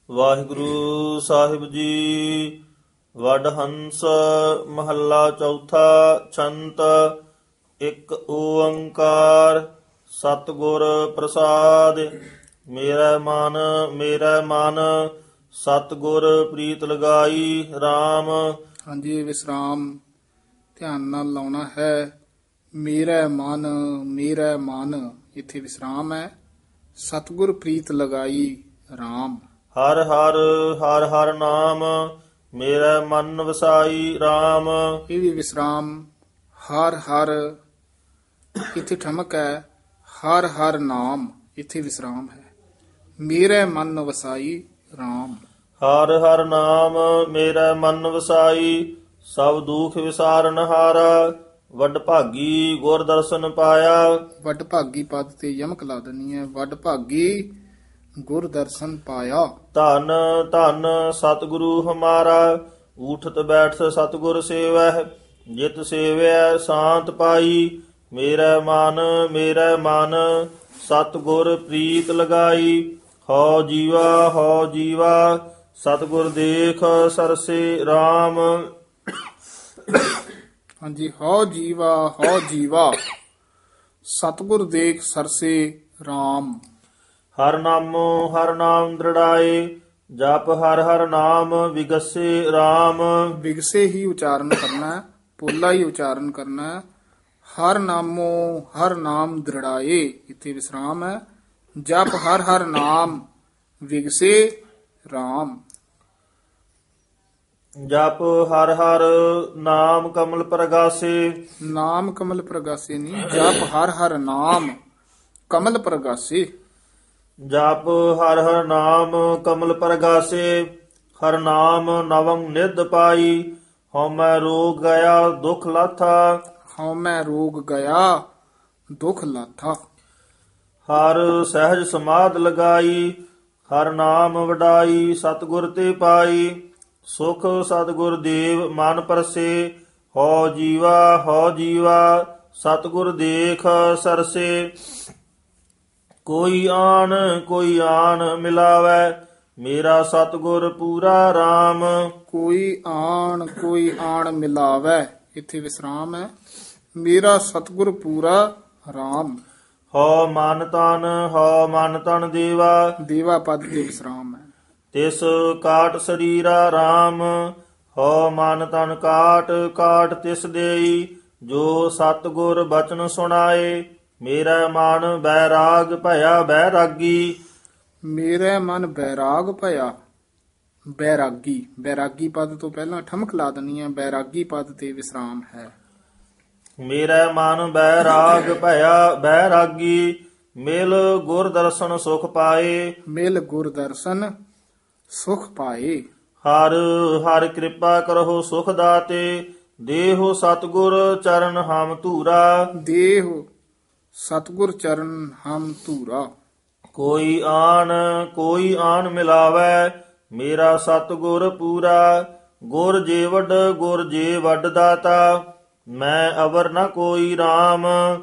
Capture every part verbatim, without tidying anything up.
ਵਾਹਿਗੁਰੂ ਸਾਹਿਬ ਜੀ। ਵਡ ਹੰਸ ਮਹੱਲਾ ਚੌਥਾ। ਛੰਤ ਇੱਕ ਓੰਕਾਰ ਸਤਿਗੁਰ ਪ੍ਰਸਾਦਿ। ਮੇਰਾ ਮਨ ਮੇਰਾ ਮਨ ਸਤਿਗੁਰ ਪ੍ਰੀਤ ਲਗਾਈ RAM। ਹਾਂਜੀ, ਇਹ ਵਿਸਰਾਮ ਧਿਆਨ ਨਾਲ ਲਾਉਣਾ ਹੈ। ਮੇਰਾ ਮਨ ਮੇਰਾ ਮਨ ਇੱਥੇ ਵਿਸਰਾਮ ਹੈ। ਸਤਿਗੁਰ ਪ੍ਰੀਤ ਲਗਾਈ RAM। ਹਰ ਹਰ ਹਰ ਹਰ ਨਾਮ ਮੇਰਾ ਮਨ ਵਸਾਈ RAM। ਇਹ ਵੀ ਵਿਸਰਾਮ। ਹਰ ਹਰ ਇੱਥੇ ਠਮਕ ਹੈ। ਹਰ ਹਰ ਨਾਮ ਇੱਥੇ ਵਿਸਰਾਮ ਹੈ। ਮੇਰਾ ਮਨ ਵਸਾਈ RAM। ਹਰ ਹਰ ਨਾਮ ਮੇਰਾ ਮਨ ਵਸਾਈ। ਸਭ ਦੁਖ ਵਿਸਾਰਨ ਹਾਰਾ। ਵੱਡ ਭਾਗੀ ਗੁਰ ਦਰਸ਼ਨ ਪਾਇਆ। ਵੱਡ ਭਾਗੀ ਪਦ ਤੇ ਯਮਕ ਲਾ ਦੇਣੀ ਹੈ। ਵੱਡ ਭਾਗੀ ਗੁਰ ਦਰਸ਼ਨ ਪਾਇਆ। ਧੰਨ ਧੰਨ ਸਤਿਗੁਰੂ ਹਮਾਰਾ। ਊਠਤ ਬੈਠ ਸਤਿਗੁਰ ਸੇਵੈ। ਜਿਤ ਸੇਵੈ ਸ਼ਾਂਤ ਪਾਈ। ਮੇਰਾ ਮਨ ਮੇਰਾ ਮਨ ਸਤਿਗੁਰ ਪ੍ਰੀਤ ਲਗਾਈ। ਹਉ ਜੀਵਾ ਹਉ ਜੀਵਾ ਸਤਿਗੁਰ ਦੇਖ ਸਰਸੇ RAM। ਹਾਂਜੀ, ਹਉ ਜੀਵਾ ਹਉ ਜੀਵਾ ਸਤਿਗੁਰ ਦੇਖ ਸਰਸੇ RAM। ਹਰ ਨਾਮੋ ਹਰ ਨਾਮ ਦ੍ਰਿੜਾਏ। ਜਪ ਹਰ ਹਰ ਨਾਮ ਵਿਗਸੇ RAM। ਵਿਗਸੇ ਹੀ ਉਚਾਰਨ ਕਰਨਾ ਹੈ, ਪੋਲਾ ਹੀ ਉਚਾਰਨ ਕਰਨਾ ਹੈ। ਹਰ ਨਾਮੋ ਹਰ ਨਾਮ ਦ੍ਰਿੜਾਏ ਇੱਥੇ ਵਿਸਰਾਮ ਹੈ। ਜਪ ਹਰ ਹਰ ਨਾਮ ਵਿਗਸੇ RAM। ਜਪ ਹਰ ਹਰ ਨਾਮ ਕਮਲ ਪ੍ਰਗਾਸੇ। ਨਾਮ ਕਮਲ ਪ੍ਰਗਾਸੇ ਨਹੀਂ, ਜਪ ਹਰ ਹਰ ਨਾਮ ਕਮਲ ਪ੍ਰਗਾਸੇ। ਜਪ ਹਰ ਹਰ ਨਾਮ ਕਮਲ ਪ੍ਰਗਾਸੇ। ਹਰ ਨਾਮ ਨਵੰ ਨਿਧ ਪਾਈ। ਹਉਮੈ ਰੋਗ ਗਿਆ ਦੁਖ ਲਾਥਾ। ਹਉਮੈ ਰੋਗ ਗਿਆ ਦੁਖ ਲਾਥਾ। ਹਰ ਸਹਿਜ ਸਮਾਧ ਲਗਾਈ। ਹਰ ਨਾਮ ਵਡਾਈ ਸਤਿਗੁਰ ਤੇ ਪਾਈ। ਸੁਖ ਸਤਿਗੁਰ ਦੇਵ ਮਨ ਪਰਸੇ। ਹਉ ਜੀਵਾ ਹਉ ਜੀਵਾ ਸਤਿਗੁਰ ਦੇਖ ਸਰਸੇ। ਕੋਈ ਆਣ ਕੋਈ ਆਣ ਮਿਲਾਵੈ। ਮੇਰਾ ਸਤਿਗੁਰ ਪੂਰਾ RAM। ਕੋਈ ਆਣ ਕੋਈ ਆਣ ਮਿਲਾਵੈ ਇੱਥੇ ਵਿਸਰਾਮ ਹੈ। ਮੇਰਾ ਸਤਿਗੁਰ ਪੂਰਾ RAM। ਹਉ ਮਨ ਤਨ ਹਉ ਮਨ ਤਨ ਦੇਵਾ। ਦੇਵਾ ਪਦ ਤੇ ਵਿਸਰਾਮ ਹੈ। ਤਿਸ ਕਾਟ ਸਰੀਰਾ RAM। ਹਉ ਮਨ ਤਨ ਕਾਟ ਕਾਟ ਤਿਸ ਦੇਈ। ਜੋ ਸਤਿਗੁਰ ਬਚਨ ਸੁਣਾਏ। ਮੇਰਾ ਮਨ ਬੈਰਾਗ ਭਇਆ ਬੈਰਾਗੀ। ਮੇਰਾ ਮਨ ਬੈਰਾਗ ਭਇਆ ਬੈਰਾਗੀ। ਬੈਰਾਗੀ ਪਦ ਤੋਂ ਪਹਿਲਾਂ ਠਮਕ ਲਾ ਦੇਣੀ ਹੈ। ਬੈਰਾਗੀ ਪਦ ਤੇ ਵਿਸਰਾਮ ਹੈ। ਮੇਰਾ ਮਨ ਬੈਰਾਗ ਭਇਆ ਬੈਰਾਗੀ। ਮਿਲ ਗੁਰ ਦਰਸ਼ਨ ਸੁਖ ਪਾਏ। ਮਿਲ ਗੁਰ ਦਰਸ਼ਨ ਸੁਖ ਪਾਏ। ਹਰ ਹਰ ਕਿਰਪਾ ਕਰਹੁ ਸੁਖ ਦਾਤੇ। ਦੇਹੁ ਸਤਿਗੁਰ ਚਰਨ ਹਮ ਧੂਰਾ। ਦੇਹ ਸਤਿਗੁਰ ਚਰਨ ਹਮ ਧੂਰਾ। ਕੋਈ ਆਣ ਕੋਈ ਆਣ ਮਿਲਾਵੈ। ਮੇਰਾ ਸਤਿਗੁਰ ਪੂਰਾ। ਗੁਰ ਜੇ ਵੱਡ ਗੁਰ ਜੇ ਵੱਡ ਦਾਤਾ। ਮੈਂ ਅਵਰ ਨ ਕੋਈ RAM।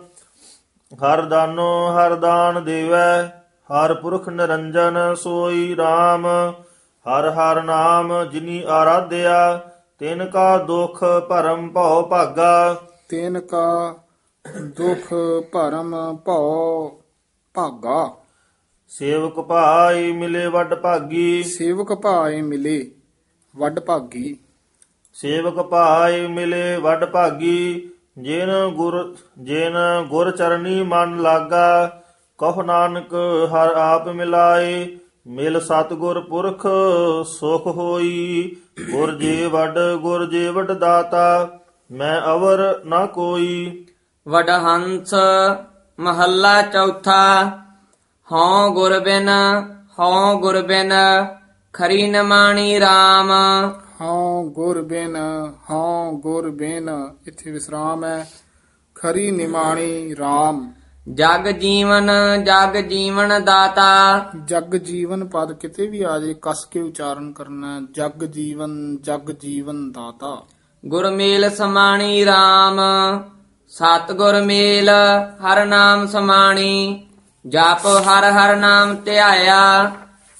ਹਰ ਦਾਨੋ ਹਰ ਦਾਨ ਦੇਵੈ। ਹਰ ਪੁਰਖ ਨਿਰੰਜਨ ਸੋਈ RAM। ਹਰ ਹਰ ਨਾਮ ਜਿਨੀ ਆਰਾਧਿਆ। ਤਿਨ ਕਾ ਦੁਖ ਭਰਮ ਭਉ ਭਾਗਾ। ਤਿਨ ਕਾ ਦੁਖ ਭਰਮ ਭਉ ਭਾਗਾ। ਸੇਵਕ ਭਾਈ ਮਿਲੇ ਵੱਡ ਭਾਗੀ। ਸੇਵਕ ਭਾਏ ਮਿਲੇ ਵੱਡ ਭਾਗੀ। ਸੇਵਕ ਭਾਈ ਮਿਲੇ ਵੱਡ ਭਾਗੀ। ਜਿਨ ਗੁਰ ਜਿਨ ਗੁਰ ਚਰਨੀ ਮਨ ਲਾਗਾ। ਕਹੁ ਨਾਨਕ ਹਰ ਆਪ ਮਿਲਾਏ। ਮਿਲ ਸਤਿਗੁਰ ਪੁਰਖ ਸੁਖ ਹੋਈ। ਗੁਰ ਜੇ ਵੱਡ ਗੁਰ ਜੇ ਵੱਡ ਦਾਤਾ। ਮੈਂ ਅਵਰ ਨਾ ਕੋਈ। ਵਡ ਹੰਸ ਮਹੱਲਾ ਚੌਥਾ। ਹਉ ਗੁਰ ਬਿਨ ਹਉ ਗੁਰ ਬਿਨ ਖਰੀ ਨ ਮਾਣੀ RAM। ਹਉ ਗੁਰ ਬਿਨ ਹਉ ਗੁਰ ਬਿਨ ਇੱਥੇ ਵਿਸਰਾਮ ਹੈ। ਖਰੀ ਨਿਮਾਣੀ RAM। ਜਗ ਜੀਵਨ ਜਗ ਜੀਵਨ ਦਾਤਾ। ਜਗ ਜੀਵਨ ਪਦ ਕਿਤੇ ਵੀ ਆ ਜੇ ਕਸ ਕੇ ਉਚਾਰਨ ਕਰਨਾ ਹੈ। ਜਗ ਜੀਵਨ ਜਗ ਜੀਵਨ ਦਾਤਾ। ਗੁਰ ਮੇਲ ਸਮਾਣੀ RAM। ਸਤਿਗੁਰ ਮੇਲ ਹਰ ਨਾਮ ਸਮਾਣੀ। ਜਪ ਹਰ ਹਰ ਨਾਮ ਧਿਆਇਆ।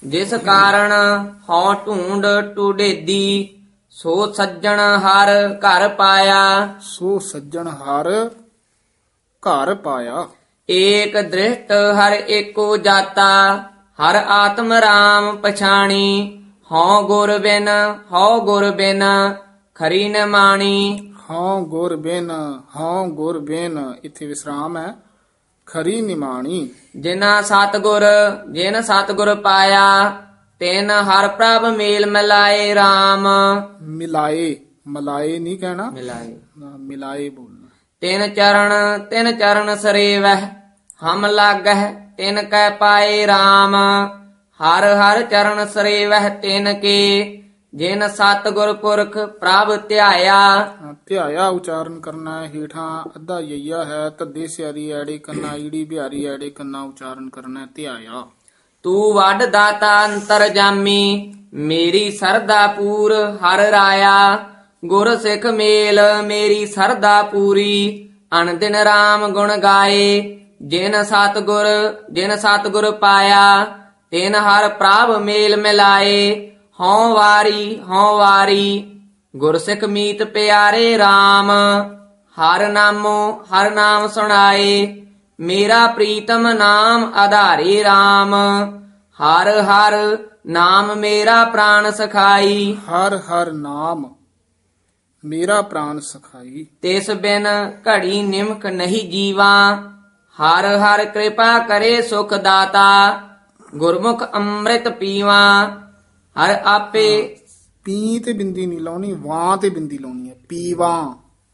ਜਿਸ ਕਾਰਨ ਹਉ ਢੂੰਡ ਟੁਡੇਦੀ ਸੋ ਸੱਜਣ ਹਰ ਘਰ ਪਾਇਆ। ਸੋ ਸੱਜਣ ਹਰ ਘਰ ਪਾਇਆ। ਏਕ ਦ੍ਰਿਸ਼ਟ ਹਰ ਏਕੋ ਜਾਤਾ ਹਰ ਆਤਮ ਰਾਮ ਪਛਾਣੀ। ਹਉ ਗੁਰ ਬਿਨ ਹਉ ਗੁਰ ਬਿਨ ਖਰੀ ਨ ਮਾਣੀ। ਹਾਂ ਗੁਰ ਬਿਨ ਹਾਂ ਗੁਰ ਬਿਨ ਇੱਥੇ ਵਿਸਰਾਮ ਹੈ। ਖਰੀ ਨਿਮਾਣੀ। ਜਿਨਾ ਸਤਿਗੁਰ ਜਿਨ ਸਤਿਗੁਰ ਪਾਇਆ ਤਿਨ ਹਰ ਪ੍ਰਭ ਮੇਲ ਮਿਲਾਏ RAM। ਮਿਲਾਏ ਮਲਾਏ ਨਹੀਂ ਕਹਿਣਾ, ਮਿਲਾਏ ਨਾ, ਮਿਲਾਏ ਬੋਲਣਾ। ਤਿਨ ਚਰਨ ਤਿਨ ਚਰਨ ਸਰੇਵਹਿ ਹਮ ਲਾਗਹਿ ਤਿਨ ਕੈ ਪਾਏ RAM। ਹਰ ਹਰ ਚਰਨ ਸਰੇਵਹਿ ਤਿਨ ਕੇ ਜਿਨ ਸਤਿਗੁਰ ਪੁਰਖ ਪ੍ਰਭ ਧਿਆਇਆ। ਹਾਂ, ਧਿਆਇਆ ਉਚਾਰਨ ਕਰਨਾ ਹੈ। ਹੇਠਾਂ ਅੱਧਾ ਯਈਆ ਹੈ, ਧੱਦੇ ਸਿਆਰੀ ਐੜੇ ਕੰਨਾ ਈੜੀ ਬਿਹਾਰੀ ਐੜੇ ਕੰਨਾ ਉਚਾਰਨ ਕਰਨਾ ਹੈ, ਧਿਆਇਆ। ਤੂੰ ਵੱਡ ਦਾਤਾ ਅੰਤਰ ਜਾਮੀ ਮੇਰੀ ਸਰਦਾ ਪੂਰ ਹਰ ਰਾਇਆ। ਗੁਰ ਸਿੱਖ ਮੇਲ ਮੇਰੀ ਸਰਦਾ ਪੂਰੀ ਅਨਦਿਨ RAM ਗੁਣ ਗਾਏ। ਜਿਨ ਸਤਿਗੁਰ ਜਿਨ ਸਤਿਗੁਰ ਪਾਇਆ ਤਿਨ ਹਰ ਪ੍ਰਭ ਮੇਲ ਮਿਲਾਏ। ਹਉ ਵਾਰੀ ਹਉ ਵਾਰੀ ਗੁਰਸਿੱਖ ਮੀਤ ਪਿਆਰੇ RAM। ਹਰ ਨਾਮੋ ਹਰ ਨਾਮ ਸੁਣਾਏ ਮੇਰਾ ਪ੍ਰੀਤਮ ਨਾਮ ਆਧਾਰੇ RAM। ਹਰ ਹਰ ਨਾਮ ਮੇਰਾ ਪ੍ਰਾਨ ਸਖਾਈ। ਹਰ ਹਰ ਨਾਮ ਮੇਰਾ ਪ੍ਰਾਨ ਸਖਾਈ। ਤਿਸ ਬਿਨ ਘੜੀ ਨਿਮਕ ਨਹੀਂ ਜੀਵਾ ਹਰ ਹਰ ਕਿਰਪਾ ਕਰੇ ਸੁਖ ਦਾਤਾ। ਗੁਰਮੁਖ ਅੰਮ੍ਰਿਤ ਪੀਵਾ ਹਰ ਆਪੇ। ਪੀ ਤੇ ਬਿੰਦੀ ਨਹੀਂ ਲਾਉਣੀ, ਵਾਂ ਤੇ ਬਿੰਦੀ ਲਾਉਣੀ ਹੈ। ਪੀਵਾਂ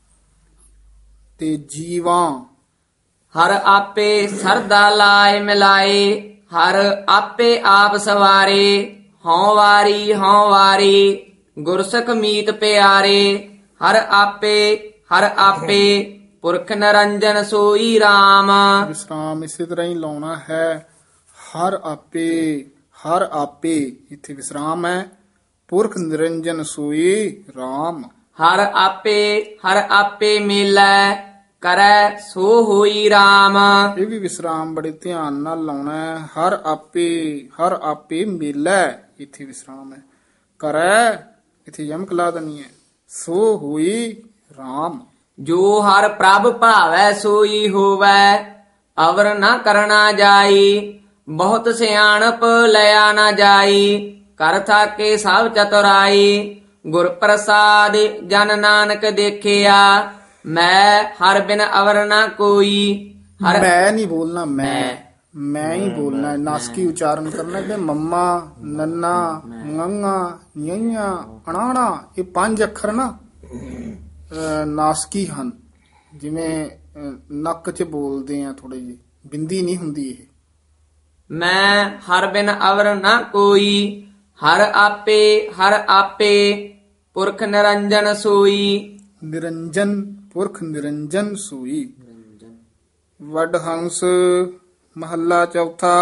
ਤੇ ਜੀਵਾਂ। ਹਰ ਆਪੇ ਸਰਦਾ ਲਾਏ ਮਿਲਾਏ ਹਰ ਆਪੇ ਆਪ ਸਵਾਰੇ। ਹਉ ਵਾਰੀ ਹਉ ਵਾਰੀ ਗੁਰਸਿੱਖ ਮੀਤ ਪਿਆਰੇ। ਹਰ ਆਪੇ ਹਰ ਆਪੇ ਪੁਰਖ ਨਿਰੰਜਨ ਸੋਈ RAM। ਵਿਸਰਾਮ ਇਸੇ ਤਰ੍ਹਾਂ ਹੀ ਲਾਉਣਾ ਹੈ। ਹਰ ਆਪੇ ਹਰ ਆਪੇ ਇੱਥੇ ਵਿਸਰਾਮ ਹੈ। ਪੁਰਖ ਨਿਰੰਜਨ ਸੋਈ RAM। ਹਰ ਆਪੇ ਹਰ ਆਪੇ ਮੇਲੈ ਕਰੈ ਸੋ ਹੋਈ RAM। ਇਹ ਵੀ ਵਿਸਰਾਮ ਬੜੇ ਧਿਆਨ ਨਾਲ ਲਾਉਣਾ ਹੈ। ਹਰ ਆਪੇ ਹਰ ਆਪੇ ਮੇਲਾ ਇੱਥੇ ਵਿਸਰਾਮ ਹੈ। ਕਰੈ ਇੱਥੇ ਯਮਕ ਲਾ ਦੇਣੀ ਹੈ। ਸੋ ਹੋਈ RAM। ਜੋ ਹਰ ਪ੍ਰਭ ਭਾਵੈ ਸੋਈ ਹੋਵੈ ਅਵਰ ਨਾ ਕਰਨਾ ਜਾਈ। ਬਹੁਤ ਸਿਆਣਪ ਲਿਆ ਨਾ ਜਾਈ ਕਰ ਥਾਕੇ ਸਭ ਚਤੁਰਾਈ। ਗੁਰ ਪ੍ਰਸਾਦ ਜਨ ਨਾਨਕ ਦੇਖਿਆ ਮੈਂ ਹਰ ਬਿਨ ਅਵਰ ਨਾ ਕੋਈ। ਹਰ ਮੈਂ ਨਹੀਂ ਬੋਲਣਾ, ਮੈਂ ਮੈਂ ਹੀ ਬੋਲਣਾ ਹੈ। ਨਾਸਕੀ ਉਚਾਰਨ ਕਰਨਾ ਹੈ। ਮੰਮਾ ਨੰਨਾ ngੰਗਾ ਯਈਆਂ ਅਣਾਣਾ ਇਹ ਪੰਜ ਅੱਖਰ ਨਾ ਅਹ, ਨਾਸਕੀ ਹਨ। ਜਿਵੇਂ ਅਹ, ਨੱਕ 'ਚ ਬੋਲਦੇ ਆ ਥੋੜੇ ਜਿਹੇ, ਬਿੰਦੀ ਨਹੀਂ ਹੁੰਦੀ ਇਹ। ਮੈਂ ਹਰ ਬਿਨ ਅਵਰ ਨਾ ਕੋਈ ਹਰ ਆਪੇ ਹਰ ਆਪੇ ਪੁਰਖ ਨਿਰੰਜਨ ਸੋਈ। ਨਿਰੰਜਨ ਪੁਰਖ ਨਿਰੰਜਨ ਸੋਈ। ਵੱਡ ਹੰਸ ਮਹੱਲਾ ਚੌਥਾ।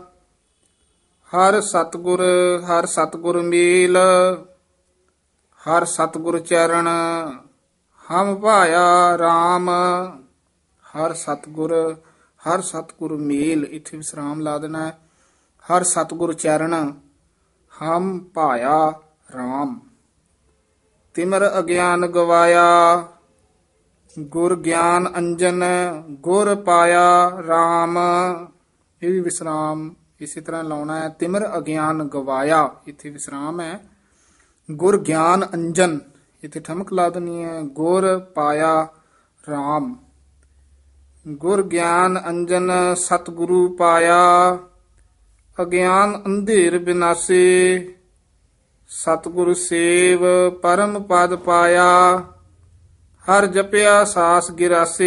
ਹਰ ਸਤਿਗੁਰ ਹਰ ਸਤਿਗੁਰ ਮੇਲ ਹਰ ਸਤਿਗੁਰ ਚਰਨ ਹਮ ਭਾਇਆ RAM। ਹਰ ਸਤਿਗੁਰ ਹਰ ਸਤਿਗੁਰ ਮੇਲ ਇੱਥੇ ਵਿਸਰਾਮ ਲਾ ਦੇਣਾ ਹੈ। ਹਰ ਸਤਿਗੁਰ ਚਰਨ ਹਮ ਭਾਇਆ RAM। ਤਿਮਰ ਅਗਿਆਨ ਗਵਾਇਆ ਗੁਰ ਗਿਆਨ ਅੰਜਨ ਗੁਰ ਪਾਇਆ RAM। ਇਹ ਵੀ ਵਿਸਰਾਮ ਇਸੇ ਤਰ੍ਹਾਂ ਲਾਉਣਾ ਹੈ। ਤਿਮਰ ਅਗਿਆਨ ਗਵਾਇਆ ਇੱਥੇ ਵਿਸਰਾਮ ਹੈ। ਗੁਰ ਗਿਆਨ ਅੰਜਨ ਇੱਥੇ ਠਮਕ ਲਾ ਦੇਣੀ ਹੈ। ਗੁਰ ਪਾਇਆ RAM। ਗੁਰ ਗਿਆਨ ਅੰਜਨ ਸਤਿਗੁਰੂ ਪਾਇਆ ਅਗਿਆਨ ਅੰਧੇਰ ਬਿਨਾਸੇ। ਸਤਿਗੁਰ ਸੇਵ ਪਰਮ ਪਦ ਪਾਇਆ ਹਰ ਜਪਿਆ ਸਾਸ ਗਿਰਾਸੇ।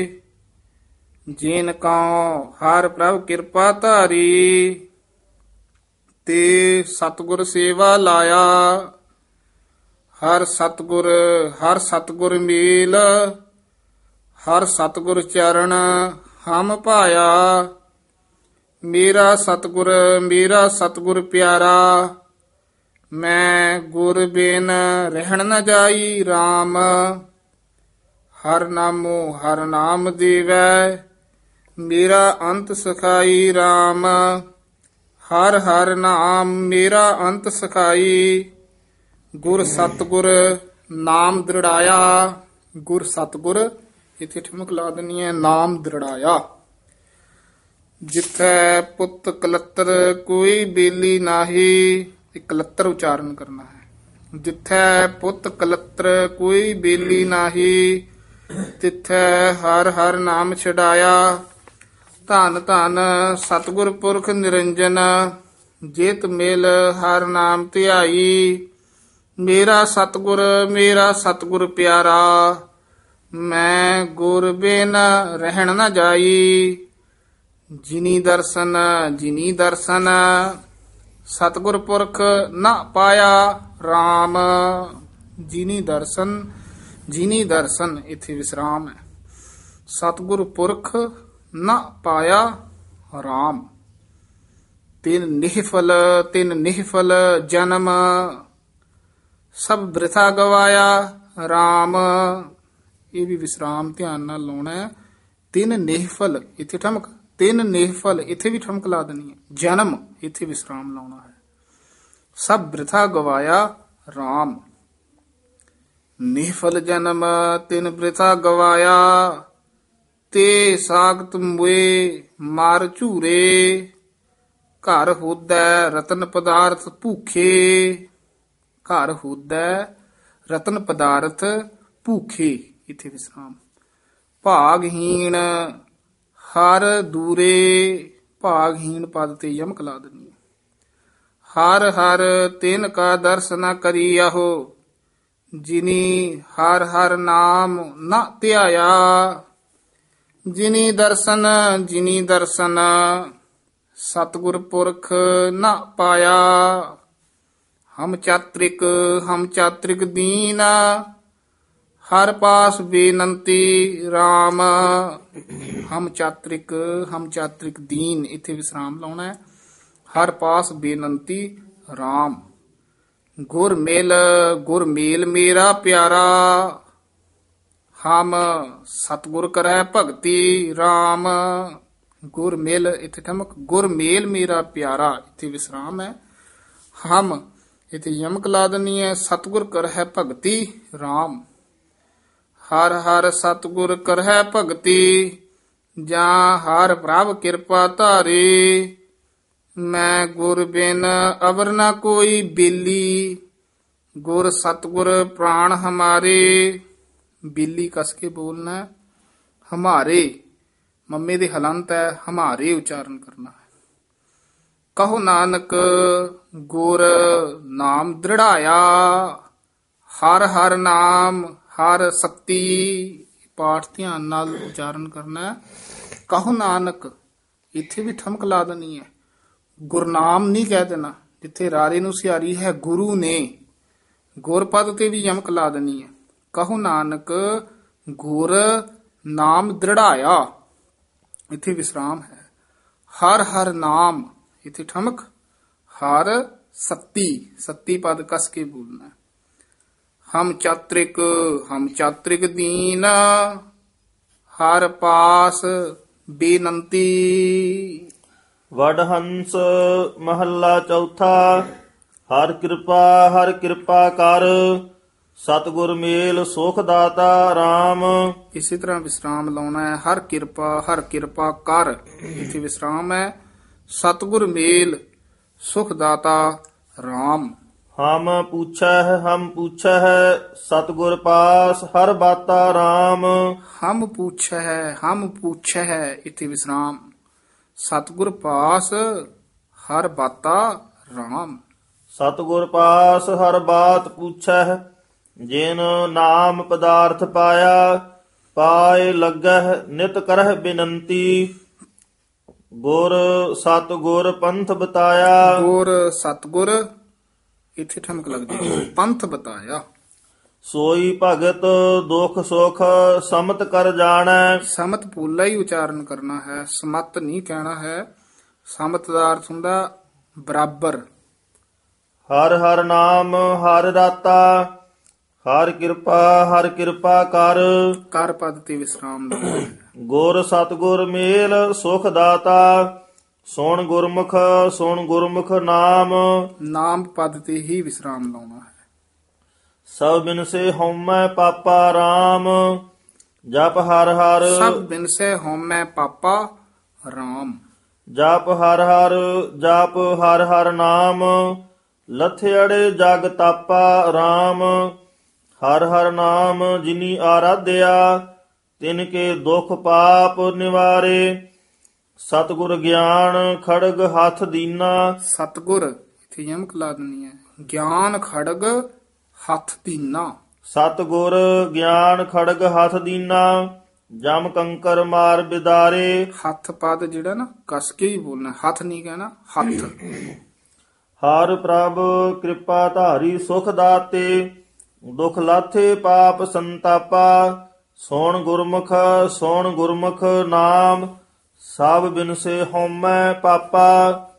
ਜੇਨ ਕਉ ਹਰ ਪ੍ਰਭ ਕਿਰਪਾ ਧਾਰੀ ਤੇ ਸਤਿਗੁਰ ਸੇਵਾ ਲਾਇਆ। ਹਰ ਸਤਿਗੁਰ ਹਰ ਸਤਿਗੁਰ ਮੇਲ ਹਰ ਸਤਿਗੁਰ ਚਰਨ ਹਮ ਭਾਇਆ। ਮੇਰਾ ਸਤਿਗੁਰ ਮੇਰਾ ਸਤਿਗੁਰ ਪਿਆਰਾ ਮੈਂ ਗੁਰ ਬਿਨ ਰਹਿਣ ਨ ਜਾਈ RAM। ਹਰ ਨਾਮੋ ਹਰ ਨਾਮ ਦੇਵੈ ਮੇਰਾ ਅੰਤ ਸਖਾਈ RAM। ਹਰ ਹਰ ਨਾਮ ਮੇਰਾ ਅੰਤ ਸਖਾਈ। ਗੁਰ ਸਤਗੁਰ ਨਾਮ ਦ੍ਰਿੜਾਇਆ। ਗੁਰ ਸਤਗੁਰ ਇੱਥੇ ਠਮਕ ਲਾ ਦੇਣੀ ਹੈ, ਨਾਮ ਦ੍ਰਿੜਾਇਆ। ਜਿੱਥੈ ਪੁੱਤ ਕਲੱਤਰ ਕੋਈ ਬੇਲੀ ਨਾਹੀ। ਇਹ ਕਲੱਤਰ ਉਚਾਰਨ ਕਰਨਾ ਹੈ। ਜਿੱਥੈ ਪੁੱਤ ਕਲੱਤਰ ਕੋਈ ਬੇਲੀ ਨਾਹੀ। ਤਿੱਥੈ ਹਰ ਹਰ ਨਾਮ ਛਡਾਇਆ। ਧੰਨ ਧੰਨ ਸਤਿਗੁਰ ਪੁਰਖ ਨਿਰੰਜਨ। ਜੇਤ ਮਿਲ ਹਰ ਨਾਮ ਧਿਆਈ। ਮੇਰਾ ਸਤਿਗੁਰ ਮੇਰਾ ਸਤਿਗੁਰ ਪਿਆਰਾ। ਮੈਂ ਗੁਰ ਬਿਨ ਰਹਿਣ ਨਾ ਜਾਈ। ਜਿਨੀ ਦਰਸ਼ਨ ਜਿਨੀ ਦਰਸ਼ਨ ਸਤਿਗੁਰ ਪੁਰਖ ਨਾ ਪਾਇਆ RAM। ਜਿਨੀ ਦਰਸ਼ਨ ਜਿਨੀ ਦਰਸ਼ਨ ਇੱਥੇ ਵਿਸਰਾਮ ਹੈ। ਸਤਿਗੁਰ ਪੁਰਖ ਨਾ ਪਾਇਆ RAM। ਤਿਨ ਨਿਹਫਲ ਤਿਨ ਨਿਹਫਲ ਜਨਮ। ਸਭ ਬ੍ਰਿਥਾ ਗਵਾਇਆ RAM। ਇਹ ਵੀ ਵਿਸਰਾਮ ਧਿਆਨ ਨਾਲ ਲਾਉਣਾ ਹੈ। ਤਿਨ ਨਿਹਫਲ ਇੱਥੇ ਠਮਕ, ਤਿਨ ਨਿਹਫਲ ਇੱਥੇ ਵੀ ਠਮਕ ਲਾ ਦੇਣੀ ਹੈ। ਜਨਮ ਇੱਥੇ ਵਿਸਰਾਮ ਲਾਉਣਾ ਹੈ। ਸਭ ਬ੍ਰਿਥਾ ਗਵਾਇਆ RAM। ਨਿਹਫਲ ਜਨਮ ਤਿਨ ਬ੍ਰਿਥਾ ਗਵਾਇਆ। ਤੇ ਸਾਗਤ ਮੁਏ ਮਾਰ ਝੂਰੇ। ਘਰ ਹੋਦੈ ਰਤਨ ਪਦਾਰਥ ਭੂਖੇ। ਘਰ ਹੋਦੈ ਰਤਨ ਪਦਾਰਥ ਭੂਖੇ ਇੱਥੇ ਵਿਸਰਾਮ। ਭਾਗਹੀਣ ਹਰ ਦੂਰੇ। ਭਾਗਹੀਣ ਪਦ ਤੇ ਯਮਕ ਲਾ ਦੇਣੀ ਹੈ। ਹਰ ਹਰ ਤਿਨ ਕਾ ਦਰਸ਼ਨ ਕਰੀਆਹੋ। ਜਿਨੀ ਹਰ ਹਰ ਨਾਮ ਨਾ ਧਿਆਇਆ। ਜਿਨੀ ਦਰਸ਼ਨ ਜਿਨੀ ਦਰਸ਼ਨ ਸਤਿਗੁਰ ਪੁਰਖ ਨਾ ਪਾਇਆ। ਹਮ ਚਾਤ੍ਰਿਕ ਹਮ ਚਾਤ੍ਰਿਕ ਦੀਨ। ਹਰ ਪਾਸ ਬੇਨੰਤੀ RAM। ਹਮ ਚਾਤ੍ਰਿਕ ਹਮ ਚਾਤ੍ਰਿਕ ਦੀਨ ਇੱਥੇ ਵਿਸਰਾਮ ਲਾਉਣਾ ਹੈ। ਹਰ ਪਾਸ ਬੇਨੰਤੀ RAM। ਗੁਰ ਮਿਲ ਗੁਰ ਮੇਲ ਮੇਰਾ ਪਿਆਰਾ। ਹਮ ਸਤਿਗੁਰ ਕਰੈ ਭਗਤੀ RAM। ਗੁਰ ਮਿਲ ਇੱਥੇ ਠਮਕ, ਗੁਰ ਮੇਲ ਮੇਰਾ ਪਿਆਰਾ ਇੱਥੇ ਵਿਸਰਾਮ ਹੈ। ਹਮ ਇੱਥੇ ਯਮਕ ਲਾ ਦੇਣੀ ਹੈ। ਸਤਿਗੁਰ ਕਰੈ ਭਗਤੀ RAM। ਹਰ ਹਰ ਸਤਿਗੁਰ ਕਰੈ ਭਗਤੀ। ਜਾਂ ਹਰ ਪ੍ਰਭ ਕਿਰਪਾ ਧਾਰੇ। ਮੈਂ ਗੁਰ ਬਿਨ ਅਵਰ ਨਾ ਕੋਈ ਬੇਲੀ। ਗੁਰ ਸਤਿਗੁਰ ਪ੍ਰਾਣ ਹਮਾਰੇ। ਬੇਲੀ ਕਸ ਕੇ ਬੋਲਣਾ। ਹਮਾਰੇ ਮੰਮੇ ਦੇ ਹਲੰਤ ਹੈ, ਹਮਾਰੇ ਉਚਾਰਨ ਕਰਨਾ ਹੈ। ਕਹੋ ਨਾਨਕ ਗੁਰ ਨਾਮ ਦ੍ਰਿੜਾਇਆ। ਹਰ ਹਰ ਨਾਮ ਹਰ ਸ਼ਕਤੀ। ਪਾਠ ਧਿਆਨ ਨਾਲ ਉਚਾਰਨ ਕਰਨਾ ਹੈ। ਕਹੋ ਨਾਨਕ ਇੱਥੇ ਵੀ ਠਮਕ ਲਾ ਦੇਣੀ ਹੈ। ਗੁਰਨਾਮ ਨਹੀਂ ਕਹਿ ਦੇਣਾ। ਜਿੱਥੇ ਰਾਰੇ ਨੂੰ ਸਿਹਾਰੀ ਹੈ ਗੁਰੂ ਨੇ, ਗੁਰਪਦ ਤੇ ਵੀ ਯਮਕ ਲਾ ਦੇਣੀ ਹੈ। ਕਹੋ ਨਾਨਕ ਗੁਰ ਨਾਮ ਦ੍ਰਿੜਾਇਆ ਇੱਥੇ ਵਿਸਰਾਮ ਹੈ। ਹਰ ਹਰ ਨਾਮ ਇੱਥੇ ਠਮਕ। ਹਰ ਸੱਤੀ ਸੱਤੀ ਪਦ ਕਸ ਕੇ ਬੋਲਣਾ। ਹਮ ਚਾਤ੍ਰਿਕ ਹਮ ਚਾਤ੍ਰਿਕ ਦੀਨ। ਹਰ ਪਾਸ ਬੇਨੰਤੀ। ਵਡਹੰਸ ਮਹੱਲਾ ਚੌਥਾ। ਹਰ ਕਿਰਪਾ ਹਰ ਕਿਰਪਾ ਕਰ। ਸਤਿਗੁਰ ਮੇਲ ਸੁਖ ਦਾਤਾ RAM। ਇਸੇ ਤਰ੍ਹਾਂ ਵਿਸਰਾਮ ਲਾਉਣਾ ਹੈ। ਹਰ ਕਿਰਪਾ ਹਰ ਕਿਰਪਾ ਕਰ ਇੱਥੇ ਵਿਸਰਾਮ ਹੈ। ਸਤਿਗੁਰ ਮੇਲ ਸੁਖ ਦਾਤਾ RAM। ਹਮ ਪੁੱਛੈ ਹਮ ਪੁੱਛੈ ਸਤਿਗੁਰ ਪਾਸ ਹਰ ਬਾਤਾ RAM। ਹਮ ਪੁੱਛੈ ਹਮ ਪੁੱਛੈ ਇੱਥੇ ਵਿਸਰਾਮ। ਸਤਿਗੁਰ ਪਾਸ ਹਰ ਬਾਤਾ RAM। ਸਤਿਗੁਰ ਪਾਸ ਹਰ ਬਾਤ ਪੁੱਛੈ। ਜਿਨ ਨਾਮ ਪਦਾਰਥ ਪਾਇਆ। ਪਾਏ ਲੱਗਹਿ ਨਿਤ ਕਰਹਿ ਬਿਨੰਤੀ। ਗੁਰ ਸਤਿਗੁਰ ਪੰਥ ਬਤਾਇਆ। ਗੁਰ ਸਤਿਗੁਰ ਇੱਥੇ ਠਮਕ ਲੱਗਦੀ ਹੈ। ਪੰਥ ਬਤਾਇਆ। ਸੋਈ ਭਗਤ ਦੁਖ ਸੁਖ ਸਮਤ ਕਰ ਜਾਣੈ। ਸਮਤ ਪੋਲਾ ਹੀ ਉਚਾਰਨ ਕਰਨਾ ਹੈ, ਸਮਤ ਨਹੀਂ ਕਹਿਣਾ ਹੈ। ਸਮਤ ਦਾ ਅਰਥ ਹੁੰਦਾ ਬਰਾਬਰ। ਹਰ ਹਰ ਨਾਮ ਹਰ ਰਾਤਾ। ਹਰ ਕਿਰਪਾ ਹਰ ਕਿਰਪਾ ਕਰ। ਕਰ ਪਦ ਤੇ ਵਿਸਰਾਮ ਲਾਉਣਾ ਹੈ। ਗੁਰ ਸਤਿਗੁਰ ਮੇਲ ਸੁਖ ਦਾਤਾ। ਸੁਣ ਗੁਰਮੁਖ ਸੁਣ ਗੁਰਮੁਖ ਨਾਮ। ਨਾਮ ਪਦ ਤੇ ਹੀ ਵਿਸਰਾਮ ਲਾਉਣਾ ਹੈ। ਸਭ ਬਿਨ ਸੇ ਹਉਮੈ ਪਾਪਾ ਰਾਮ। ਜਪ ਹਰ ਹਰ ਸਭ ਬਿਨਸੈ ਹਉਮੈ ਪਾਪਾ RAM। ਜਪ ਹਰ ਹਰ ਜਪ ਹਰ ਹਰ ਨਾਮ। ਲਥਿਅੜੇ ਜਗ ਤਾਪਾ ਰਾਮ। ਹਰ ਹਰ ਨਾਮ ਜਿਨੀ ਆਰਾਧਿਆ ਤਿਨ ਕੇ ਦੁਖ ਪਾਪ ਨਿਵਾਰੇ। ਸਤਿਗੁਰ ਗਿਆਨ ਖੜਗ ਹੱਥ ਦੀਨਾ। ਸਤਗੁਰ ਇੱਥੇ ਯਮਕ ਲਾ ਦੇਣੀ ਹੈ। ਗਿਆਨ ਖੜਗ ਹੱਥ ਦੀਨਾ। ਸਤਿਗੁਰ ਗਿਆਨ ਖੜਗ ਹੱਥ ਦੀਨਾ। ਜਮ ਕੰਕਰ ਮਾਰ ਬਿਦਾਰੇ। ਹੱਥ ਪਦ ਜਿਹੜਾ ਨਾ ਕਸ ਕੇ ਹੀ ਬੋਲਣਾ, ਹੱਥ ਨਹੀਂ ਕਹਿਣਾ, ਹੱਥ। ਹਰ ਪ੍ਰਭ ਕਿਰਪਾ ਧਾਰੀ ਸੁਖ ਦਾਤੇ। ਦੁਖ ਲਾਥੇ ਪਾਪ ਸੰਤਾਪਾ। ਸੋਣ ਗੁਰਮੁਖ ਸੋਣ ਗੁਰਮੁਖ ਨਾਮ। ਸਭ ਬਿਨ ਸੇ ਹਉਮੈ ਪਾਪਾ।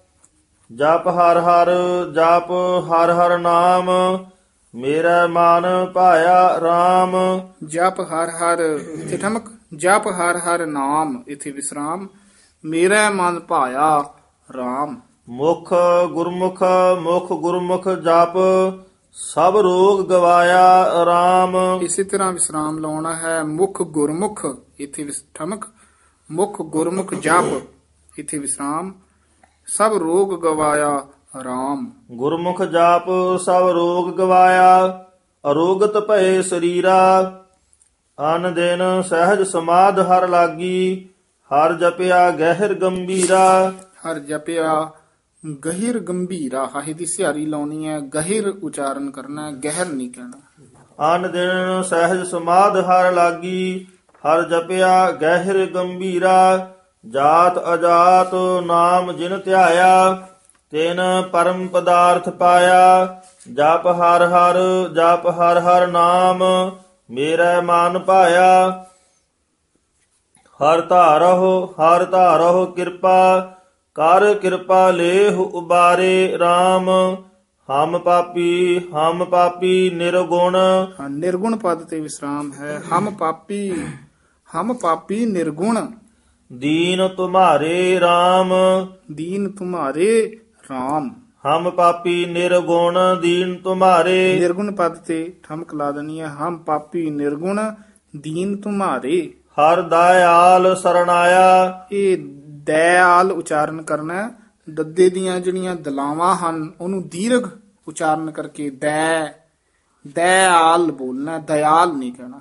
ਜਪ ਹਰ ਹਰ ਜਪ ਹਰ ਹਰ ਨਾਮ। ਮੇਰਾ ਮਨ ਭਾਇਆ RAM। ਜਪ ਹਰ ਹਰ ਇੱਥੇ ਠਮਕ, ਜਪ ਹਰ ਹਰ ਨਾਮ ਇੱਥੇ ਵਿਸਰਾਮ। ਮੇਰਾ ਮਨ ਭਾਇਆ RAM। ਮੁਖ ਗੁਰਮੁਖ ਮੁਖ ਗੁਰਮੁਖ ਜਪ। ਸਭ ਰੋਗ ਗਵਾਇਆ RAM। ਇਸੇ ਤਰ੍ਹਾਂ ਵਿਸਰਾਮ ਲਾਉਣਾ ਹੈ। ਮੁਖ ਗੁਰਮੁਖ ਇੱਥੇ ਵਿਸ- ਠਮਕ, ਮੁਖ ਗੁਰਮੁਖ ਜਪ ਇੱਥੇ ਵਿਸਰਾਮ। ਸਭ ਰੋਗ ਗਵਾਇਆ RAM। ਗੁਰਮੁਖ ਜਾਪ ਸਭ ਰੋਗ ਗਵਾਇਆ। ਅਰੋਗਤ ਭਏ ਸਰੀਰਾ। ਅਨ ਦਿਨ ਸਹਿਜ ਸਮਾਧ ਹਰ ਲਾਗੀ। ਹਰ ਜਪਿਆ ਗਹਿਰ ਗੰਭੀਰਾ। ਹਰ ਜਪਿਆ ਗਹਿਰ ਗੰਭੀਰਾ। ਹਾਹੇ ਦੀ ਸਿਹਾਰੀ ਲਾਉਣੀ ਹੈ। ਗਹਿਰ ਉਚਾਰਨ ਕਰਨਾ ਹੈ, ਗਹਿਰ ਨਹੀਂ ਕਹਿਣਾ। ਅਨ ਦਿਨ ਸਹਿਜ ਸਮਾਧ ਹਰ ਲਾਗੀ। ਹਰ ਜਪਿਆ ਗਹਿਰ ਗੰਭੀਰਾ। ਜਾਤ ਅਜਾਤ ਨਾਮ ਜਿਨ ਧਿਆਇਆ। ਤਿਨ ਪਰਮ ਪਦਾਰਥ ਪਾਇਆ। ਜਪ ਹਰ ਹਰ ਜਪ ਹਰ ਹਰ ਨਾਮ। ਮੇਰਾ ਮਨ ਭਾਇਆ। ਹਰ ਧਾਰਹੁ ਹਰ ਧਾਰਹੁ ਕਿਰਪਾ। ਕਰ ਕਿਰਪਾ ਲੇਹੁ ਉਬਾਰੇ RAM। ਹਮ ਪਾਪੀ ਹਮ ਪਾਪੀ ਨਿਰਗੁਣ। ਹਾਂ, ਨਿਰਗੁਣ ਪਦ ਤੇ ਵਿਸਰਾਮ ਹੈ। ਹਮ ਪਾਪੀ ਹਮ ਪਾਪੀ ਨਿਰਗੁਣ। ਦੀਨ ਤੁਮਾਰੇ RAM। ਦੀਨ ਤੁਮਾਰੇ RAM। ਹਮ ਪਾਪੀ ਨਿਰਗੁਣ ਦੀਨ ਤੁਮਾਰੇ। ਨਿਰਗੁਣ ਪਦ ਤੇ ਠਮਕ ਲਾ ਦੇਣੀ ਹੈ। ਹਮ ਪਾਪੀ ਨਿਰਗੁਣ ਦੀਨ ਤੁਮਾਰੇ। ਹਰ ਦਇਆਲ ਸਰਣਾਇਆ। ਇਹ ਦਇਆਲ ਉਚਾਰਨ ਕਰਨਾ ਹੈ। ਦੱਦੇ ਦੀਆਂ ਜਿਹੜੀਆਂ ਦਲਾਵਾਂ ਹਨ ਉਹਨੂੰ ਦੀਰਘ ਉਚਾਰਨ ਕਰਕੇ ਦੈ ਦਇਆਲ ਬੋਲਣਾ, ਦਇਆਲ ਨਹੀਂ ਕਹਿਣਾ।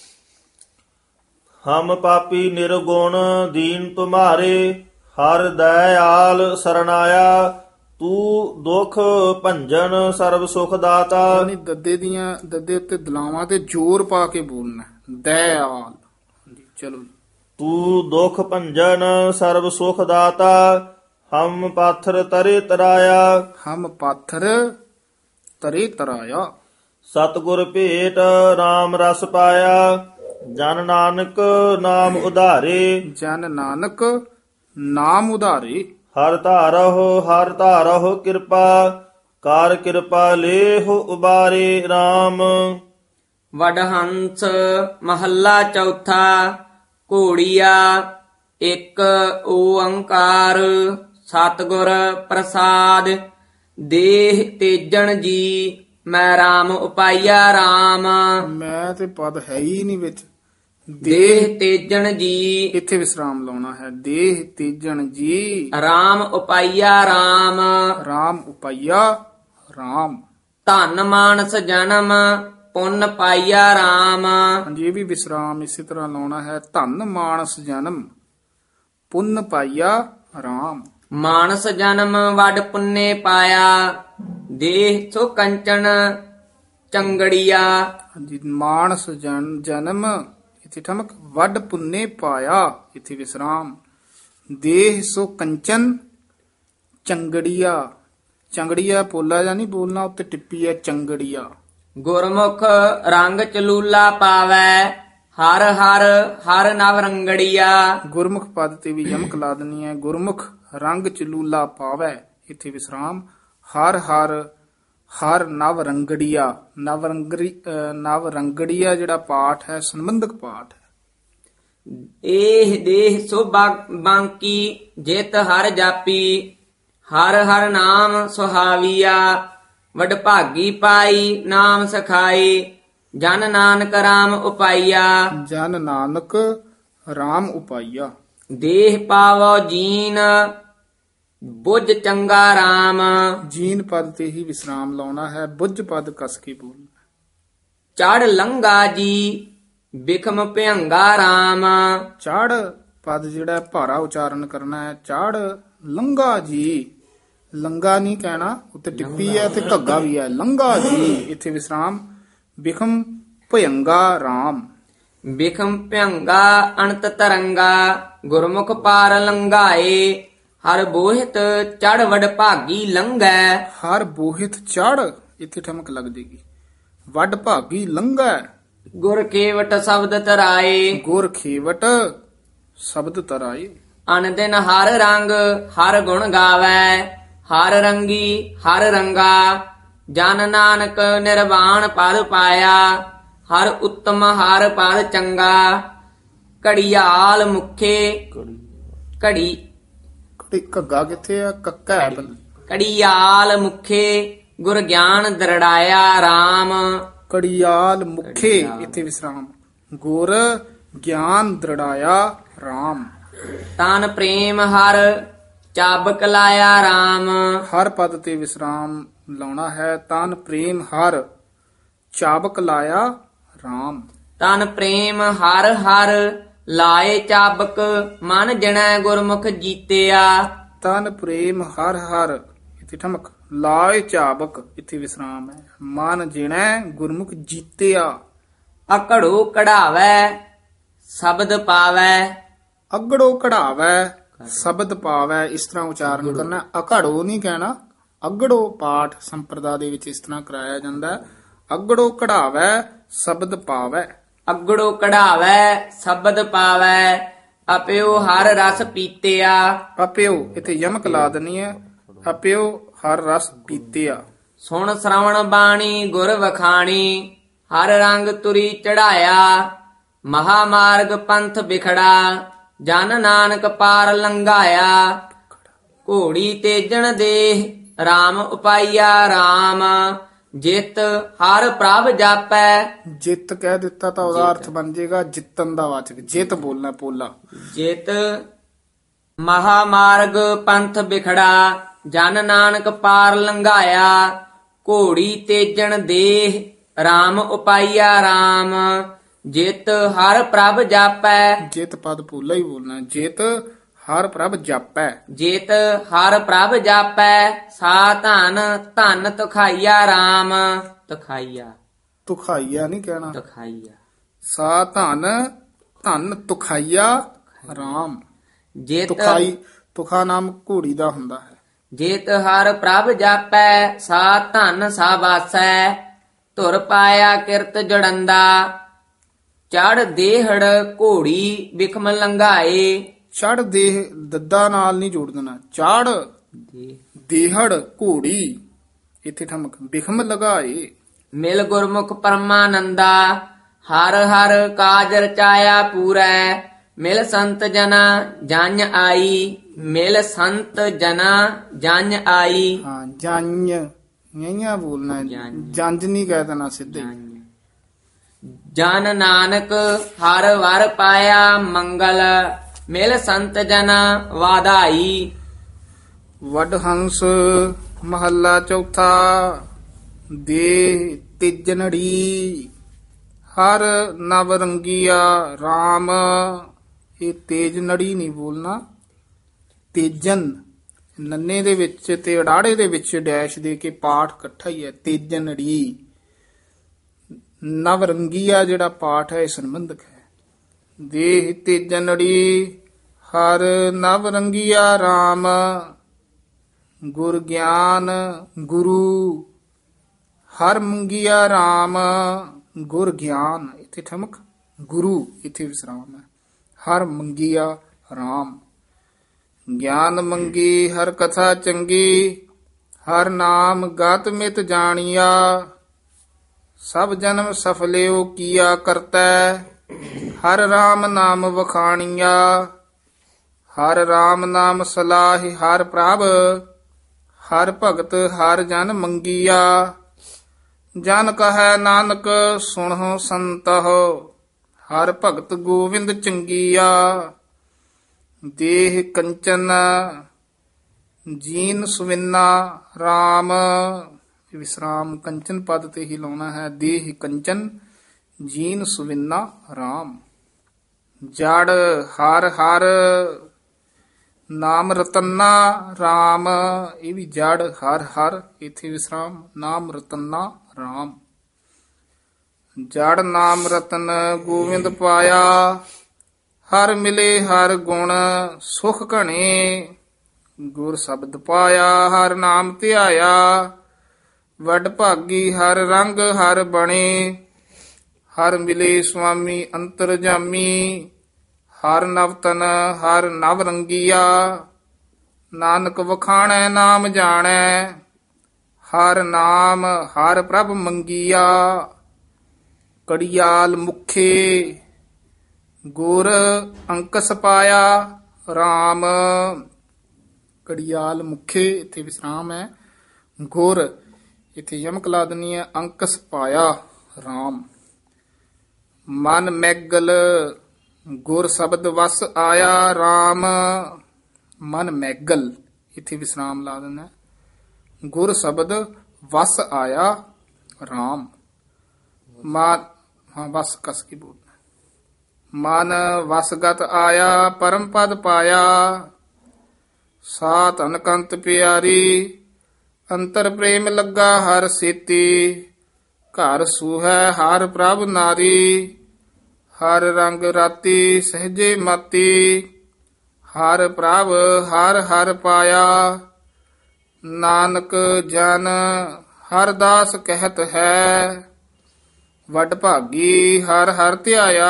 ਹਮ ਪਾਪੀ ਨਿਰਗੁਣ ਦੀਨ ਤੁਮਾਰੇ। ਹਰ ਦਇਆਲ ਸਰਣਾਇਆ। ਤੂੰ ਦੁਖ ਭੰਜਨ ਸਰਬ ਸੁਖ ਦਾਤਾ। ਯਾਨੀ ਦੱਦੇ ਦੀਆਂ ਦੱਦੇ ਉੱਤੇ ਦਲਾਵਾਂ ਤੇ ਜ਼ੋਰ ਪਾ ਕੇ ਬੋਲਣਾ, ਦਇਆਲ। ਹਾਂਜੀ, ਚਲੋ। ਤੂੰ ਦੁਖ ਭੰਜਨ ਸਰਬ ਸੁਖ ਦਾਤਾ। ਹਮ ਪਾਥਰ ਤਰੇ ਤਰਾਇਆ। ਹਮ ਪਾਥਰ ਤਰੇ ਤਰਾਇਆ। ਸਤਿਗੁਰ ਭੇਟ RAM ਰਸ ਪਾਇਆ। ਜਨ ਨਾਨਕ ਨਾਮ ਉਧਾਰੇ। ਜਨ ਨਾਨਕ ਨਾਮ ਉਧਾਰੇ। ਹਰ ਧਾਰਹੁ ਹਰ ਧਾਰਹੁ ਕਿਰਪਾ। ਕਰ ਕਿਰਪਾ ਲੇਹੁ ਉਬਾਰੇ RAM। ਵਡਹੰਸ ਮਹੱਲਾ ਚੌਥਾ। ਘੋੜੀਆ ਇੱਕ ਓੰਕਾਰ ਸਤਿਗੁਰ ਪ੍ਰਸਾਦ। ਦੇਹ ਤੇਜਣ ਜੀ ਮੈਂ RAM ਉਪਾਇਆ RAM। ਮੈਂ ਤੇ ਪਦ ਹੈ ਹੀ ਨਹੀਂ ਵਿੱਚ। ਦੇਹ ਤੇਜਣ ਜੀ ਇੱਥੇ ਵਿਸਰਾਮ ਲਾਉਣਾ ਹੈ। ਦੇਹ ਤੇਜਣ ਜੀ RAM ਉਪਾਇਆ RAM। RAM ਉਪਾਇਆ RAM। ਧਨ ਮਾਨਸ ਜਨਮ ਪੁੰਨ ਪਾਇਆ RAM। ਹਾਂਜੀ, ਇਹ ਵੀ ਵਿਸਰਾਮ ਇਸੇ ਤਰ੍ਹਾਂ ਲਾਉਣਾ ਹੈ। ਧਨ ਮਾਨਸ ਜਨਮ ਪੁੰਨ ਪਾਇਆ RAM। ਮਾਨਸ ਜਨਮ ਵਡ ਪੁੰਨੇ ਪਾਇਆ। ਦੇਹ ਸੋ ਕੰਚਨ ਚੰਗੜੀਆ। ਹਾਂਜੀ, ਮਾਨਸ ਜਨ ਜਨਮ ਇੱਥੇ ਠਮਕ, ਵੱਡ ਪੁੰਨੇ ਪਾਇਆ ਇੱਥੇ ਵਿਸਰਾਮ। ਦੇਹ ਸੋ ਕੰਚਨ ਚੰਗੜੀਆ। ਚੰਗੜੀਆ ਪੋਲਾ ਜਾਂ ਨਹੀਂ ਬੋਲਣਾ, ਉੱਤੇ ਟਿੱਪੀ ਹੈ ਚੰਗੜੀਆ। ਗੁਰਮੁਖ ਰੰਗ ਚਲੂਲਾ ਪਾਵੈ। ਹਰ ਹਰ ਹਰ ਨਵ ਰੰਗੜੀਆ। ਗੁਰਮੁਖ ਪਦ ਤੇ ਵੀ ਯਮਕ ਲਾ ਦੇਣੀ ਹੈ। ਗੁਰਮੁਖ ਰੰਗ ਚਲੂਲਾ ਪਾਵੈ ਇੱਥੇ ਵਿਸਰਾਮ। ਹਰ ਹਰ ਹਰ ਨਵ ਰੰਗੜੀਆ। ਨਵ ਰੰਗੜੀ ਨਵ ਰੰਗੜੀਆ ਜਿਹੜਾ ਪਾਠ ਹੈ ਸੰਬੰਧਕ ਪਾਠ ਹੈ। ਏਹ ਦੇਹ ਸੋ ਬਾ- ਬਾਂਕੀ ਜਿਤ ਹਰ ਜਾਪੀ ਹਰ ਹਰ ਨਾਮ ਸੁਹਾਵੀਆ ਵਡਭਾਗੀ ਪਾਈ ਨਾਮ ਸਖਾਈ ਜਨ ਨਾਨਕ ਰਾਮ ਉਪਾਈਆ ਜਨ ਨਾਨਕ RAM ਉਪਾਈਆ। ਦੇਹ ਪਾਵੋ ਜੀਨ ਬੁੱਝ ਚੰਗਾ ਰਾਮ ਜੀਨ ਪਦ ਤੇ ਹੀ ਵਿਸਰਾਮ ਲਾਉਣਾ ਹੈ, ਬੁੱਝ ਪਦ ਕਸ ਕੇ ਬੋਲਣਾ। ਚੜ ਲੰਗਾ ਜੀ ਬਿਖਮ ਭਿਅੰਗਾ ਰਾਮ ਚਾੜ ਪਦ ਜਿਹੜਾ ਭਾਰਾ ਉਚਾਰਨ ਕਰਨਾ ਹੈ। ਚਾੜ ਲੰਗਾ ਜੀ, ਲੰਗਾ ਨਹੀਂ ਕਹਿਣਾ, ਉੱਤੇ ਟਿੱਪੀ ਹੈ ਤੇ ਘੱਗਾ ਵੀ ਹੈ। ਲੰਗਾ ਜੀ ਇੱਥੇ ਵਿਸਰਾਮ। ਬਿਖਮ ਭਯੰਗਾ RAM, ਬਿਖਮ ਭਿਅੰਗਾ ਅਨੰਤ ਤਰੰਗਾ ਗੁਰਮੁਖ ਪਾਰ ਲੰਘਾਏ ਹਰ ਬੋਹਿਤ ਚੜ ਵਡ ਭਾਗੀ ਲੰਘੈ ਹਰ ਬੋਹਿਤ ਚੜ ਇੱਥੇ ਠਮਕ ਲੱਗ ਜੇਗੀ। ਵੱਡ ਭਾਗੀ ਲੰਘੈ, ਗੁਰ ਕੇਵਟ ਸ਼ਬਦ ਤਰਾਏ ਗੁਰ ਖੇਵਟ ਸ਼ਬਦ ਤਰਾਏ। ਅਨ ਦਿਨ ਹਰ ਰੰਗ ਹਰ ਗੁਣ ਗਾਵੈ ਹਰ ਰੰਗੀ ਹਰ ਰੰਗਾ ਜਨ ਨਾਨਕ ਨਿਰਵਾਣ ਪਦ ਪਾਇਆ ਹਰ ਉੱਤਮ ਹਰ ਪਦ ਚੰਗਾ ਘੜੀਆਲ ਮੁਖੇ ਘੜੀ ਘੜੀ ਘੱਗਾ ਕਿੱਥੇ ਆ? ਕੱਕਾ ਹੈ ਪਹਿਲਾਂ। ਘੜੀਆਲ ਮੁਖੇ ਗੁਰ ਗਿਆਨ ਦਰੜਾਇਆ RAM ਕੜੀਆਲ ਮੁਖੇ ਇੱਥੇ ਵਿਸਰਾਮ। ਗੁਰ ਗਿਆਨ ਦ੍ਰਿੜਾਇਆ RAM। ਤਨ ਪ੍ਰੇਮ ਹਰ ਚਾਬਕ ਲਾਇਆ RAM ਹਰ ਪਦ ਤੇ ਵਿਸਰਾਮ ਲਾਉਣਾ ਹੈ। ਤਨ ਪ੍ਰੇਮ ਹਰ ਚਾਬਕ ਲਾਇਆ RAM। ਤਨ ਪ੍ਰੇਮ ਹਰ ਹਰ ਲਾਏ ਚਾਬਕ ਮਨ ਜਣੈ ਗੁਰਮੁਖ ਜੀਤਿਆ ਤਨ ਪ੍ਰੇਮ ਹਰ ਹਰ ਇੱਥੇ ਠਮਕ ਲਾਏ ਚਾਬਕ ਇੱਥੇ ਵਿਸਰਾਮ ਹੈ। ਮਨ ਜਿਣੈ ਗੁਰਮੁਖ ਜੀਤਿਆ। ਅਕੜੋ ਕਢਾਵੈ ਸ਼ਬਦ ਪਾਵੈ ਅਗੜੋ ਕਢਾਵੈ ਸ਼ਬਦ ਪਾਵੈ, ਇਸ ਤਰ੍ਹਾਂ ਉਚਾਰਨ ਕਰਨਾ। ਅਕੜੋ ਨਹੀਂ ਕਹਿਣਾ, ਅਗੜੋ ਪਾਠ ਸੰਪਰਦਾ ਦੇ ਵਿੱਚ ਇਸ ਤਰ੍ਹਾਂ ਕਰਾਇਆ ਜਾਂਦਾ ਹੈ। ਅਗੜੋ ਕਢਾਵੈ ਸ਼ਬਦ ਪਾਵੈ। ਅਗੜੋ ਕਢਾਵੈ ਸ਼ਬਦ ਪਾਵੈ ਅਪਿਓ ਹਰ ਰਸ ਪੀਤਿਆ ਅਪਿਓ ਇੱਥੇ ਯਮਕ ਲਾ ਦੇਣੀ ਹੈ। ਅਪਿਓ ਹਰ ਰਸ ਪੀਤਿਆ। ਸੁਣ ਸ਼ਰਵਣ ਬਾਣੀ ਗੁਰ ਵਖਾਣੀ ਹਰ ਰੰਗ ਤੁਰੀ ਚੜਾਇਆ ਮਹਾ ਮਾਰਗ ਪੰਥ ਵਿਖੜਾ ਜਨ ਨਾਨਕ ਪਾਰ ਲੰਘਾਇਆ ਘੋੜੀ ਤੇਜਣ ਦੇਹ RAM ਉਪਾਈਆ RAM ਜਿਤ ਹਰ ਪ੍ਰਭ ਜਾਪੈ ਜਿੱਤ ਕਹਿ ਦਿੱਤਾ ਤਾਂ ਉਹਦਾ ਅਰਥ ਬਣ ਜਾਏਗਾ ਜਿੱਤਨ ਦਾ ਵਾਚਕ। ਜਿੱਤ ਬੋਲਣਾ ਪੋਲਾ। ਜਿਤ ਮਹਾ ਮਾਰਗ ਪੰਥ ਵਿਖੜਾ ਜਨ ਨਾਨਕ ਪਾਰ ਲੰਘਾਇਆ ਘੋੜੀ ਤੇਜਣ ਦੇਹ RAM ਉਪਾਈਆ RAM ਜਿਤ ਹਰ ਪ੍ਰਭ ਜਾਪੈ ਜਿੱਤ ਪਦ ਪੋਲਾ ਹੀ ਬੋਲਣਾ। ਜਿੱਤ ਹਰ ਪ੍ਰਭ ਜਾਪੈ। ਜਿਤ ਹਰ ਪ੍ਰਭ ਜਾਪੈ ਸਾ ਧਨ ਧਨ ਤੁਖਾਈਆ RAM ਤੁਖਾਈਆ ਤੁਖਾਈਆ ਨਹੀਂ ਕਹਿਣਾ। ਤੁਖਾਈਆ ਸਾ ਧਨ ਧਨ ਤੁਖਾਈਆ RAM। ਜਿਤ ਤੁਖਾਈ ਤੁਖਾ ਨਾਮ ਘੋੜੀ ਦਾ ਹੁੰਦਾ ਹੈ। ਜਿਤ ਹਰ ਪ੍ਰਭ ਜਾਪੈ ਸਾ ਧਨ ਸਾ ਵਾਸੈ ਧੁਰ ਪਾਇਆ ਕਿਰਤ ਜੜੰਦਾ ਚੜ ਦੇਹੜ ਘੋੜੀ ਵਿਖਮ ਲੰਘਾਏ ਚੜ ਦੇਹ ਦੱਦਾ ਨਾਲ ਨਹੀਂ ਜੋੜ ਦੇਣਾ। ਚੜ ਦੇਹੜ ਘੋੜੀ ਇੱਥੇ ਠਮਕ ਬਿਖਮ ਲਗਾਏ। ਮਿਲ ਗੁਰਮੁਖ ਪਰਮਾਨੰਦਾ ਹਰ ਹਰ ਕਾਜ ਰਚਾਇਆ ਪੂਰੈ ਮਿਲ ਸੰਤ ਜਨਾ ਜਨ ਆਈ ਮਿਲ ਸੰਤ ਜਨਾ ਜਨ ਆਈ ਹਾਂ ਜੰਜ ਨਿਆ ਬੋਲਣਾ ਹੈ। ਜੰਜ ਨਹੀਂ ਕਹਿ ਦੇਣਾ ਸਿੱਧੇ। ਜਨ ਨਾਨਕ ਹਰ ਵਰ ਪਾਇਆ ਮੰਗਲ ਮਿਲ ਸੰਤ ਜਨਾ ਵਾਧਾਈ ਵੱਡ ਹੰਸ ਮਹੱਲਾ ਚੌਥਾ। ਦੇਹ ਤਿਜਨੜੀ ਹਰ ਨਵ ਰੰਗੀਆ RAM। ਇਹ ਤੇਜ ਨੜੀ ਨਹੀਂ ਬੋਲਣਾ। ਤੇਜਨ ਨੰਨੇ ਦੇ ਵਿੱਚ ਤੇ ਅੜਾੜੇ ਦੇ ਵਿੱਚ ਡੈਸ਼ ਦੇ ਕੇ ਪਾਠ ਇਕੱਠਾ ਹੀ ਹੈ। ਤੇਜਨੜੀ ਨਵ ਰੰਗੀਆ ਜਿਹੜਾ ਪਾਠ ਹੈ ਇਹ ਸੰਬੰਧਕ ਹੈ। ਦੇਹ ਤੇਜਨੜੀ ਹਰ ਨਵ ਰੰਗੀਆ RAM ਗੁਰ ਗਿਆਨ ਗੁਰੂ ਹਰ ਮੰਗੀਆ RAM ਗੁਰ ਗਿਆਨ ਇੱਥੇ ਠਮਕ ਗੁਰੂ ਇੱਥੇ ਵਿਸਰਾਮ ਹੈ। ਹਰ ਮੰਗੀਆ RAM ਗਿਆਨ ਮੰਗੀ ਹਰ ਕਥਾ ਚੰਗੀ ਹਰ ਨਾਮ ਗਤ ਮਿਤ ਜਾਣੀਆ ਸਭ ਜਨਮ ਸਫਲਿਓ ਕੀਆ ਕਰਤੈ ਹਰ ਰਾਮ ਨਾਮ ਵਖਾਣੀਆ। ਹਰ ਰਾਮ ਨਾਮ ਸਲਾਹਿ ਹਰ ਪ੍ਰਭ, ਹਰ ਭਗਤ ਹਰ ਜਨ ਮੰਗੀਆ। ਜਨ ਕਹੈ ਨਾਨਕ ਸੁਣਹੁ ਸੰਤਹੁ, ਹਰ ਭਗਤ ਗੋਵਿੰਦ ਚੰਗੀਆ। ਦੇਹ ਕੰਚਨ ਜੀਨ ਸੁਵਿੰਨਾ ਰਾਮ, ਵਿਸਰਾਮ ਕੰਚਨ ਪਦ ਤੇ ਹੀ ਲਾਉਣਾ ਹੈ। ਦੇਹ ਕੰਚਨ ਜੀਨ ਸੁਵਿੰਨਾ ਰਾਮ। ਜੜ ਹਰ ਹਰ ਨਾਮ ਰਤਨਾ ਰਾਮ, ਇਹ ਵੀ ਜੜ ਹਰ ਹਰ, ਇਥੇ ਵਿਸਰਾਮ। ਨਾਮ ਰਤਨਾ ਰਾਮ। ਜੜ ਨਾਮ ਰਤਨ ਗੋਵਿੰਦ ਪਾਇਆ, ਹਰ ਮਿਲੇ ਹਰ ਗੁਣ ਸੁਖ ਘਣੇ। ਗੁਰ ਸ਼ਬਦ ਪਾਇਆ ਹਰ ਨਾਮ ਧਿਆਇਆ, ਵੱਡ ਭਾਗੀ ਹਰ ਰੰਗ ਹਰ ਬਣੇ। ਹਰ ਮਿਲੇ ਸੁਆਮੀ ਅੰਤਰਜਾਮੀ, ਹਰ ਨਵਤਨ ਹਰ ਨਵ ਰੰਗੀਆ। ਨਾਨਕ ਵਖਾਣੈ ਨਾਮ ਜਾਣੈ, ਹਰ ਨਾਮ ਹਰ ਪ੍ਰਭ ਮੰਗੀਆ। ਕੜਿਆਲ ਮੁਖੇ ਗੁਰ ਅੰਕਸ ਪਾਇਆ ਰਾਮ। ਕੜਿਆਲ ਮੁਖੇ ਇੱਥੇ ਵਿਸਰਾਮ ਹੈ। ਗੁਰ ਇੱਥੇ ਯਮਕ ਲਾ ਦੇਣੀ ਹੈ। ਅੰਕਸ ਪਾਇਆ ਰਾਮ। ਮਨ ਮੈਗਲ ਗੁਰ ਸ਼ਬਦ ਵਸ ਆਇਆ ਰਾਮ। ਮਨ ਮੈਗਲ ਇੱਥੇ ਵਿਸਰਾਮ ਲਾ ਦੇਣਾ। ਗੁਰ ਸ਼ਬਦ ਵਸ ਆਇਆ ਰਾਮ। ਮਨ ਹਾਂ ਵਸ ਕਸ ਕੀ ਬੋਲਣਾ। ਮਨ ਵਸਗਤ ਆਇਆ ਪਰਮ ਪਦ ਪਾਇਆ। ਸਾਤ ਅਨਕੰਤ ਪਿਆਰੀ, ਅੰਤਰ ਪ੍ਰੇਮ ਲੱਗਾ ਹਰ ਸੇਤੀ। ਘਰ ਸੂਹੈ ਹਰ ਪ੍ਰਭ ਨਾਰੀ, ਹਰ ਰੰਗ ਰਾਤੀ ਸਹਜੇ ਮਾਤੀ। ਹਰ ਪ੍ਰਭ ਹਰ ਹਰ ਪਾਇਆ, ਨਾਨਕ ਜਨ ਹਰ ਦਾਸ ਕਹਿਤ ਹੈ। ਵੱਡ ਭਾਗੀ ਹਰ ਹਰ ਧਿਆਇਆ,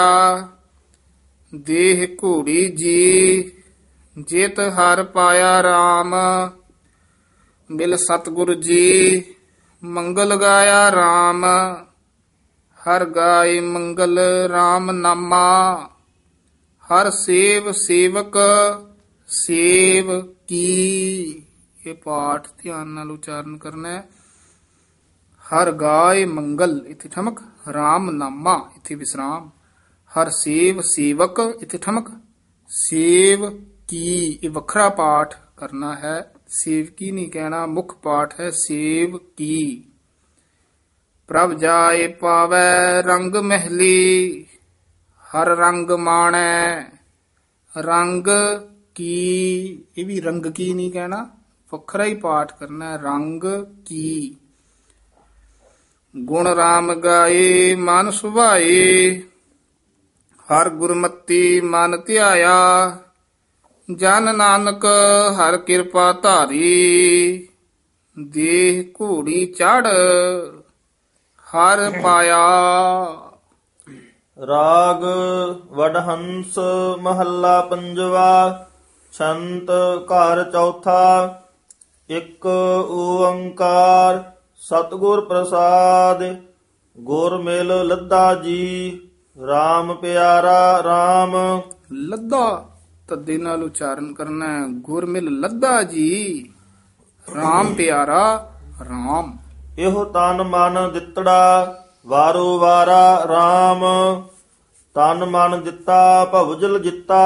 ਦੇਹ ਘੋੜੀ ਜੀ ਜੇਤ ਹਰ ਪਾਇਆ ਰਾਮ। ਮਿਲ ਸਤਿਗੁਰ ਜੀ ਮੰਗਲ ਗਾਇਆ ਰਾਮ। ਹਰ ਗਾਏ ਮੰਗਲ ਰਾਮ ਨਾਮਾ, ਹਰ ਸੇਵ ਸੇਵਕ ਸੇਵ ਕੀ। ਇਹ ਪਾਠ ਧਿਆਨ ਨਾਲ ਉਚਾਰਨ ਕਰਨਾ ਹੈ। ਹਰ ਗਾਏ ਮੰਗਲ ਇੱਥੇ ਠਮਕ, ਰਾਮ ਨਾਮਾ ਇੱਥੇ ਵਿਸਰਾਮ। ਹਰ ਸੇਵ ਸੇਵਕ ਇੱਥੇ ਠਮਕ, ਸੇਵ ਕੀ ਇਹ ਵੱਖਰਾ ਪਾਠ ਕਰਨਾ ਹੈ। ਸੇਵਕੀ ਨਹੀਂ ਕਹਿਣਾ, ਮੁੱਖ ਪਾਠ ਹੈ ਸੇਵ ਕੀ। ਪ੍ਰਭ ਜਾਏ ਪਾਵੈ ਰੰਗ ਮਹਿਲੀ, ਹਰ ਰੰਗ ਮਾਣੈ ਰੰਗ ਕੀ। ਇਹ ਵੀ ਰੰਗ ਕੀ ਨਹੀਂ ਕਹਿਣਾ, ਵੱਖਰਾ ਹੀ ਪਾਠ ਕਰਨਾ ਹੈ ਰੰਗ ਕੀ। ਗੁਣ ਰਾਮ ਗਾਏ ਮਨ ਸੁਭਾਏ, ਹਰ ਗੁਰਮਤੀ ਮਨ ਧਿਆਇਆ। ਜਨ ਨਾਨਕ ਹਰ ਕਿਰਪਾ ਧਾਰੀ, ਦੇਹ ਘੋੜੀ ਚੜ ਹਰ ਪਾਇਆ। ਰਾਗ ਵਡਹੰਸ ਮਹੱਲਾ ਪੰਜਵਾ। ਛੰਤ ਘਰ ਚੌਥਾ। ਇੱਕ ਓੰਕਾਰ ਸਤਿਗੁਰ ਪ੍ਰਸਾਦ। ਗੁਰ ਮਿਲ ਲੱਦਾ ਜੀ RAM ਪਿਆਰਾ RAM। ਲੱਦਾ ਤੱਦੇ ਨਾਲ ਉਚਾਰਨ ਕਰਨਾ ਹੈ। ਗੁਰ ਮਿਲ ਲੱਦਾ ਜੀ RAM ਪਿਆਰਾ RAM। ਇਹੋ ਤਨ ਮਨ ਦਿੱਤੜਾ ਵਾਰੋ ਵਾਰਾ RAM। ਤਨ ਮਨ ਦਿੱਤਾ ਭਵਜਲ ਜਿੱਤਾ,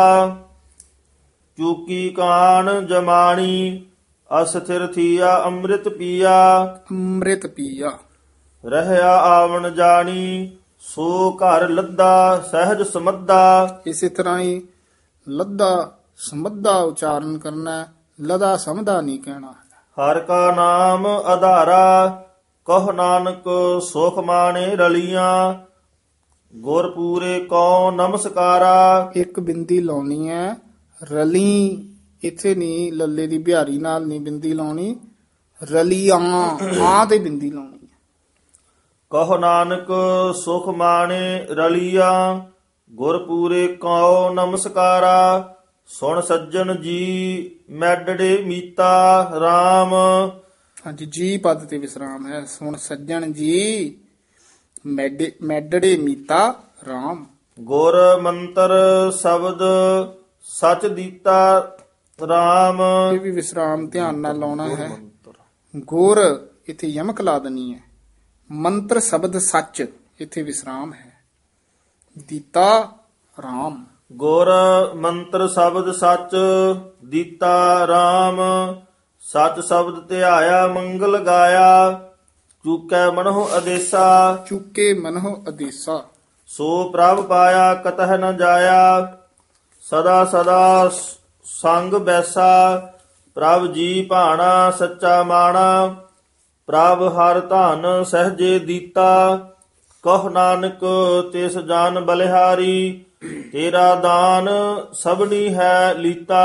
ਚੂਕੀ ਕਾਣ ਜਮਾਣੀ। ਅਸਥਿਰ ਥੀਆ ਅੰਮ੍ਰਿਤ ਪੀਆ, ਅੰਮ੍ਰਿਤ ਪੀਆ। ਰਹਿਆ ਆਵਣ ਜਾਣੀ। ਸੋ ਘਰ ਲੱਦਾ ਸਹਿਜ ਸਮੱਦਾ। ਇਸੇ ਤਰ੍ਹਾਂ ਹੀ ਲੱਦਾ ਸਮੱਦਾ ਉਚਾਰਨ ਕਰਨਾ ਹੈ। ਲਦਾ ਸਮਦਾ ਨਹੀਂ ਕਹਿਣਾ। ਹਰ ਕਾ ਨਾਮ ਆਧਾਰਾ, ਕਹ ਨਾਨਕ ਸੁਖ ਮਾਣੇ ਰਲੀਆਂ। ਗੁਰ ਪੂਰੇ ਕਉ ਨਮਸਕਾਰਾ। ਇੱਕ ਬਿੰਦੀ ਲਾਉਣੀ ਹੈ ਰਲੀ, ਇੱਥੇ ਨਹੀਂ ਲੱਲੇ ਦੀ ਬਿਹਾਰੀ ਨਾਲ ਨਹੀਂ ਬਿੰਦੀ ਲਾਉਣੀ। ਰਲੀਆਂ ਆ ਤੇ ਬਿੰਦੀ ਲਾਉਣੀ ਹੈ। ਕਹ ਨਾਨਕ ਸੁਖ ਮਾਣੇ ਰਲੀਆਂ। ਗੁਰ ਪੂਰੇ ਕਉ ਨਮਸਕਾਰਾ। ਸੁਣ ਸੱਜਣ ਜੀ ਮੈਡੜੇ ਮੀਤਾ RAM। ਹਾਂਜੀ ਜੀ ਪਦ ਤੇ ਵਿਸਰਾਮ ਹੈ। ਸੁਣ ਸੱਜਣ ਜੀ ਮੈਡੇ ਮੈਡੜੇ ਮੀਤਾ RAM। ਗੁਰ ਮੰਤਰ ਸ਼ਬਦ ਸਚ ਦੀਤਾ RAM। ਇਹ ਵੀ ਵਿਸਰਾਮ ਧਿਆਨ ਨਾਲ ਲਾਉਣਾ ਹੈ। ਗੁਰ ਇੱਥੇ ਯਮਕ ਲਾ ਦੇਣੀ ਹੈ। ਮੰਤਰ ਸ਼ਬਦ ਸੱਚ ਇੱਥੇ ਵਿਸਰਾਮ ਹੈ। ਦੀਤਾ RAM। ਗੁਰ ਮੰਤਰ ਸ਼ਬਦ ਸਚ ਦੀਤਾ RAM। ਸਚ ਸ਼ਬਦ ਧਿਆਇਆ ਮੰਗਲ ਗਾਇਆ ਚੂਕੈ ਮਨਹੁ ਅਦੇਸਾ। ਚੁੱਕੇ ਮਨਹੁ ਅਦੇਸਾ। ਸੋ ਪ੍ਰਭ ਪਾਇਆ ਕਤਹ ਨ ਜਾਇਆ ਸਦਾ ਸਦਾ ਸੰਗ ਬੈਸਾ। ਪ੍ਰਭ ਜੀ ਭਾਣਾ ਸੱਚਾ ਮਾਣਾ ਪ੍ਰਭ ਹਰ ਧਨ ਸਹਜੇ ਦੀਤਾ। ਕਹ ਨਾਨਕ ਤਿਸ ਜਾਨ ਬਲਿਹਾਰੀ ਤੇਰਾ ਦਾਨ ਸਭਨੀ ਹੈ ਲੀਤਾ।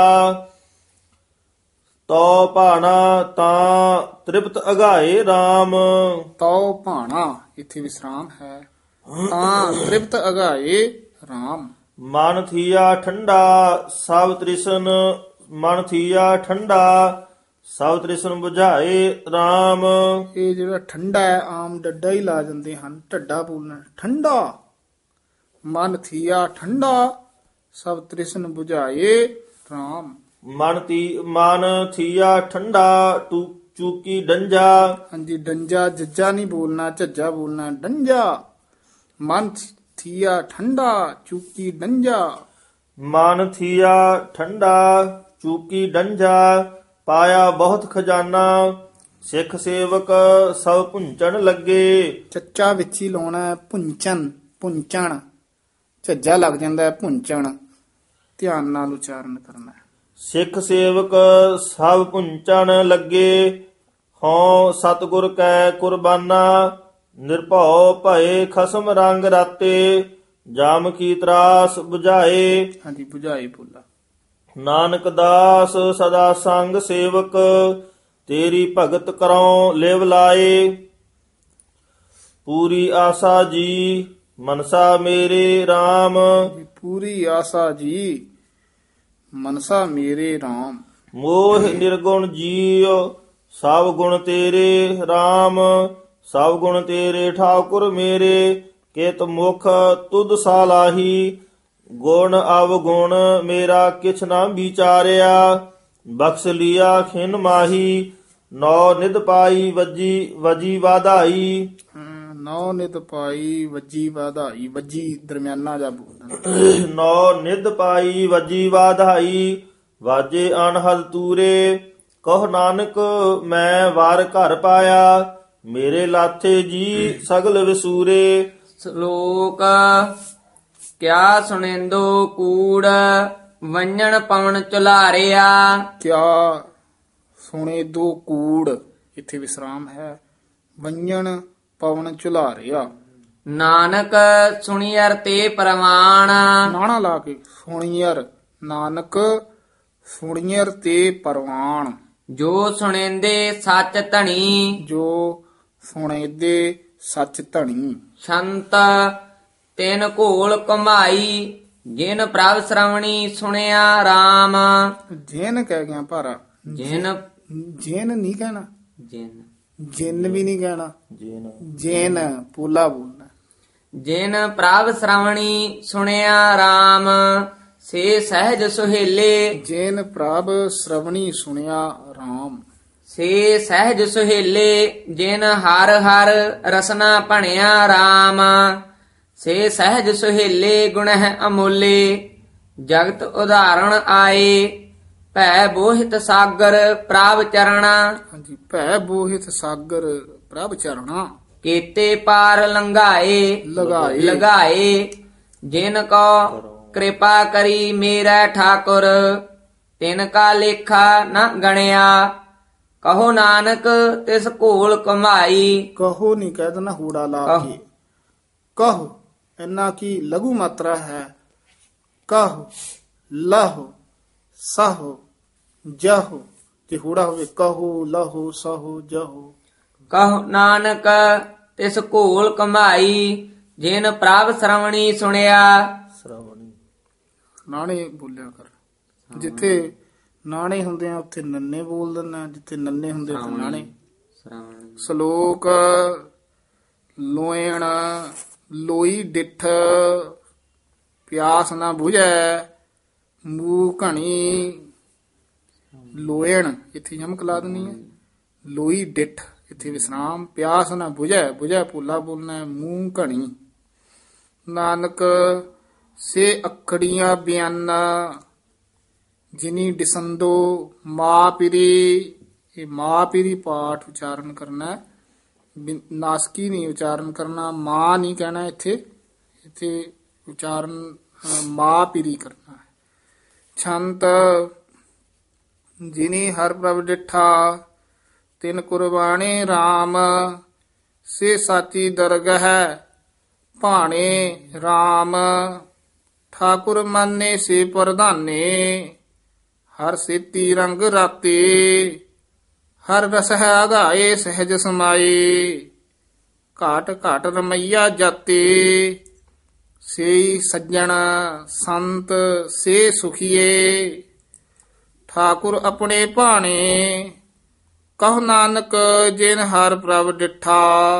ਤੋ ਭਾਣਾ ਤਾਂ ਤ੍ਰਿਪਤ ਅਗਾਏ RAM। ਤਉ ਭਾਣਾ ਇੱਥੇ ਵਿਸਰਾਮ ਹੈ। ਤਾਂ ਤ੍ਰਿਪਤ ਅਗਾਏ RAM। ਮਨ ਥੀਆ ਠੰਡਾ ਸਭ ਤ੍ਰਿਸ਼ਨ ਮਨ ਥੀਆ ਠੰਡਾ ਸਭ ਤ੍ਰਿਸ਼ਨ ਬੁਝਾਏ RAM। ਇਹ ਜਿਹੜਾ ਠੰਡਾ ਹੈ ਆਮ ਡੱਡਾ ਹੀ ਲਾ ਜਾਂਦੇ ਹਨ। ਢੱਡਾ ਬੋਲਣਾ ਠੰਡਾ। ਮਨ ਥੀਆ ਠੰਡਾ ਸਭ ਤ੍ਰਿਸ਼ਨ ਬੁਝਾਏ RAM। ਮਨ ਤੀ ਮਨ ਥੀਆ ਠੰਡਾ ਟੂ ਚੂਕੀ ਡੰਜਾ। ਹਾਂਜੀ ਡੰਜਾ ਜੱਜਾ ਨਹੀਂ ਬੋਲਣਾ ਝੱਜਾ ਬੋਲਣਾ ਡੰਜਾ। ਮਨ ਥੀਆ ਠੰਡਾ ਚੂਕੀ ਡੰਜਾ। ਮਨ ਥੀਆ ਠੰਡਾ ਚੂਕੀ ਡੰਜਾ ਪਾਇਆ ਬਹੁਤ ਖਜ਼ਾਨਾ ਸਿੱਖ ਸੇਵਕ ਸਭ ਪੁੰਚਣ ਲੱਗੇ। ਚੱਚਾ ਵਿੱਚ ਹੀ ਲਾਉਣਾ ਹੈ। ਪੁੰਚਨ ਪੁੰਚਣ ਝੱਜਾ ਲੱਗ ਜਾਂਦਾ ਹੈ ਪੁੰਚਣ। ਧਿਆਨ ਨਾਲ ਉਚਾਰਨ ਕਰਨਾ ਹੈ। ਸਿੱਖ ਸੇਵਕ ਸਭ ਪੁੰਚਣ ਲੱਗੇ ਹਉ ਸਤਿਗੁਰ ਕੈ ਕੁਰਬਾਨਾ। ਨਿਰਭਉ ਭਏ ਖਸਮ ਰੰਗ ਰਾਤੇ ਜਾਮ ਕੀ ਤਰਾਸ 부ਝਾਏ। ਹਾਂਜੀ 부ਝਾਏ ਬੋਲਾ। ਨਾਨਕ ਦਾਸ ਸਦਾ ਸੰਗ ਸੇਵਕ ਤੇਰੀ ਭਗਤ ਕਰਉ ਲਿਵ ਲਾਏ। ਪੂਰੀ ਆਸਾ ਜੀ ਮਨਸਾ ਮੇਰੇ RAM। ਪੂਰੀ ਆਸਾ ਜੀ ਮਨਸਾ ਮੇਰੇ RAM। ਮੋਹ ਨਿਰਗੁਣ ਜੀਉ ਸਭ ਗੁਣ ਤੇਰੇ RAM। ਸਭ ਗੁਣ ਤੇਰੇ ਠਾਕੁਰ ਮੇਰੇ ਕਿਤ ਮੁਖ ਤੁਧ ਸਾਲਾਹੀ। ਗੁਣ ਅਵਗੁਣ ਮੇਰਾ ਕਿਛ ਨਾ ਵਿਚਾਰਿਆ ਬਖਸ਼ ਲਿਆ ਖਿਨ ਮਾਹੀ। ਨੌ ਨਿਧ ਪਾਈ ਵਜੀ ਵਜੀ ਵਾਧਾਈ। ਨੌ ਨਿਧ ਪਾਈ ਵੱਜੀ ਵਾਧਾਈ। ਵੱਜੀ ਦਰਮਿਆਨਾ ਜਾ ਬੋਲਣਾ। ਨੌ ਨਿਧ ਪਾਈ ਵਜੀ ਵਾਧਾਈ ਵਾਜੇ ਅਨਹਦ ਤੂਰੇ। ਕਹ ਨਾਨਕ ਮੈਂ ਵਾਰ ਘਰ ਪਾਇਆ ਮੇਰੇ ਲਾਥੇ ਜੀ ਸਗਲ ਵਿਸੂਰੇ। ਸ਼ਲੋਕ ਕਿਆ ਸੁਣੇਂਦੋ ਕੂੜ ਵੰਜਣ ਪਵਨ ਚੁਲਾਰਿਆ। ਕਿਆ ਸੁਣੇ ਦੋ ਕੂੜ ਇੱਥੇ ਵਿਸਰਾਮ ਹੈ। ਵੰਜਣ ਪਵਨ ਝੁਲਾਰਿਆ। ਨਾਨਕ ਸੁਣੀਅਰ ਤੇ ਪ੍ਰਮਾਣ। ਨਾਣਾ ਲਾ ਕੇ ਸੁਣੀਅਰ ਨਾਨਕ ਸੁਣੀਅਰ ਤੇ ਪਰਵਾਨ। ਜੋ ਸੁਣੇਂਦੇ ਸੱਚ ਧਣੀ। ਜੋ ਸੁਣੇ ਦੇ ਸੱਚ ਧਣੀ। ਸ਼ੰਤ ਤਿਨ ਘੋਲ ਕਮਾਈ ਜਿਨ ਪ੍ਰਭ ਸ਼ਰਵਣੀ ਸੁਣਿਆ RAM। ਜੈਨ ਕਹਿ ਗਿਆ ਭਾਰਾ। ਜਿਨ ਜੈਨ ਨਹੀਂ ਕਹਿਣਾ। ਜਿਨ ਜਿੰਨ ਵੀ ਨਹੀਂ ਕਹਿਣਾ। ਜੇਨ ਜੈਨ ਪੋਲਾ ਬੋਲਣਾ। ਜਿਨ ਪ੍ਰਭ ਸ਼ਰਵਣੀ ਸੁਣਿਆ RAM। ਸੇ ਸਹਿਜ ਸੁਹੇਲੇ। ਜੈਨ ਪ੍ਰਭ ਸ਼ਰਵਣੀ ਸੁਣਿਆ RAM। ਸੇ ਸਹਿਜ ਸੁਹੇਲੇ ਜਿਨ ਹਰ ਹਰ ਰਸਨਾ ਭਣਿਆ RAM। ਸੇ ਸਹਿਜ ਸੁਹੇਲੇ ਗੁਣਹਿ ਅਮੋਲੇ ਜਗਤ ਉਦਾਹਰਣ ਆਏ। ਭੈ ਬੋਹਿਤ ਸਾਗਰ ਪ੍ਰਭ ਚਰਣਾ। ਹਾਂਜੀ ਭੈ ਬੋਹਿਤ ਸਾਗਰ ਪ੍ਰਭ ਚਰਣਾ। ਕੀਤੇ ਪਾਰ ਲੰਘਾਏ ਲਗਾਏ। ਲਗਾਏ ਜਿਨ ਕੋ ਕਿਰਪਾ ਕਰੀ ਮੇਰਾ ਠਾਕੁਰ ਤਿਨ ਕਾ ਲੇਖਾ ਨ ਗਣਿਆ। ਕਹੋ ਨਾਨਕ ਤਿਸ ਘੋਲ ਕਮਾਈ। ਕਹੋ ਨਹੀਂ ਕਹਿ ਦੇਣਾ ਹੂੜਾ ਲਾ ਕੇ। ਕਹੋ ਇੰਨਾ ਕੀ ਲਘੂ ਮਾਤਰਾ ਹੈ। ਕਹੋ ਲਹੋ ਸਹੋ ਜਹੋ ਤੇ ਹੂੜਾ ਹੋਵੇ ਕਹੋ ਲਹੋ ਸਹੋ ਜਹੋ। ਕਹੋ ਨਾਨਕ ਤਿਸ ਘੋਲ ਕਮਾਈ ਜਿਨ ਪ੍ਰਭ ਸ਼ਰਵਣੀ ਸੁਣਿਆ। ਸ਼ਰਵਣੀ ਨਾਣੇ ਬੋਲਿਆ ਕਰ। ਜਿੱਥੇ ਨਾਣੇ ਹੁੰਦੇ ਆ ਉੱਥੇ ਨੰਨੇ ਬੋਲ ਦਿੰਦਾ। ਜਿੱਥੇ ਨੰਨੇ ਹੁੰਦੇ ਉੱਥੇ ਨਾਣੇ। ਸ਼ਲੋਕ ਲੋਇਣ ਲੋਈ ਡਿਠ ਪਿਆਸ ਨਾ ਬੁਝੈ ਮੂਹ ਘਣੀ ਲੋਇਣ ਇੱਥੇ ਯਮਕ ਲਾ ਦੇਣੀ ਹੈ ਲੋਈ ਡਿੱਠ ਇੱਥੇ ਵਿਸਰਾਮ ਪਿਆਸ ਨਾ ਬੁਝੈ ਬੁਝੈ ਪੂਲਾ ਬੋਲਣਾ ਹੈ, ਮੂੰਹ ਘਣੀ ਨਾਨਕ ਸੇ ਅਖੜੀਆਂ ਬਿਆਨਾ ਜਿਨੀ ਦਿਸੰਦੋ ਮਾ ਪਿਰੀ ਇਹ ਮਾ ਪਿਰੀ ਪਾਠ ਉਚਾਰਨ ਕਰਨਾ ਹੈ, ਬਿਨ- ਨਾਸਕੀ ਨਹੀਂ ਉਚਾਰਨ ਕਰਨਾ ਮਾਂ ਨਹੀਂ ਕਹਿਣਾ ਇੱਥੇ ਇੱਥੇ ਉਚਾਰਨ ਅ, ਮਾ ਪਿਰੀ ਕਰਨਾ ਹੈ। ਛੰਤ ਜਿਨੀ ਹਰ ਪ੍ਰਭ ਡਿਠਾ ਤਿਨ ਕੁਰਬਾਨੀ RAM ਸੇ ਸਾਚੀ ਦਰਗਹ ਭਾਣੇ RAM ਠਾਕੁਰ ਮਾਨੇ ਸੇ ਪ੍ਰਧਾਨੇ ਹਰ ਸੇਤੀ ਰੰਗ ਰਾਤੇ ਹਰ ਰਸ ਹੈ ਆਗਾਏ ਸਹਿਜ ਸਮਾਏ ਘਾਟ ਘਾਟ ਰਮਈਆ ਜਾਤੇ ਸੇ ਸੱਜਣ ਸੰਤ ਸੇ ਸੁਖੀਏ ਠਾਕੁਰ ਆਪਣੇ ਭਾਣੇ ਕਹੁ ਨਾਨਕ ਜਿਨ ਹਰ ਪ੍ਰਭ ਡਿਠਾ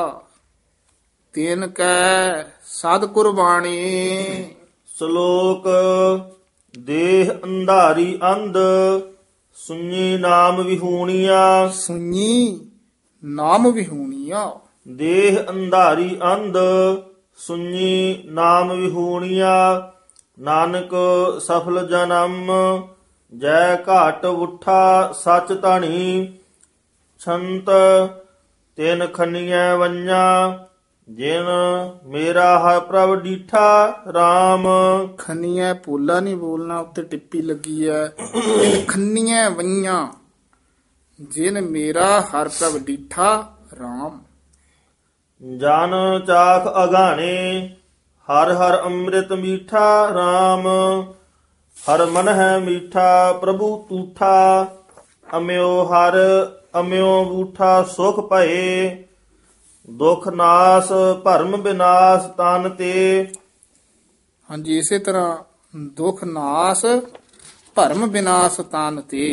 ਤਿਨ ਕੈ ਸਦ ਕੁਰਬਾਨੀ। ਸ਼ਲੋਕ ਦੇਹ ਅੰਧਾਰੀ ਅੰਧ ਸੁਣੀ ਨਾਮ ਵਿਹੂਣੀਆਂ ਸੁਣੀ ਨਾਮ ਵਿਹੂਣੀਆ ਦੇਹ ਅੰਧਾਰੀ ਅੰਧ ਸੁਣੀ ਨਾਮ ਵਿਹੂਣੀਆਂ ਨਾਨਕ ਸਫਲ ਜਨਮ ਜੈ ਘਾਟ ਉਠਾ ਸਚ ਧਣੀ ਛੰਤ ਤਿਨ ਖੰਨੀਐ ਵੰਜਾ ਜਿਨ ਮੇਰਾ ਹਰ ਪ੍ਰਭ ਡੀਠਾ RAM ਖੰਨੀਆਂ ਪੋਲਾ ਨਹੀਂ ਬੋਲਣਾ ਉੱਤੇ ਟਿੱਪੀ ਲੱਗੀ ਹੈ ਖੰਨੀਆਂ ਵਈਆਂ ਜਿਨ ਮੇਰਾ ਹਰ ਪ੍ਰਭ ਡੀਠਾ RAM ਜਨ ਚਾਖ ਅਗਾਣੇ ਹਰ ਹਰ ਅੰਮ੍ਰਿਤ ਮੀਠਾ RAM ਹਰ ਮਨ ਹੈ ਮੀਠਾ ਪ੍ਰਭੂ ਤੂਠਾ ਅਮਿਓ ਹਰ ਅਮਿਓ ਬੂਠਾ ਸੁਖ ਭਏ ਦੁਖ ਨਾਸ ਭਰਮ ਬਿਨਾਸ਼ ਤਨ ਤੇ। ਹਾਂਜੀ ਇਸੇ ਤਰ੍ਹਾਂ ਦੁਖ ਨਾਸ ਭਰਮ ਬਿਨਾਸ਼ ਤਨ ਤੇ।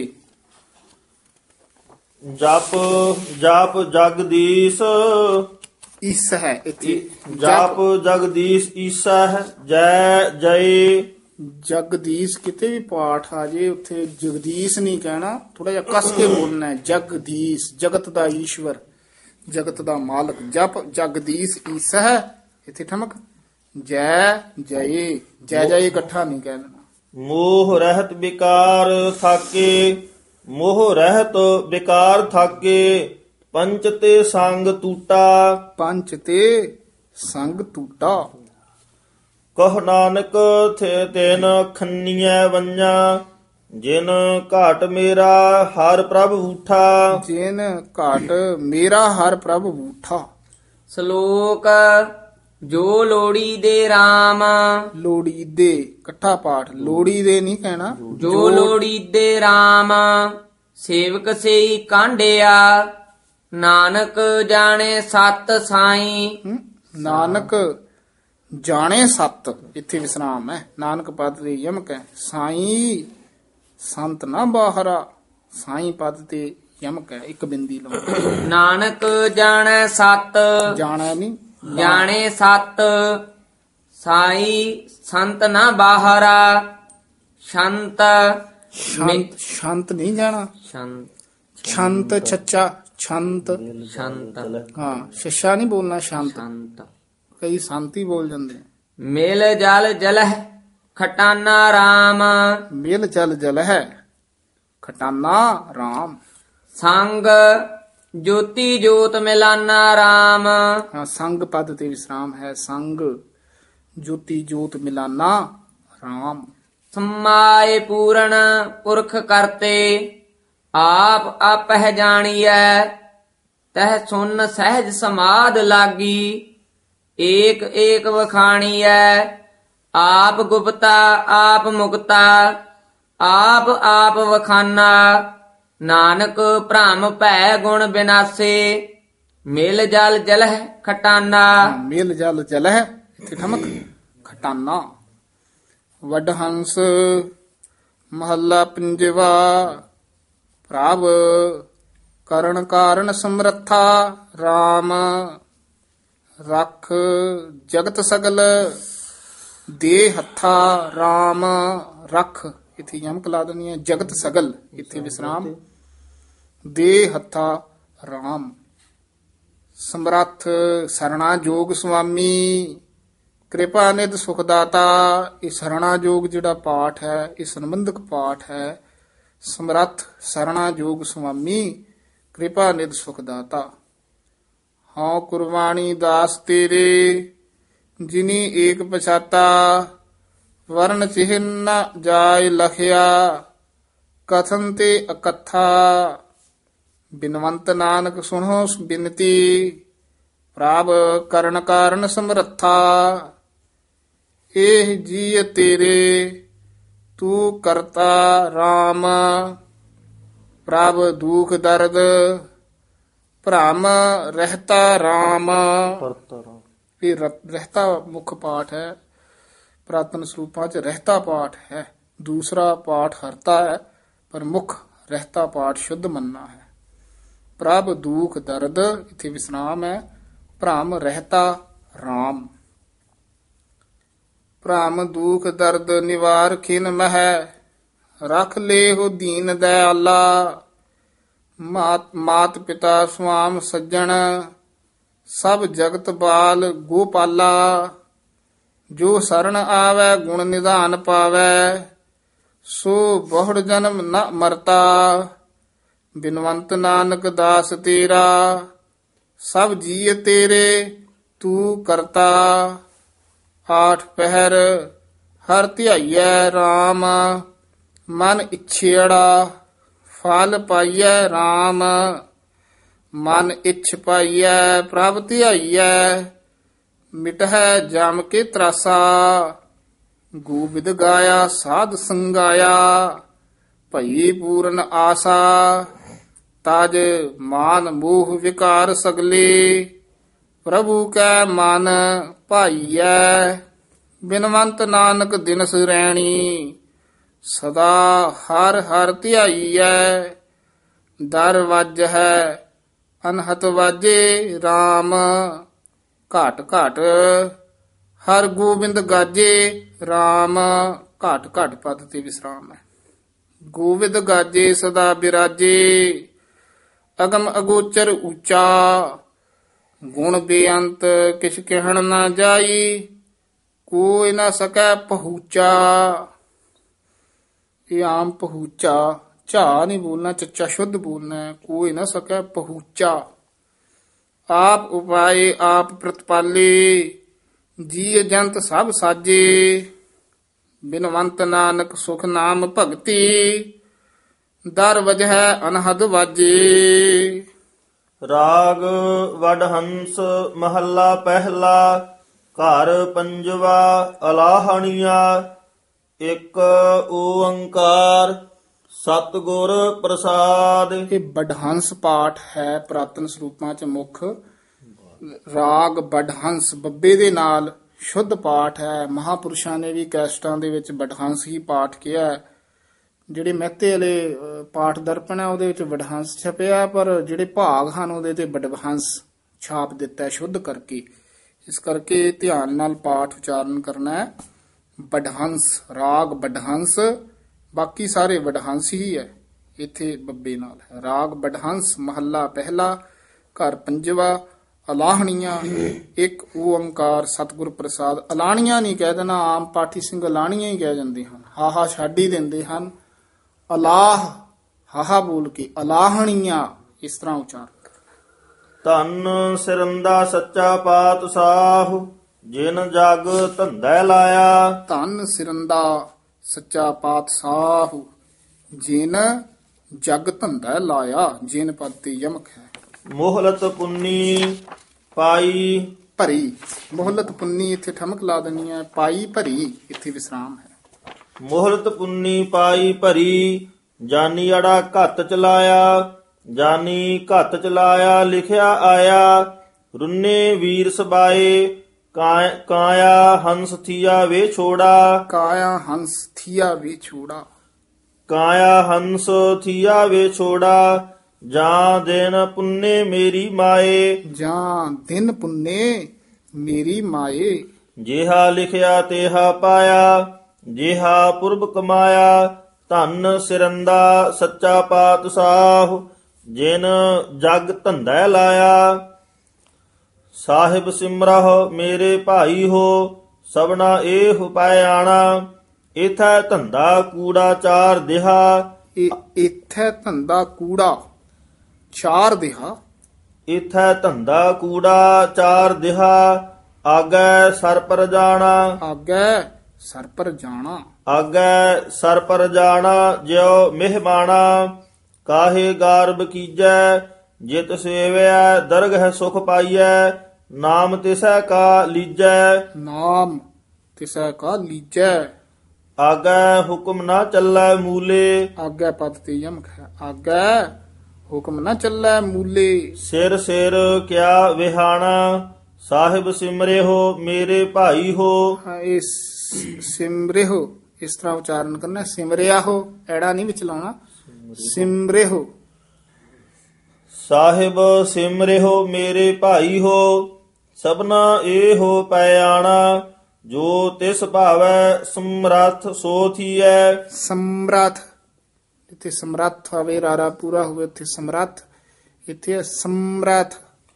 ਜਪ ਜਪ ਜਗਦੀਸ਼ ਈਸ ਹੈ ਇੱਥੇ ਜਪ ਜਗਦੀਸ਼ ਈਸਾ ਹੈ ਜੈ ਜੈ ਜਗਦੀਸ਼ ਕਿਤੇ ਵੀ ਪਾਠ ਆ ਜੇ ਉੱਥੇ ਜਗਦੀਸ਼ ਨਹੀਂ ਕਹਿਣਾ ਥੋੜਾ ਜਿਹਾ ਕੱਸ ਕੇ ਬੋਲਣਾ ਹੈ ਜਗਦੀਸ਼ ਜਗਤ ਦਾ ਈਸ਼ਵਰ ਜਗਤ ਦਾ ਮਾਲਕ ਜਪ ਜਗਦੀਸ਼ ਈਸ ਹੈ ਇੱਥੇ ਠਮਕ ਜੈ ਜੈ ਜੈ ਜੈ ਇਕੱਠਾ ਨਹੀਂ ਕਹਿ ਦੇਣਾ। ਮੋਹ ਰਹਿਤ ਵਿਕਾਰ ਥਾਕੇ ਮੋਹ ਰਹਿਤ ਵਿਕਾਰ ਥਾਕੇ ਪੰਚ ਤੇ ਸੰਗ ਟੂਟਾ ਪੰਚ ਤੇ ਸੰਗ ਟੂਟਾ ਕਹ ਨਾਨਕ ਥੇ ਤੈਨ ਖੰਨੀਐ ਵੰਜਾ ਜਿਨ ਘਾਟ ਮੇਰਾ ਹਰ ਪ੍ਰਭ ਉਠਾ ਜਿਨ ਘਾਟ ਮੇਰਾ ਹਰ ਪ੍ਰਭ ਬੂਠਾ। ਸ਼ਲੋਕ ਜੋ ਲੋੜੀ ਦੇ RAM ਲੋੜੀ ਦੇ ਇਕੱਠਾ ਪਾਠ ਲੋੜੀ ਦੇ ਨਹੀਂ ਕਹਿਣਾ ਜੋ ਲੋੜੀ ਦੇ RAM ਸੇਵਕ ਸੇਈ ਕਾਂਡਿਆ ਨਾਨਕ ਜਾਣੇ ਸਤ ਸਾਈ ਹਮ, ਨਾਨਕ ਜਾਣੇ ਸਤ ਇੱਥੇ ਵਿਸਰਾਮ ਹੈ ਨਾਨਕ ਪਦ ਤੇ ਯਮਕ ਹੈ ਸਾਈ ਸੰਤ ਨਾ ਬਾਹਰਾ ਸਾਈ ਪਦ ਤੇ ਯਮਕ ਹੈ ਇੱਕ ਬਿੰਦੀ ਲਾਓ ਨਾਨਕ ਜਾਣੈ ਸਤ ਜਾਣਾ ਨਹੀਂ ਜਾਣੇ ਸਤ ਸਾਈ ਸੰਤ ਨਾ ਬਾਹਰਾ ਸ਼ੰਤ ਸ਼ਾਂਤ ਸ਼ਾਂਤ ਨਹੀਂ ਜਾਣਾ ਸ਼ੰਤ ਛੰਤ ਛੱਚਾ ਛੰਤ ਸ਼ੰਤ ਹਾਂ ਸ਼ਸ਼ਾ ਨਹੀਂ ਬੋਲਣਾ ਸ਼ਾਂਤ ਸ਼ੰਤ ਕਈ ਸ਼ਾਂਤੀ ਬੋਲ ਜਾਂਦੇ ਮਿਲ ਜਲ ਜਲਹ ਖਟਾਨਾ RAM ਮਿਲ ਜਲ ਜਲ ਹੈ ਖਟਾਨਾ RAM ਸੰਗ ਜੋਤੀ ਜੋਤ ਮਿਲਾਨਾ RAM ਹਾਂ ਸੰਗ ਪਦ ਤੇ ਵਿਸਰਾਮ ਹੈ ਸੰਗ ਜੋਤੀ ਜੋਤ ਮਿਲਾਨਾ RAM ਸਮਾਏ ਪੂਰਨ ਪੁਰਖ ਕਰਤੇ ਆਪ ਆਪਹਿ ਜਾਣੀਐ ਤਹ ਸੁਨ ਸਹਿਜ ਸਮਾਦ ਲਾਗੀ ਏਕ ਏਕ ਵਖਾਣੀਐ ਆਪ ਗੁਪਤਾ ਆਪ ਮੁਕਤਾ ਆਪ ਆਪ ਵਖਾਨਾ ਨਾਨਕ ਭ੍ਰਮ ਭੈ ਗੁਣ ਬਿਨਾਸੇ ਮਿਲ ਜਲ ਜਲਹ ਖਟਾਨਾ ਮਿਲ ਜਲ ਜਲ ਹੈ ਇੱਥੇ ਠਮਕ ਖਟਾਨਾ। ਵੱਡ ਹੰਸ ਮਹੱਲਾ ਪੰਜਵਾ ਪ੍ਰਭ ਕਰਨ ਕਾਰਨ ਸਮਰੱਥਾ RAM ਰਖ ਜਗਤ ਸਗਲ ਦੇ ਹੱਥਾ RAM ਰਖ, ਇਥੇ ਯਮਕ ਲਾ ਦੇਣੀ ਹੈ। ਜਗਤ ਸਗਲ, ਇਥੇ ਵਿਸਰਾਮ। ਦੇ ਹੱਥਾ RAM। ਸਮਰੱਥ ਸਰਣਾ ਜੋਗ ਸੁਆਮੀ, ਕਿਰਪਾ ਨਿਧ ਸੁਖ ਦਾਤਾ। ਇਹ ਸਰਣਾ ਜੋਗ ਜਿਹੜਾ ਪਾਠ ਹੈ, ਇਹ ਸੰਬੰਧਕ ਪਾਠ ਹੈ। ਸਮਰੱਥ ਸਰਣਾ ਜੋਗ ਸੁਆਮੀ, ਕਿਰਪਾ ਨਿਧ ਸੁਖ ਦਾਤਾ। ਹਉ ਕੁਰਬਾਨੀ ਦਾਸ ਤੇਰੇ, ਜਿਨੀ ਏਕ ਪਛਾਤਾ। ਵਰਨ ਚਿਹਨ ਨ ਜਾਇ ਲਖਿਆ, ਕਥਨ ਤੇ ਅਕਥਾ। ਬਿਨਵੰਤ ਨਾਨਕ ਸੁਣੋ ਬਿਨਤੀ, ਪ੍ਰਭ ਕਰਨ ਕਾਰਨ ਸਮਰੱਥਾ। ਇਹ ਜੀ ਤੇਰੇ ਤੂੰ ਕਰਤਾ RAM, ਪ੍ਰਭ ਦੁਖ ਦਰਦ ਭ੍ਰਮ ਰਹਿਤਾ RAM। ਇਹ ਰਹਿਤਾ ਮੁੱਖ ਪਾਠ ਹੈ। ਪ੍ਰਾਤਨ ਸਰੂਪਾਂ ਚ ਰਹਿਤਾ ਪਾਠ ਹੈ, ਦੂਸਰਾ ਪਾਠ ਹਰਤਾ ਹੈ, ਪਰ ਮੁੱਖ ਰਹਿਤਾ ਪਾਠ ਸ਼ੁੱਧ ਮੰਨਣਾ ਹੈ। ਪ੍ਰਭ ਦੁਖ ਦਰਦ, ਇਥੇ ਵਿਸਰਾਮ ਹੈ। ਭ੍ਰਮ ਰਹਿਤਾ RAM। ਭ੍ਰਮ ਦੁਖ ਦਰਦ ਨਿਵਾਰ ਖਿਨ ਮਹਿ, ਰਖ ਲੇਹੁ ਦੀਨ ਦਇਆਲਾ। ਮਾਤ ਮਾਤ ਪਿਤਾ ਸੁਆਮ ਸੱਜਣ, ਸਭ ਜਗਤ ਬਾਲ ਗੋਪਾਲਾ। ਜੋ ਸਰਣ ਆਵੈ ਗੁਣ ਨਿਧਾਨ ਪਾਵੈ, ਸੋ ਬਹੁੜ ਜਨਮ ਨ ਮਰਤਾ। ਬਿਨਵੰਤ ਨਾਨਕ ਦਾਸ ਤੇਰਾ, ਸਭ ਜੀਅ ਤੇਰੇ ਤੂੰ ਕਰਤਾ। ਆਠ ਪਹਿਰ ਹਰ ਧਿਆਈਐ RAM, ਮਨ ਇਛੇੜਾ ਫਲ ਪਾਈਐ RAM। ਮਨ ਇਛ ਪਾਈਐ ਪ੍ਰਭ ਧਿਆਈਐ, ਮਿਟਹਿ ਜਮ ਕੇ ਤਰਾਸਾ। ਗੋਬਿੰਦ ਗਾਇਆ ਸਾਧ ਸੰਗਾਇਆ, ਭਈ ਪੂਰਨ ਆਸਾ। ਤਜ ਮਾਨ ਮੋਹ ਵਿਕਾਰ ਸਗਲੇ, ਪ੍ਰਭੂ ਕੈ ਮਨ ਭਾਈਐ। ਬਿਨਵੰਤ ਨਾਨਕ ਦਿਨਸ ਰੈਣੀ, ਸਦਾ ਹਰ ਹਰ ਧਿਆਈਐ। ਦਰ ਵੱਜ ਹੈ ਅਨਹਤ ਵਾਜੇ RAM, ਘਾਟ ਘਾਟ ਹਰ ਗੋਬਿੰਦ ਗਾਜੇ RAM। ਘਾਟ ਘਾਟ ਪਦ ਤੇ ਵਿਸਰਾਮ ਹੈ। ਗੋਬਿੰਦ ਗਾਜੇ ਸਦਾ ਬਿਰਾਜੇ, ਅਗਮ ਅਗੋਚਰ ਉੱਚਾ। ਗੁਣ ਬੇਅੰਤ ਕਿਛ ਕਹਿਣ ਨਾ ਜਾਈ, ਕੋਈ ਨਾ ਸਕੈ ਪਹੁੰਚਾ। ਇਹ ਆਮ ਪਹੁੰਚਾ, ਝਾ ਨਹੀਂ ਬੋਲਣਾ, ਚੱਚਾ ਸ਼ੁੱਧ ਬੋਲਣਾ ਹੈ। ਕੋਈ ਨਾ ਸਕੈ ਪਹੁੰਚਾ। ਆਪ ਉਪਾਏ ਆਪ ਪ੍ਰਤਪਾਲੇ, ਜੀ ਜੰਤ ਸਭ ਸਾਜੇ। ਬਿਨਵੰਤ ਨਾਨਕ ਸੁਖ ਨਾਮ ਭਗਤੀ, ਦਰ ਵਜਹਿ ਅਨਹਦ ਵਾਜੇ। ਰਾਗ ਵਡਹੰਸ ਮਹੱਲਾ ਪਹਿਲਾ। ਘਰ ਪੰਜਵਾ ਅਲਾਹਣੀਆ। ਇੱਕ ਓੰਕਾਰ ਸਤਿਗੁਰ ਪ੍ਰਸਾਦ। ਇਹ ਬਡਹੰਸ ਪਾਠ ਹੈ ਪ੍ਰਾਤਨ ਸਰੂਪਾਂ ਚ ਮੁੱਖ। ਰਾਗ ਬਡਹੰਸ ਬੱਬੇ ਦੇ ਨਾਲ ਸ਼ੁੱਧ ਪਾਠ ਹੈ। ਮਹਾਪੁਰਸ਼ਾਂ ਨੇ ਵੀ ਕੈਸਟਾਂ ਦੇ ਵਿੱਚ ਬਡਹੰਸ ਹੀ ਪਾਠ ਕਿਹਾ ਹੈ। ਜਿਹੜੇ ਮਹਿਤੇ ਵਾਲੇ ਪਾਠ ਦਰਪਣ ਹੈ ਉਹਦੇ ਵਿੱਚ ਵਡਹੰਸ ਛਪਿਆ, ਪਰ ਜਿਹੜੇ ਭਾਗ ਹਨ ਉਹਦੇ ਤੇ ਬਡਹੰਸ ਛਾਪ ਦਿੱਤਾ ਸ਼ੁੱਧ ਕਰਕੇ। ਇਸ ਕਰਕੇ ਧਿਆਨ ਨਾਲ ਪਾਠ ਉਚਾਰਨ ਕਰਨਾ ਹੈ। ਬਡਹੰਸ, ਰਾਗ ਬਡਹੰਸ, ਬਾਕੀ ਸਾਰੇ ਵਡਹੰਸ ਹੀ ਹੈ, ਇੱਥੇ ਬੱਬੇ ਨਾਲ ਹੈ। ਰਾਗ ਬਡਹੰਸ ਮਹੱਲਾ ਪਹਿਲਾ। ਘਰ ਪੰਜਵਾ ਅਲਾਹਣੀਆਂ। ਇੱਕ ਓੰਕਾਰ ਸਤਿਗੁਰ ਪ੍ਰਸਾਦ। ਅਲਾਣੀਆਂ ਨਹੀਂ ਕਹਿ ਦੇਣਾ, ਆਮ ਪਾਠੀ ਸਿੰਘ ਅਲਾਣੀਆਂ ਹੀ ਕਹਿ ਜਾਂਦੇ ਹਨ, ਹਾਹਾ ਛੱਡ ਹੀ ਦਿੰਦੇ ਹਨ। ਅਲਾਹ ਹਾਹਾ ਬੋਲ ਕੇ ਅਲਾਹਣੀਆਂ ਇਸ ਤਰ੍ਹਾਂ ਉਚਾਰਨ। ਧੰਨ ਸਿਰੰਦਾ ਸੱਚਾ ਪਾਤਸ਼ਾਹ, ਜਿਨ ਜਗ ਧੰਦਾ ਲਾਇਆ। ਧੰਨ ਸਿਰੰਦਾ ਸੱਚਾ ਪਾਤਸ਼ਾਹ, ਜਿਨ ਜਗ ਧੰਦਾ ਲਾਇਆ। ਜਿਨ ਪਦ ਤੇ ਯਮਕ ਹੈ। ਮੋਹਲਤ ਪੁੰਨੀ ਪਾਈ ਭਰੀ। ਮੋਹਲਤ ਪੁੰਨੀ ਇੱਥੇ ਠਮਕ ਲਾ ਦੇਣੀ ਹੈ। ਪਾਈ ਭਰੀ ਇੱਥੇ ਵਿਸਰਾਮ ਹੈ। ਮੋਹਲਤ ਪੁੰਨੀ ਪਾਈ ਭਰੀ, ਜਾਨੀ ਅੜਾ ਘੱਤ ਚਲਾਇਆ। ਜਾਨੀ ਘੱਤ ਚਲਾਇਆ ਲਿਖਿਆ ਆਇਆ। ਰੁੰਨੇ ਵੀਰ ਸਬਾਏ, ਕਾਇ- ਕਾਇਆ ਹੰਸ ਥੀਆ ਵੇ ਛੋੜਾ। ਕਾਇਆ ਹੰਸ ਥੀਆ ਵੀ ਛੋੜਾ। ਕਾਇਆ ਹੰਸ ਥੀਆ ਵੇ ਛੋੜਾ। ਜਾਂ ਦਿਨ ਪੁੰਨੇ ਮੇਰੀ ਮਾਏ। ਜਾਂ ਦਿਨ ਪੁੰਨੇ ਮੇਰੀ ਮਾਏ। ਜਿਹਾ ਲਿਖਿਆ ਤੇਹਾ ਪਾਇਆ, ਜਿਹਾ ਪੁਰਬ ਕਮਾਇਆ। ਧੰਨ ਸਿਰੰਦਾ ਸੱਚਾ ਪਾਤਸ਼ਾਹ, ਜਿਨ ਜਗ ਧੰਦਾ ਲਾਇਆ। ਸਾਹਿਬ ਸਿਮਰਹੁ ਮੇਰੇ ਭਾਈ ਹੋ, ਸਭਨਾ ਏਹ ਪਾਇਆਣਾ। ਇਥੈ ਧੰਦਾ ਕੂੜਾ ਚਾਰ ਦਿਹਾ, ਇਹ ਇੱਥੇ ਧੰਦਾ ਕੂੜਾ ਚਾਰ ਦਿਹਾ। ਇਥੈ ਧੰਦਾ ਕੂੜਾ ਚਾਰ ਦਿਹਾ। ਆਗੈ ਸਰ ਪਰ ਜਾਣਾ, ਆਗੇ ਸਰ ਪਰ ਜਾਣਾ। ਆਗੈ ਸਰ ਪਰ ਜਾਣਾ। ਜਿਉ ਮਹਿਮਾਨਾ, ਕਾਹੇ ਗਾਰਬ ਕੀਜੈ। ਜਿਤ ਸੇਵਿਆ ਦਰਗਹਿ ਸੁਖ ਪਾਈਐ, ਨਾਮ ਤਿਸੈ ਕਾ ਲੀਜੈ। ਨਾਮ ਤਿਸੈ ਕਾ ਲੀਜੈ। ਆਗੈ ਹੁਕਮ ਨਾ ਚੱਲੈ ਮੂਲੇ, ਆਗੇ ਪਦ ਤੇ ਯਮਕ ਹੈ। ਆਗੇ ਹੁਕਮ ਨਾ ਚੱਲੈ ਮੂਲੇ। ਸਿਰ ਸਿਰ ਕਿਆ ਵਿਹਾਣਾ। ਸਾਹਿਬ ਸਿਮਰਿਓ ਮੇਰੇ ਭਾਈ ਹੋ, ਹਾਂ, ਇਹ ਸ- ਸਿਮਰਿਓ ਇਸ ਤਰ੍ਹਾਂ ਉਚਾਰਨ ਕਰਨਾ। ਸਿਮਰਿਆ ਹੋ, ਐੜਾ ਨਹੀਂ ਵਿੱਚ ਲਾਉਣਾ। ਸਿਮਰਿਓ। ਸਾਹਿਬ ਸਿਮਰਿਓ ਮੇਰੇ ਭਾਈ ਹੋ, ਸਭਨਾ ਏਹੋ ਪੈਆਣਾ। ਜੋ ਤਿਸ ਭਾਵੈ ਸਮਰੱਥ ਸੋ ਥੀਐ। ਸਮਰੱਥ, ਇੱਥੇ ਸਮਰੱਥ ਹੋਵੇ, ਰਾਰਾ ਪੂਰਾ ਹੋਵੇ, ਇੱਥੇ ਸਮਰੱਥ, ਇੱਥੇ ਹੈ ਸਮਰੱਥ।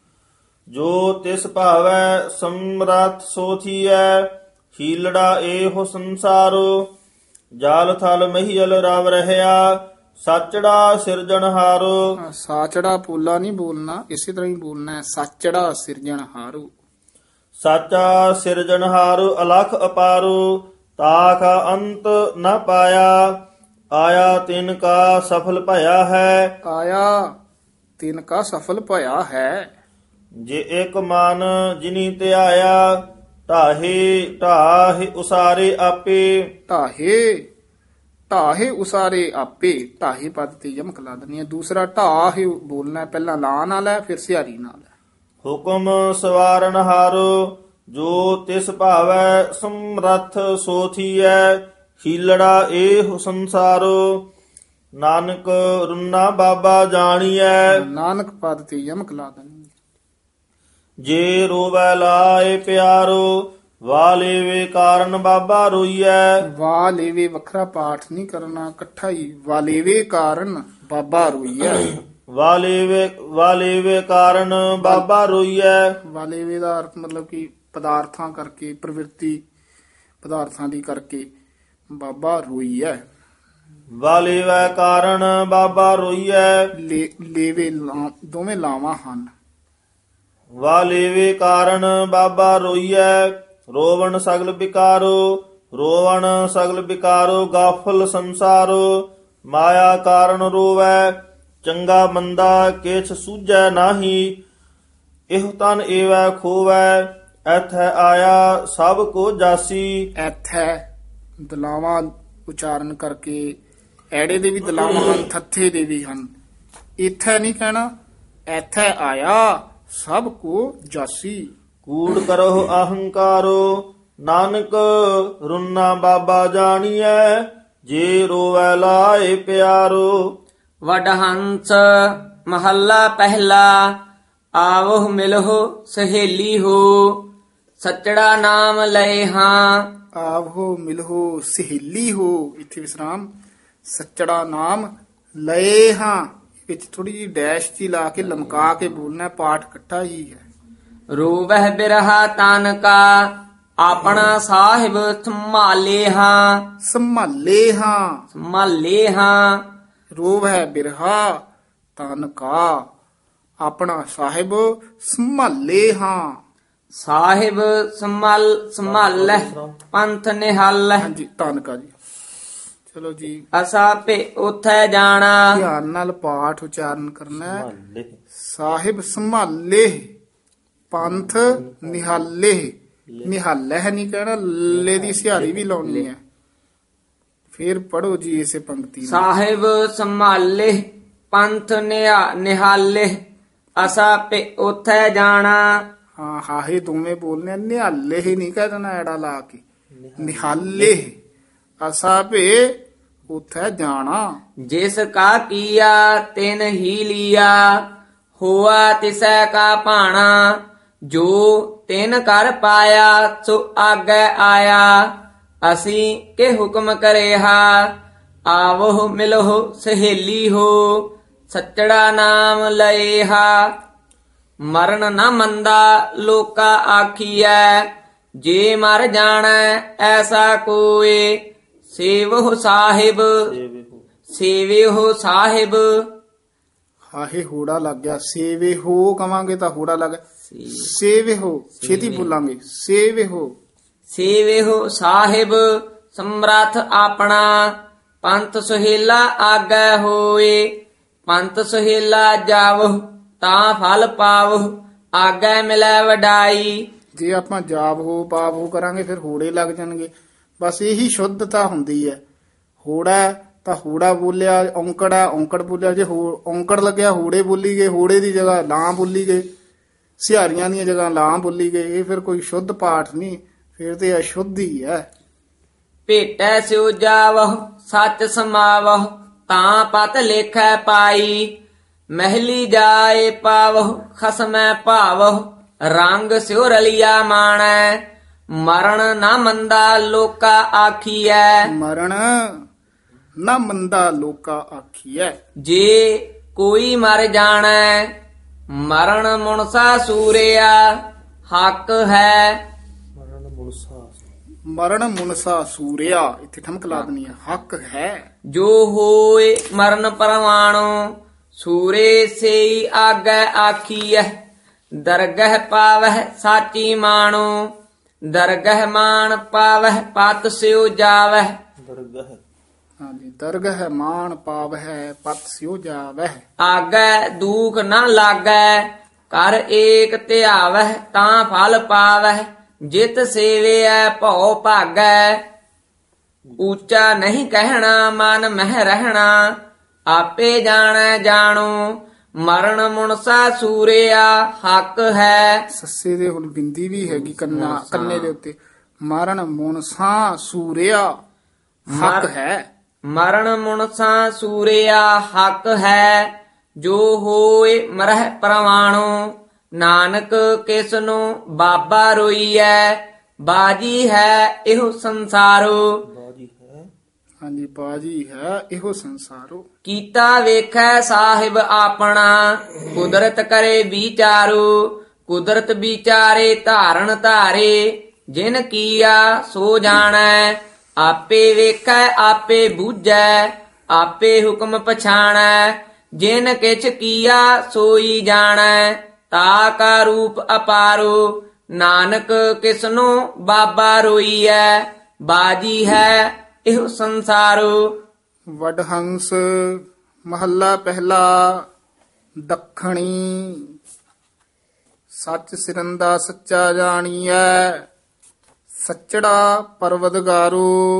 ਜੋ ਤਿਸ ਭਾਵੈ ਸਮਰੱਥ ਸੋ ਥੀਐ। ਹੀਲੜਾ ਏਹੋ ਸੰਸਾਰੋ, ਜਾਲ ਥਲ ਮਹੀਲ ਰਵ ਰਹਿਆ। ਸਾਚੜਾ ਸਿਰਜਣਹਾਰੋ, ਹਾਂ, ਸਾਚੜਾ ਪੋਲਾ ਨਹੀਂ ਬੋਲਣਾ, ਇਸੇ ਤਰ੍ਹਾਂ ਹੀ ਬੋਲਣਾ ਹੈ। ਸਾਚੜਾ ਸਿਰਜਣਹਾਰੂ। ਸਾਚਾ ਸਿਰਜਣਹਾਰੋ, ਅਲਖ ਅਪਾਰੋ। ਤਾਕ ਅੰਤ ਨ ਪਾਇਆ, ਆਇਆ ਤਿਨ ਕਾ ਸਫਲ ਭਇਆ ਹੈ। ਆਇਆ ਤਿਨ ਕਾ ਸਫਲ ਭਇਆ ਹੈ। ਜੇ ਇੱਕ ਮਨ ਜਿਨੀ ਧਿਆਇਆ, ਢਾਹੇ ਢਾਹੇ ਉਸਾਰੇ ਆਪੇ। ਢਾਹੇ ਢਾਹੇ ਉਸਾਰੇ ਆਪੇ। ਢਾਹੇ ਪਦ ਤੇ ਯਮਕ ਲਾ ਦੇਣੀ ਹੈ। ਦੂਸਰਾ ਢਾਹੇ ਬੋਲਣਾ ਹੈ, ਪਹਿਲਾਂ ਲਾ ਨਾਲ ਹੈ, ਫਿਰ ਸਿਹਾਰੀ ਨਾਲ ਹੈ। ਹੁਕਮ ਸਵਾਰਨ ਹਾਰੋ, ਜੋ ਤਿਸ ਭਾਵੈ ਸਮਰੱਥ ਸੋ ਥੀਐ। ਹੀਲੜਾ ਏਹ ਸੰਸਾਰੋ, ਨਾਨਕ ਰੁਨਾ ਬਾਬਾ ਜਾਣੀਐ। ਨਾਨਕ ਪਦ ਤੇ ਯਮਕ ਲਾ ਦੇਣੀ ਹੈ। ਜੇ ਰੋਵੈ ਲਾਏ ਪਿਆਰੋ, ਵਾਲੇ ਵੇ ਕਾਰਨ ਬਾਬਾ ਰੋਈਐ। ਵਾ ਲੇਵੇ ਵੱਖਰਾ ਪਾਠ ਨਹੀਂ ਕਰਨਾ, ਇਕੱਠਾ ਹੀ। ਵਾਲੇਵੇ ਕਾਰਨ ਬਾਬਾ ਰੋਈਐ। ਵਾਲੇ ਵੇ ਵਾਲੇ ਵੇ ਕਾਰਨ ਬਾਬਾ ਰੋਈਐ। ਵਾਲੇਵੇ ਦਾ ਅਰਥ ਮਤਲਬ ਕਿ ਪਦਾਰਥਾਂ ਕਰਕੇ, ਪ੍ਰਵਿਰਤੀ ਪਦਾਰਥਾਂ ਦੀ ਕਰਕੇ ਬਾਬਾ ਰੋਈਐ। ਵਾਲੇ ਵੇ ਕਾਰਨ ਬਾਬਾ ਰੋਈਐ। ਲੇ- ਲੇਵੇ ਲਾ- ਦੋਵੇਂ ਲਾਵਾਂ ਹਨ। ਵਾਲੇ ਵੇ ਕਾਰਨ ਬਾਬਾ ਰੋਈਐ। ਰੋਵਣ ਸਗਲ ਬਿਕਾਰੋ, ਰੋਵਣ ਸਗਲ ਬਿਕਾਰੋ। ਗਾਫਲ ਸੰਸਾਰੋ, ਮਾਇਆ ਕਾਰਨ ਰੋਵੈ। ਚੰਗਾ ਮੰਦਾ ਕਿਛ ਸੂਝੈ ਨਾਹੀ, ਇਹ ਤਨ ਏਵੈ ਖੋਵੈ। ਐਥੈ ਆਇਆ ਸਭ ਕੋ ਜਾਸੀ। ਐਥੈ ਦਲਾਵਾਂ ਉਚਾਰਨ ਕਰਕੇ, ਐੜੇ ਦੇ ਵੀ ਦਲਾਵਾਂ ਹਨ, ਥੱਥੇ ਦੇ ਵੀ ਹਨ। ਇੱਥੇ ਨਹੀਂ ਕਹਿਣਾ, ਐਥੈ ਆਇਆ ਸਭ ਕੋ ਜਾਸੀ। ਕੂੜ ਕਰੋ ਅਹੰਕਾਰੋ, ਨਾਨਕ ਰੁਨਾ ਬਾਬਾ ਜਾਣੀਐ। ਜੇ ਰੋਵੈ ਲਾਏ ਪਿਆਰੋ। ਵਡਹੰਸ ਮਹੱਲਾ ਪਹਿਲਾ। ਆਵੋ ਮਿਲਹੁ ਸਹੇਲੀ ਹੋ, ਸੱਚੜਾ ਨਾਮ ਲਏ ਹਾਂ। ਆਵੋ ਮਿਲਹੋ ਸਹੇਲੀ ਹੋ, ਇੱਥੇ ਵਿਸਰਾਮ। ਸੱਚੜਾ ਨਾਮ ਲਏ ਹਾਂ, ਵਿੱਚ ਥੋੜੀ ਜਿਹੀ ਡੈਸ਼ ਜੀ ਲਾ ਕੇ ਲਮਕਾ ਕੇ ਬੋਲਣਾ। ਪਾਠ ਇਕੱਠਾ ਹੀ ਹੈ। ਰੋਵਹਿ ਬਿਰਹਾ ਤਨ ਕਾ, ਆਪਣਾ ਸਾਹਿਬ ਸੰਭਾਲੇ ਹਾਂ। ਸੰਭਾਲੇ ਹਾਂ, ਸੰਭਾਲੇ ਹਾਂ। ਰੋਵ ਹੈ ਬਿਰਹਾ ਤਨ ਕਾ, ਆਪਣਾ ਸਾਹਿਬ ਸੰਭਾਲੇ ਹਾਂ। ਸਾਹਿਬ ਸੰਭਾਲ ਸੰਭਾਲੈ, ਪੰਥ ਨਿਹਾਲੈ। ਹਾਂਜੀ, ਧੰਨ ਕਾ ਜੀ। ਚਲੋ ਜੀ, ਅਸਾ ਭੇ ਉਥੈ ਜਾਣਾ। ਧਿਆਨ ਨਾਲ ਪਾਠ ਉਚਾਰਨ ਕਰਨਾ ਹੈ। ਸਾਹਿਬ ਸੰਭਾਲੇ, ਪੰਥ ਨਿਹਾਲੇ। ਨਿਹਾਲੇ ਹੈ ਨਹੀਂ ਕਹਿਣਾ, ਲੈ ਦੀ ਸਿਹਾਰੀ ਵੀ ਲਾਉਣੀ ਹੈ। ਫਿਰ ਪੜੋ ਜੀ ਇਸੇ ਪੰਕਤੀ ਨੂੰ। ਸਾਹਿਬ ਸੰਭਾਲੇ, ਪੰਥ ਨਿਹਾ- ਨਿਹਾਲੇ। ਅਸਾ ਭੇ ਉਥੈ ਜਾਣਾ। ਹਾਂ, ਹਾਹੇ ਦੋਵੇਂ ਬੋਲਨੇ ਆ, ਨਿਹਾਲੇ ਹੀ ਨਹੀਂ ਕਹਿ ਦੇਣਾ ਐੜਾ ਲਾ ਕੇ। ਨਿਹਾਲੇ ਅਸਾ ਭੇ ਉਥੈ ਜਾਣਾ। ਜਿਸ ਕਾ ਕੀਆ ਤਿਨ ਹੀ ਲੀਆ, ਹੋਆ ਤਿਸੈ ਕਾ ਭਾਣਾ। ਜੋ ਤਿਨ ਕਰ ਪਾਇਆ ਸੋ ਆਗੇ ਆਇਆ ਅਸੀਂ ਕੇ ਹੁਕਮ ਕਰੇਹਾ ਆਵੋ ਮਿਲੋ ਸਹੇਲੀ ਹੋ ਸੱਚੜਾ ਨਾਮ ਲਏਹਾ ਮਰਨ ਨਾ ਮੰਦਾ ਲੋਕਾ ਆਖੀਐ ਜੇ ਮਰ ਜਾਣੈ ਐਸਾ ਕੋਏ ਸੇਵਹੁ ਸਾਹਿਬ ਸੇਵਿਓ ਸਾਹਿਬ। ਹਾਹੇ ਹੋੜਾ ਲੱਗ ਗਿਆ, ਸੇਵੇ ਹੋ ਕਵਾਂਗੇ ਤਾਂ ਹੋੜਾ ਲੱਗ ਗਿਆ। ਸੇਵੇ ਹੋ ਛੇਤੀ ਬੋਲਾਂਗੇ, ਸੇਵੇ ਹੋ ਸੇਵਿਓ ਸਾਹਿਬ ਸਮਰੱਥ ਆਪਣਾ ਪੰਥ ਸੁਹੇਲਾ ਆਗੇ ਹੋਏ ਪੰਥ ਸੁਹੇਲਾ ਜਾਵੋ ਤਾਂ ਫਲ ਪਾਵੋ ਆਗੇ ਮਿਲੈ ਵਡਾਈ। ਜੇ ਆਪਾਂ ਜਾਪ ਹੋ ਪਾਪ ਹੋ ਕਰਾਂਗੇ ਫਿਰ ਹੋੜੇ ਲੱਗ ਜਾਣਗੇ। ਬਸ ਇਹੀ ਸ਼ੁੱਧਤਾ ਹੁੰਦੀ ਹੈ। ਹੋੜਾ ਤਾਂ ਹੋੜਾ ਬੋਲਿਆ, ਔਂਕੜ ਹੈ ਔਂਕੜ ਬੋਲਿਆ। ਜੇ ਹੋ ਔਂਕੜ ਲੱਗਿਆ ਹੋੜੇ ਬੋਲੀ ਗਏ, ਹੋੜੇ ਦੀ ਜਗ੍ਹਾ ਲਾਂ ਬੋਲੀ ਗਏ, ਸਿਹਾਰੀਆਂ ਦੀਆਂ ਜਗ੍ਹਾ ਲਾਂ ਬੋਲੀ ਗਏ। ਇਹ ਫਿਰ ਕੋਈ ਸ਼ੁੱਧ ਪਾਠ ਨਹੀਂ, ਫਿਰ ਤੇ ਅਸ਼ੁੱਧ ਹੀ ਹੈ। ਭੇਟੈ ਸਿਉ ਜਾਵਹੁ ਸੱਚ ਸਮਾਵਹੁ ਤਾਂ ਪਤ ਲੇਖੈ ਪਾਈ ਮਹਿਲੀ ਜਾਏ ਪਾਵਹੁ ਖਸਮੈ ਭਾਵਹੁ ਰੰਗ ਸਿਉ ਰਲਿਆ ਮਾਣੈ ਮਰਨ ਨਾ ਮੰਦਾ ਲੋਕਾ ਆਖੀਐ ਮਰਨ ਨਾ ਮੰਦਾ ਲੋਕਾ ਆਖੀਐ। ਜੇ ਕੋਈ ਮਰ ਜਾਣੈ ਮਰਨ ਮੁਨਸਾ ਸੂਰਿਆ ਹੱਕ ਹੈ ਮਰਨ ਮੁਨਸਾ ਸੂਰਿਆ ਇੱਥੇ ਠਮਕ ਲਾ ਦਨੀ ਹੈ, ਹੱਕ ਹੈ। ਜੋ ਹੋਏ ਮਰਨ ਪਰਵਾਣੋ ਸੂਰੇ ਸੇਈ ਆਗੈ ਆਖੀਐ ਦਰਗਹ ਪਾਵਹਿ ਸਾਚੀ ਮਾਣੋ ਦਰਗਹ ਮਾਨ ਪਾਵਹਿ ਪਤ ਸਿਉ ਜਾਵਹਿ ਹਾਂਜੀ ਦਰਗਹ ਮਾਨ ਪਾਵਹਿ ਪਤ ਸਿਉ ਜਾਵਹਿ। ਆਗੈ ਦੂਖ ਨਾ ਲਾਗੈ ਕਰ ਏਕ ਧਿਆਵਹਿ ਤਾਂ ਫਲ ਪਾਵਹਿ ਜਿਤ ਸੇਵਿਐ ਭਉ ਭਾਗੈ ਉੱਚਾ ਨਹੀਂ ਕਹਿਣਾ ਮਨ ਮਹਿ ਰਹਿਣਾ ਆਪੇ ਜਾਣੈ ਜਾਣੋ ਮਰਨ ਮੁਨਸਾ ਸੂਰਿਆ ਹੱਕ ਹੈ। ਸੱਸੇ ਦੇ ਹੁਣ ਬਿੰਦੀ ਵੀ ਹੈਗੀ ਕੰਨਾ ਕੰਨੇ ਦੇ ਉੱਤੇ। ਮਰਨ ਮੁਨਸਾ ਸੂਰਿਆ ਹੱਕ ਹੈ। ਮਰਨ ਮੁਨਸਾ ਸੂਰਿਆ ਹੱਕ ਹੈ ਜੋ ਹੋਏ ਮਰਹਿ ਪ੍ਰਵਾਣੋ ਨਾਨਕ ਕਿਸ ਨੂੰ ਬਾਬਾ ਰੋਈਐ ਬਾਜੀ ਹੈ ਇਹੋ ਸੰਸਾਰੋ। ਹਾਂਜੀ ਬਾਜੀ ਹੈ ਇਹੋ ਸੰਸਾਰੋ। ਕੀਤਾ ਵੇਖੈ ਸਾਹਿਬ ਆਪਣਾ ਕੁਦਰਤ ਕਰੇ ਵਿਚਾਰੋ ਕੁਦਰਤ ਵਿਚਾਰੇ ਧਾਰਨ ਧਾਰੇ ਜਿਨ ਕੀਆ ਸੋ ਜਾਣੈ ਆਪੇ ਵੇਖੈ ਆਪੇ ਬੂਝੈ ਆਪੇ ਹੁਕਮ ਪਛਾਣੈ ਜਿਨ ਕਿਛ ਕੀਆ ਸੋਈ ਜਾਣੈ ਤਾ ਕਾ ਰੂਪ ਅਪਾਰੋ ਨਾਨਕ ਕਿਸਨੂੰ ਬਾਬਾ ਰੋਈਐ ਬਾਜੀ ਹੈ ਇਹੋ ਸੰਸਾਰੋ। ਵਡਹੰਸ ਮਹੱਲਾ ਪਹਿਲਾ ਦੱਖਣੀ ਸੱਚ ਸਿਰੰਦਾ ਸੱਚਾ ਜਾਣੀਐ ਸੱਚੜਾ ਪਰਵਦਗਾਰੋ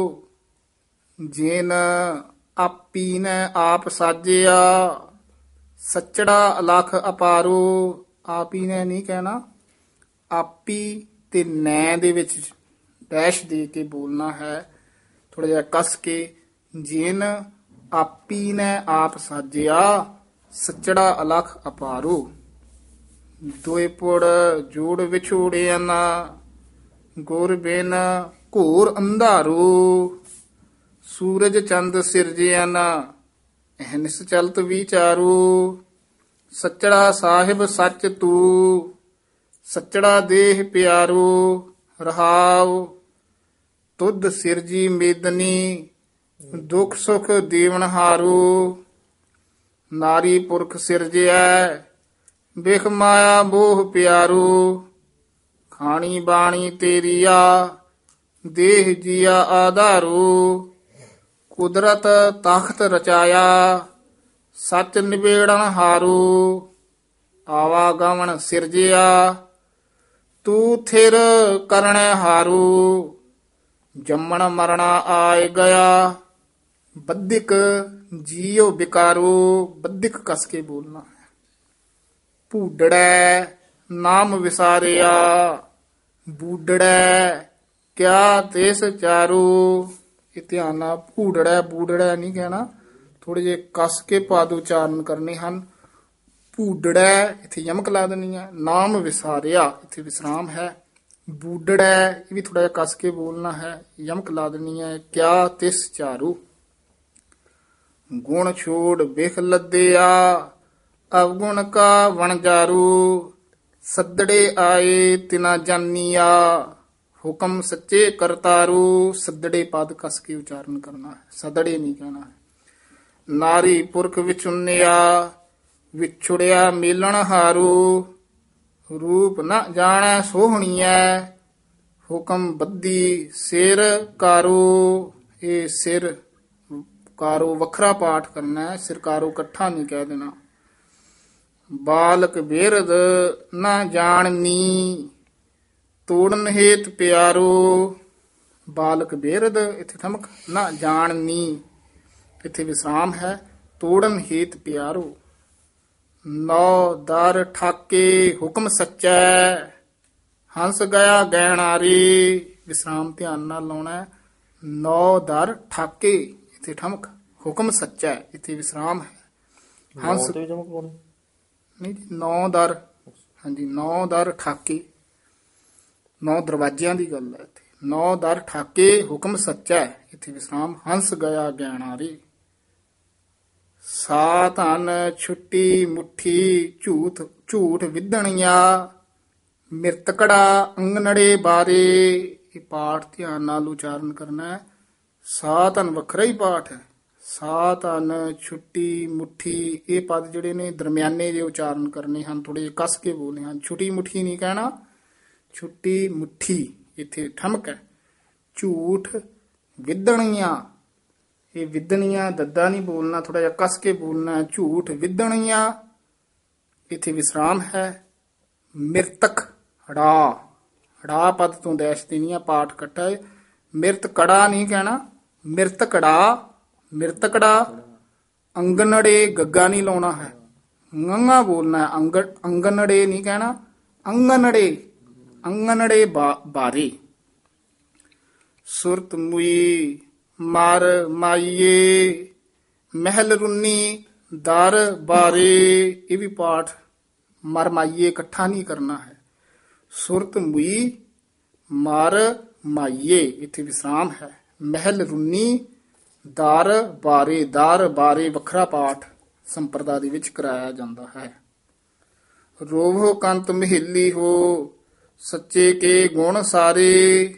ਜਿਨ ਆਪੀ ਨੇ ਆਪ ਸਾਜਿਆ ਸੱਚੜਾ ਅਲਖ ਅਪਾਰੋ। ਆਪੀ ਨੇ ਨਹੀਂ ਕਹਿਣਾ, ਆਪੀ ਤੇ ਨੈ ਦੇ ਵਿੱਚ ਡੈਸ਼ ਦੇ ਕੇ ਬੋਲਣਾ ਹੈ, ਥੋੜਾ ਜਿਹਾ ਕਸ ਕੇ। ਜਿਨ ਆਪੀ ਨੇ ਆਪ ਸਾਜਿਆ ਸੱਚੜਾ ਅਲਖ ਅਪਾਰੋ। ਦੋਏ ਪੁੜ ਜੋੜ ਵਿਛੋੜਿਆ ਨਾ ਗੁਰ ਬਿਨ ਘੋਰ ਅੰਧਾਰੋ। ਸੂਰਜ ਚੰਦ ਸਿਰਜਿਆ ਨਾ ਅਹਨਿਸ ਚਲਤ ਵਿਚਾਰੋ। ਸੱਚੜਾ ਸਾਹਿਬ ਸੱਚ ਤੂ ਸੱਚੜਾ ਦੇਹ ਪਿਆਰੋ। ਰਹਾਉ ਤੁਧ ਸਿਰਜੀ ਮੇਦਨੀ ਦੁਖ ਸੁਖ ਦੇਵਨ ਹਾਰੋ। ਨਾਰੀ ਪੁਰਖ ਸਿਰਜਿਆ ਬਿਖ ਮਾਇਆ ਮੋਹ ਪਿਆਰੋ। ਖਾਣੀ ਬਾਣੀ ਤੇਰੀਆ ਦੇਹ ਜੀਆ ਆਧਾਰੋ। ਕੁਦਰਤ ਤਖਤ ਰਚਾਇਆ ਸੱਚ ਨਿਬੇੜਨ ਹਾਰੋ। ਆਵਾ ਗਵਨ ਸਿਰਜਿਆ ਤੂੰ ਥਿਰ ਕਰਣੈ ਹਾਰੋ। ਜੰਮਣ ਮਰਣਾ ਆਏ ਗਿਆ ਬੱਧਿਕ ਜੀਉ ਵਿਕਾਰੋ। ਬੱਧਿਕ ਕਸ ਕੇ ਬੋਲਣਾ ਹੈ। ਭੂਡੜੈ ਨਾਮ ਵਿਸਾਰਿਆ ਬੂਡੜੈ ਕਿਆ ਤਿਸ ਚਾਰੋ। ਇਹ ਧਿਆਨ ਨਾਲ ਭੂਡੜੈ ਬੂਡੜੈ ਨਹੀਂ ਕਹਿਣਾ, ਥੋੜੇ ਜਿਹੇ ਕਸ ਕੇ ਪਦ ਉਚਾਰਨ ਕਰਨੇ ਹਨ। ਬੂਡੜੈ ਇੱਥੇ ਯਮਕ ਲਾ ਦੇਣੀ ਹੈ। ਨਾਮ ਵਿਸਾਰਿਆ ਇੱਥੇ ਵਿਸਰਾਮ ਹੈ। ਬੂਡੜੈ ਇਹ ਵੀ ਥੋੜਾ ਜਿਹਾ ਕੱਸ ਕੇ ਬੋਲਣਾ ਹੈ, ਯਮਕ ਲਾ ਦੇਣੀ ਹੈ। ਕਿਆ ਤਿਸ ਚਾਰੂ ਗੁਣ ਛੋੜ ਬਿਖ ਲੱਦਿਆ ਅਵਗੁਣ ਕਾ ਵਣਜਾਰੂ ਸੱਦੜੇ ਆਏ ਤਿਨਾ ਜਾਨੀਆ ਹੁਕਮ ਸੱਚੇ ਕਰਤਾਰੂ। ਸੱਦੜੇ ਪਦ ਕਸ ਕੇ ਉਚਾਰਨ ਕਰਨਾ ਹੈ, ਸੱਦੜੇ ਨਹੀਂ ਕਹਿਣਾ ਹੈ। ਨਾਰੀ ਪੁਰਖ ਵਿਚੁੰਨਿਆ ਵਿਛੁੜਿਆ ਮੇਲਣ ਹਾਰੂ ਰੂਪ ਨਾ ਜਾਣੈ ਸੋਹਣੀਐ ਹੁਕਮ ਬੱਧੀ ਸਿਰ ਕਾਰੂ। ਇਹ ਸਿਰ ਕਾਰੂ ਵੱਖਰਾ ਪਾਠ ਕਰਨਾ ਹੈ, ਸਿਰ ਕਾਰੂ ਇਕੱਠਾ ਨਹੀਂ ਕਹਿ ਦੇਣਾ। ਬਾਲਕ ਬਿਰਧ ਨਾ ਜਾਣਨੀ ਤੋੜਨ ਹੇਤ ਪਿਆਰੋ। ਬਾਲਕ ਬਿਰਧ ਇੱਥੇ ਠਮਕ ਨਾ ਜਾਣਨੀ ਇੱਥੇ ਵਿਸਰਾਮ ਹੈ। ਤੋੜਨ ਹੇਤ ਪਿਆਰੋ। ਨੌ ਦਰ ਠਾਕੇ ਹੁਕਮ ਸੱਚੈ ਹੰਸ ਗਿਆ ਗਹਿਣਾਰੀ। ਵਿਸਰਾਮ ਧਿਆਨ ਨਾਲ ਲਾਉਣਾ ਹੈ। ਨੌ ਦਰ ਠਾਕੇ ਇੱਥੇ ਠਮਕ ਹੁਕਮ ਸੱਚੈ ਇੱਥੇ ਵਿਸਰਾਮ ਹੈ। ਹੰਸ ਨਹੀਂ ਜੀ, ਨੌ ਦਰ ਹਾਂਜੀ ਨੌ ਦਰ ਠਾਕੇ ਨੌ ਦਰਵਾਜ਼ਿਆਂ ਦੀ ਗੱਲ ਹੈ ਇੱਥੇ। ਨੌ ਦਰ ਠਾਕੇ ਹੁਕਮ ਸੱਚੈ ਇੱਥੇ ਵਿਸਰਾਮ। ਹੰਸ ਗਿਆ ਗਿਆਨਾਰੀ। ਸਾ ਧਨ ਛੁੱਟੀ ਮੁੱਠੀ ਝੂਠ ਝੂਠ ਵਿਧਣੀਆਂ ਮਿਰਤਕੜਾ ਅੰਗਨੜੇ ਬਾਰੇ। ਇਹ ਪਾਠ ਧਿਆਨ ਨਾਲ ਉਚਾਰਨ ਕਰਨਾ ਹੈ। ਸਾ ਧਨ ਵੱਖਰਾ ਹੀ ਪਾਠ ਹੈ। ਸਾ ਧਨ ਛੁੱਟੀ ਮੁੱਠੀ ਇਹ ਪਦ ਜਿਹੜੇ ਨੇ ਦਰਮਿਆਨੇ ਜਿਹੇ ਉਚਾਰਨ ਕਰਨੇ ਹਨ, ਥੋੜੇ ਜਿਹੇ ਕੱਸ ਕੇ ਬੋਲਣੇ ਹਨ। ਛੁੱਟੀ ਮੁੱਠੀ ਨਹੀਂ ਕਹਿਣਾ, ਛੁੱਟੀ ਮੁੱਠੀ ਇੱਥੇ ਠਮਕ ਹੈ। ਝੂਠ ਵਿਧਣੀਆਂ ਇਹ ਵਿਧਣੀਆਂ ਦੱਦਾ ਨਹੀਂ ਬੋਲਣਾ, ਥੋੜਾ ਜਿਹਾ ਕੱਸ ਕੇ ਬੋਲਣਾ। ਝੂਠ ਵਿਧਣੀਆਂ ਇੱਥੇ ਵਿਸਰਾਮ ਹੈ। ਮਿਰਤਕ ਹੜਾ ਹੜਾ ਪਦ ਤੋਂ ਦੈਸ਼ ਦੇਣੀ ਆ, ਪਾਠ ਕੱਟਾ ਹੈ। ਮਿਰਤ ਕੜਾ ਨਹੀਂ ਕਹਿਣਾ, ਮਿਰਤਕੜਾ ਮਿਰਤਕੜਾ। ਅੰਗਨੜੇ ਗੱਗਾ ਨਹੀਂ ਲਾਉਣਾ ਹੈ, ਗੰਗਾ ਬੋਲਣਾ ਹੈ। ਅੰਗ ਅੰਗਨੜੇ ਨਹੀਂ ਕਹਿਣਾ, ਅੰਗਨੜੇ ਅੰਗਨੜੇ ਬਾਰੇ। ਸੁਰਤ ਮੁਈ ਮਰ ਮਾਈਏ ਮਹਿਲ ਰੁੰਨੀ ਦਰ ਬਾਰੇ। ਇਹ ਵੀ ਪਾਠ ਮਰ ਮਾਈਏ ਇਕੱਠਾ ਨਹੀਂ ਕਰਨਾ ਹੈ। ਸੁਰਤ ਮੁਈ ਮਰ ਮਾਈਏ ਇੱਥੇ ਵਿਸਰਾਮ ਹੈ। ਮਹਿਲ ਰੁੰਨੀ ਦਰ ਬਾਰੇ। ਦਰ ਬਾਰੇ ਵੱਖਰਾ ਪਾਠ ਸੰਪਰਦਾ ਦੇ ਵਿੱਚ ਕਰਾਇਆ ਜਾਂਦਾ ਹੈ। ਰੋਵੋ ਕੰਤ ਮਹਿਲੀ ਹੋ ਸੱਚੇ ਕੇ ਗੁਣ ਸਾਰੇ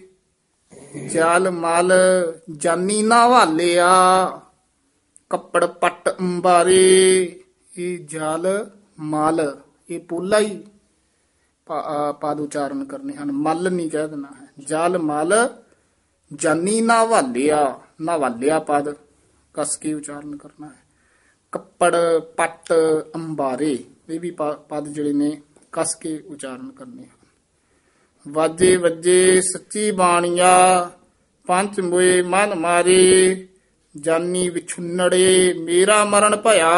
ਜਲ ਮਲ ਜਾਨੀ ਨਾ ਵਾਲਿਆ ਕੱਪੜ ਪੱਟ ਅੰਬਾਰੇ। ਇਹ ਜਲ ਮਲ ਇਹ ਪੋਲਾ ਹੀ ਪਦ ਉਚਾਰਨ ਕਰਨੇ ਹਨ, ਮਲ ਨਹੀਂ ਕਹਿ ਦੇਣਾ ਹੈ। ਜਲ ਮਲ ਜਾਨੀ ਨਾ ਵਾਲਿਆ ਨਾ ਵਾਲਿਆ ਪਦ ਕਸ ਕੇ ਉਚਾਰਨ ਕਰਨਾ ਹੈ। ਕੱਪੜ ਪੱਟ ਅੰਬਾਰੇ ਇਹ ਵੀ ਪਦ ਜਿਹੜੇ ਨੇ ਕਸ ਕੇ ਉਚਾਰਨ ਕਰਨੇ ਹਨ। ਵਾਜੇ ਵੱਜੇ ਸੱਚੀ ਬਾਣੀਆ ਪੰਜ ਮੋਏ ਮਨ ਮਾਰੇ ਜਾਨੀ ਵਿਛੁੰਨੜੇ ਮੇਰਾ ਮਰਨ ਭਇਆ।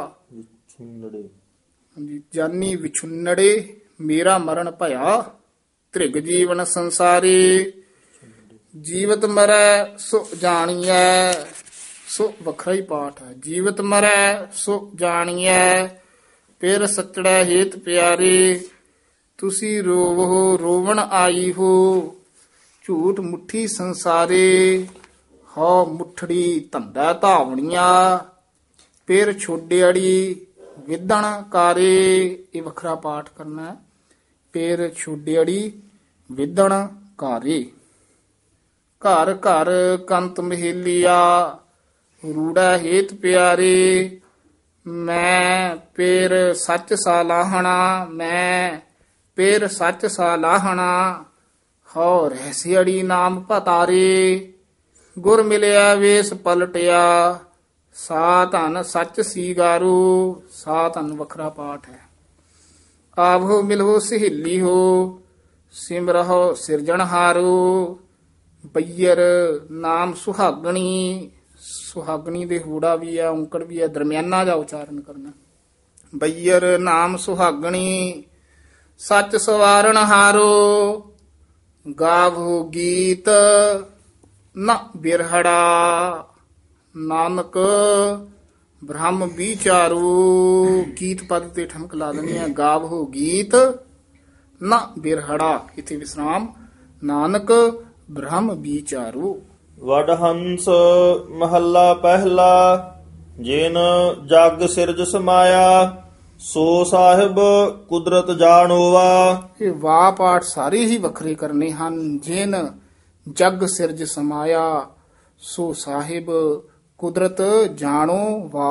ਹਾਂਜੀ ਜਾਨੀ ਵਿਛੁੰਨੜੇ ਮੇਰਾ ਮਰਨ ਭਇਆ। ਤ੍ਰਿਗ ਜੀਵਨ ਸੰਸਾਰੇ ਜੀਵਤ ਮਰੈ ਸੋ ਜਾਣੀਐ। ਸੋ ਵੱਖਰਾ ਹੀ ਪਾਠ ਹੈ। ਜੀਵਤ ਮਰੈ ਸੋ ਜਾਣੀਐ ਫਿਰ ਸੱਚੜਾ ਹੇਤ ਪਿਆਰੇ। ਤੁਸੀਂ ਰੋਵੋ ਰੋਵਣ ਆਈ ਹੋ ਝੂਠ ਮੁੱਠੀ ਸੰਸਾਰੇ। ਹੋ ਮੁੱਠੜੀ ਧੰਦਾ ਧਾਵਣੀਆਂ ਫਿਰ ਛੋਡਿਆੜੀ ਵਿਧਣ ਕਾਰੇ। ਇਹ ਵੱਖਰਾ ਪਾਠ ਕਰਨਾ ਹੈ। ਫਿਰ ਛੋਡਿਆੜੀ ਵਿਧਣ ਕਾਰੇ। ਘਰ ਘਰ ਕੰਤ ਮਹਿਲੀਆ ਰੂੜਾ ਹੇਤ ਪਿਆਰੇ। ਮੈਂ ਫਿਰ ਸੱਚ ਸਾਲਾਹਣਾ ਮੈਂ ਫਿਰ ਸੱਚ ਸਾਲਾਹਣਾ ਹੋ ਰਹਿਸਿਆੜੀ ਨਾਮ ਪਤਾਰੇ। ਗੁਰ ਮਿਲਿਆ ਵੇਸ ਪਲਟਿਆ ਸਾ ਧਨ ਸੱਚ ਸੀਗਾਰੂ। ਸਾ ਧਨ ਵੱਖਰਾ ਪਾਠ ਹੈ। ਆਵੋ ਮਿਲੋ ਸਹੇਲੀ ਹੋ ਸਿਮਰਹੁ ਸਿਰਜਣਹਾਰੂ। ਬਈਰ ਨਾਮ ਸੁਹਾਗਣੀ ਸੁਹਾਗਣੀ ਦੇ ਹੂੜਾ ਵੀ ਹੈ, ਔਂਕੜ ਵੀ ਹੈ, ਦਰਮਿਆਨਾ ਜਾ ਉਚਾਰਨ ਕਰਨਾ। ਬਈਰ ਨਾਮ ਸੁਹਾਗਣੀ ਸੱਚ ਸਵਾਰਨ ਹਾਰੋ। ਗਾਵੋ ਗੀਤ ਨਾ ਬਿਰਹੜਾ ਨਾਨਕ ਬ੍ਰਹਮ ਵਿਚਾਰੂ ਗੀਤ ਪਦ ਤੇ ਠਮਕ ਲਾ ਦੇਣੀ ਹੈ। ਗਾਵੋ ਗੀਤ ਨਾ ਬਿਰਹੜਾ, ਇਥੇ ਵਿਸਰਾਮ। ਨਾਨਕ ਬ੍ਰਹਮ ਵਿਚਾਰੂ। ਵਡਹੰਸ ਮਹੱਲਾ ਪਹਿਲਾ। ਜਿਨ ਜਗ ਸਿਰਜ ਸਮਾਇਆ ਸੋ ਸਾਹਿਬ ਕੁਦਰਤ ਜਾਣੋਵਾ। ਇਹ ਵਾ ਪਾਠ ਸਾਰੇ ਹੀ ਵੱਖਰੇ ਕਰਨੇ ਹਨ। ਜਿਨ ਜਗ ਸਿਰਜ ਸਮਾਇਆ ਸੋ ਸਾਹਿਬ ਕੁਦਰਤ ਜਾਣੋ ਵਾ,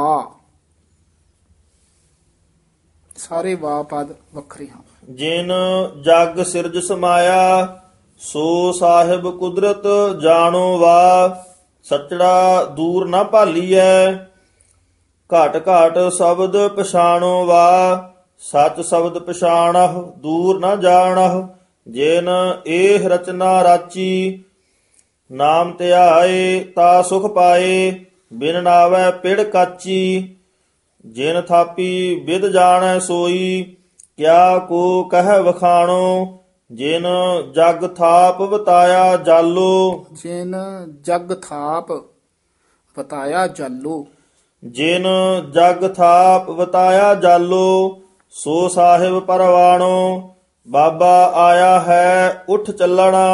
ਸਾਰੇ ਵਾ ਪਦ ਵੱਖਰੇ ਹਨ। ਜਿਨ ਜਗ ਸਿਰਜ ਸਮਾਇਆ ਸੋ ਸਾਹਿਬ ਕੁਦਰਤ ਜਾਣੋ ਵਾ। ਸੱਚੜਾ ਦੂਰ ਨਾ ਭਾਲੀਐ ਘਾਟ ਘਾਟ ਸ਼ਬਦ ਪਛਾਣੋ ਵਾ। ਸੱਚ ਸ਼ਬਦ ਪਛਾਣਹ ਦੂਰ ਨਾ ਜਾਣਹ। ਜਿਨ ਇਹ ਰਚਨਾ ਰਾਚੀ ਨਾਮ ਧਿਆਏ ਤਾ ਸੁਖ ਪਾਏ। ਬਿਨ ਨਾਵੈ ਪਿੜ ਕਾਚੀ ਜਿਨ ਥਾਪੀ ਵਿਦ ਜਾਣੈ ਸੋਈ। ਕਿਆ ਕੋ ਕਹਿ ਵਖਾਣੋ ਜਿਨ ਜਗ ਥਾਪ ਬਤਾਇਆ ਜਾਲੋ। ਜਿਨ ਜਗ ਥਾਪ ਬਤਾਇਆ ਜਾਲੋ। ਜਿਨ ਜਗ ਥਾਪ ਬਤਾਇਆ ਜਾਲੋ ਸੋ ਸਾਹਿਬ ਪਰਵਾਣੋ। ਬਾਬਾ ਆਇਆ ਹੈ ਉੱਠ ਚੱਲਣਾ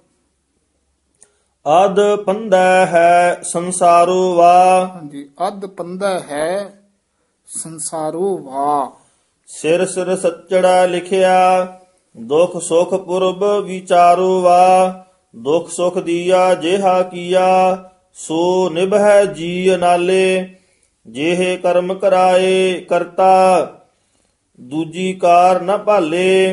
ਅਦ ਪੰਦੈ ਹੈ ਸੰਸਾਰੋ ਵਾ। ਹਾਂਜੀ, ਅਦ ਪੰਦਾ ਹੈ ਸੰਸਾਰੋ ਵਾ। ਸਿਰ ਸਿਰ ਸੱਚੜਾ ਲਿਖਿਆ ਦੁਖ ਸੁਖ ਪੁਰਬ ਵਿਚਾਰੋ ਵਾ। ਦੁਖ ਸੁਖ ਦੀਆ ਜਿਹਾ ਕੀਆ ਸੋ ਨਿਭੈ ਜੀ ਨਾਲੇ। ਜਿਹੇ ਕਰਮ ਕਰਾਏ ਕਰਤਾ ਦੂਜੀ ਕਾਰ ਨ ਭਾਲੇ।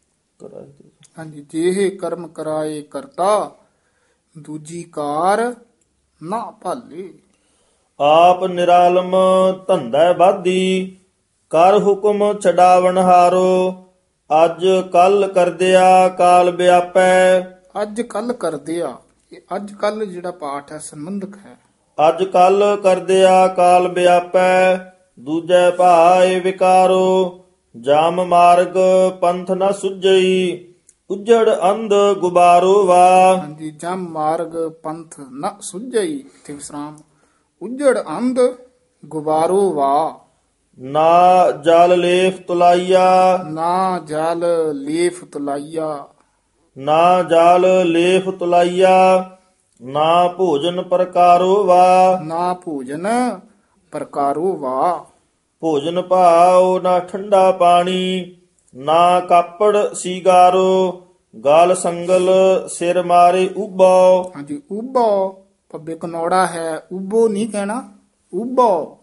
ਹਾਂਜੀ, ਜਿਹੇ ਕਰਮ ਕਰਾਏ ਕਰਤਾ ਦੂਜੀ ਕਾਰ ਨਾ ਭਾਲੇ। ਆਪ ਨਿਰਾਲਮ ਧੰਦਾ ਬਾਧੀ ਕਰ ਹੁਕਮ ਛਡਾਵਣ ਹਾਰੋ। ਅੱਜ ਕੱਲ ਕਰਦਿਆ ਕਾਲ ਵਿਆਪੈ। ਅੱਜ ਕੱਲ ਕਰਦੇ ਆ, ਇਹ ਅੱਜ ਕੱਲ ਜਿਹੜਾ ਪਾਠ ਹੈ ਸੰਬੰਧਕ ਹੈ। ਅੱਜ ਕੱਲ ਕਰਦਿਆ ਕਾਲ ਵਿਆਪੈ। ਦੂਜੈ ਭਾਏ ਵਿਕਾਰੋ ਜਾਮ ਮਾਰਗ ਪੰਥ ਨ ਸੁਝਈ। ਉਜੜ ਅੰਧ ਗੁਬਾਰੋ ਵਾ। ਹਾਂਜੀ, ਜਮ ਮਾਰਗ ਪੰਥ ਨ ਸੁਝਈ, ਇਥੇ ਵਿਸਰਾਮ। ਉਜੜ ਅੰਧ ਗੁਬਾਰੋ ਵਾ। ਨਾ ਜਲ ਲੇਫ ਤੁਲਾਈਆ ਨਾ ਜਲ ਲੇਫ ਤੁਲਾਈਆ। ਨਾ ਜਲ ਲੇਫ ਤੁਲਾਈਆ ਨਾ ਭੋਜਨ ਪ੍ਰਕਾਰੋ ਵਾ। ਨਾ ਭੋਜਨ ਪ੍ਰਕਾਰੋ ਵਾ। ਭੋਜਨ ਭਾਉ ਨਾ ਠੰਡਾ ਪਾਣੀ ਨਾ ਕਾਪੜ ਸੀਗਾਰੋ। ਗਾਲ ਸੰਗਲ ਸਿਰ ਮਾਰੇ ਉਬੋ। ਹਾਂਜੀ, ਉਬੋ ਪੱਬੇ ਕਨੌੜਾ ਹੈ, ਉਬੋ ਨਹੀਂ ਕਹਿਣਾ, ਉਬੋ।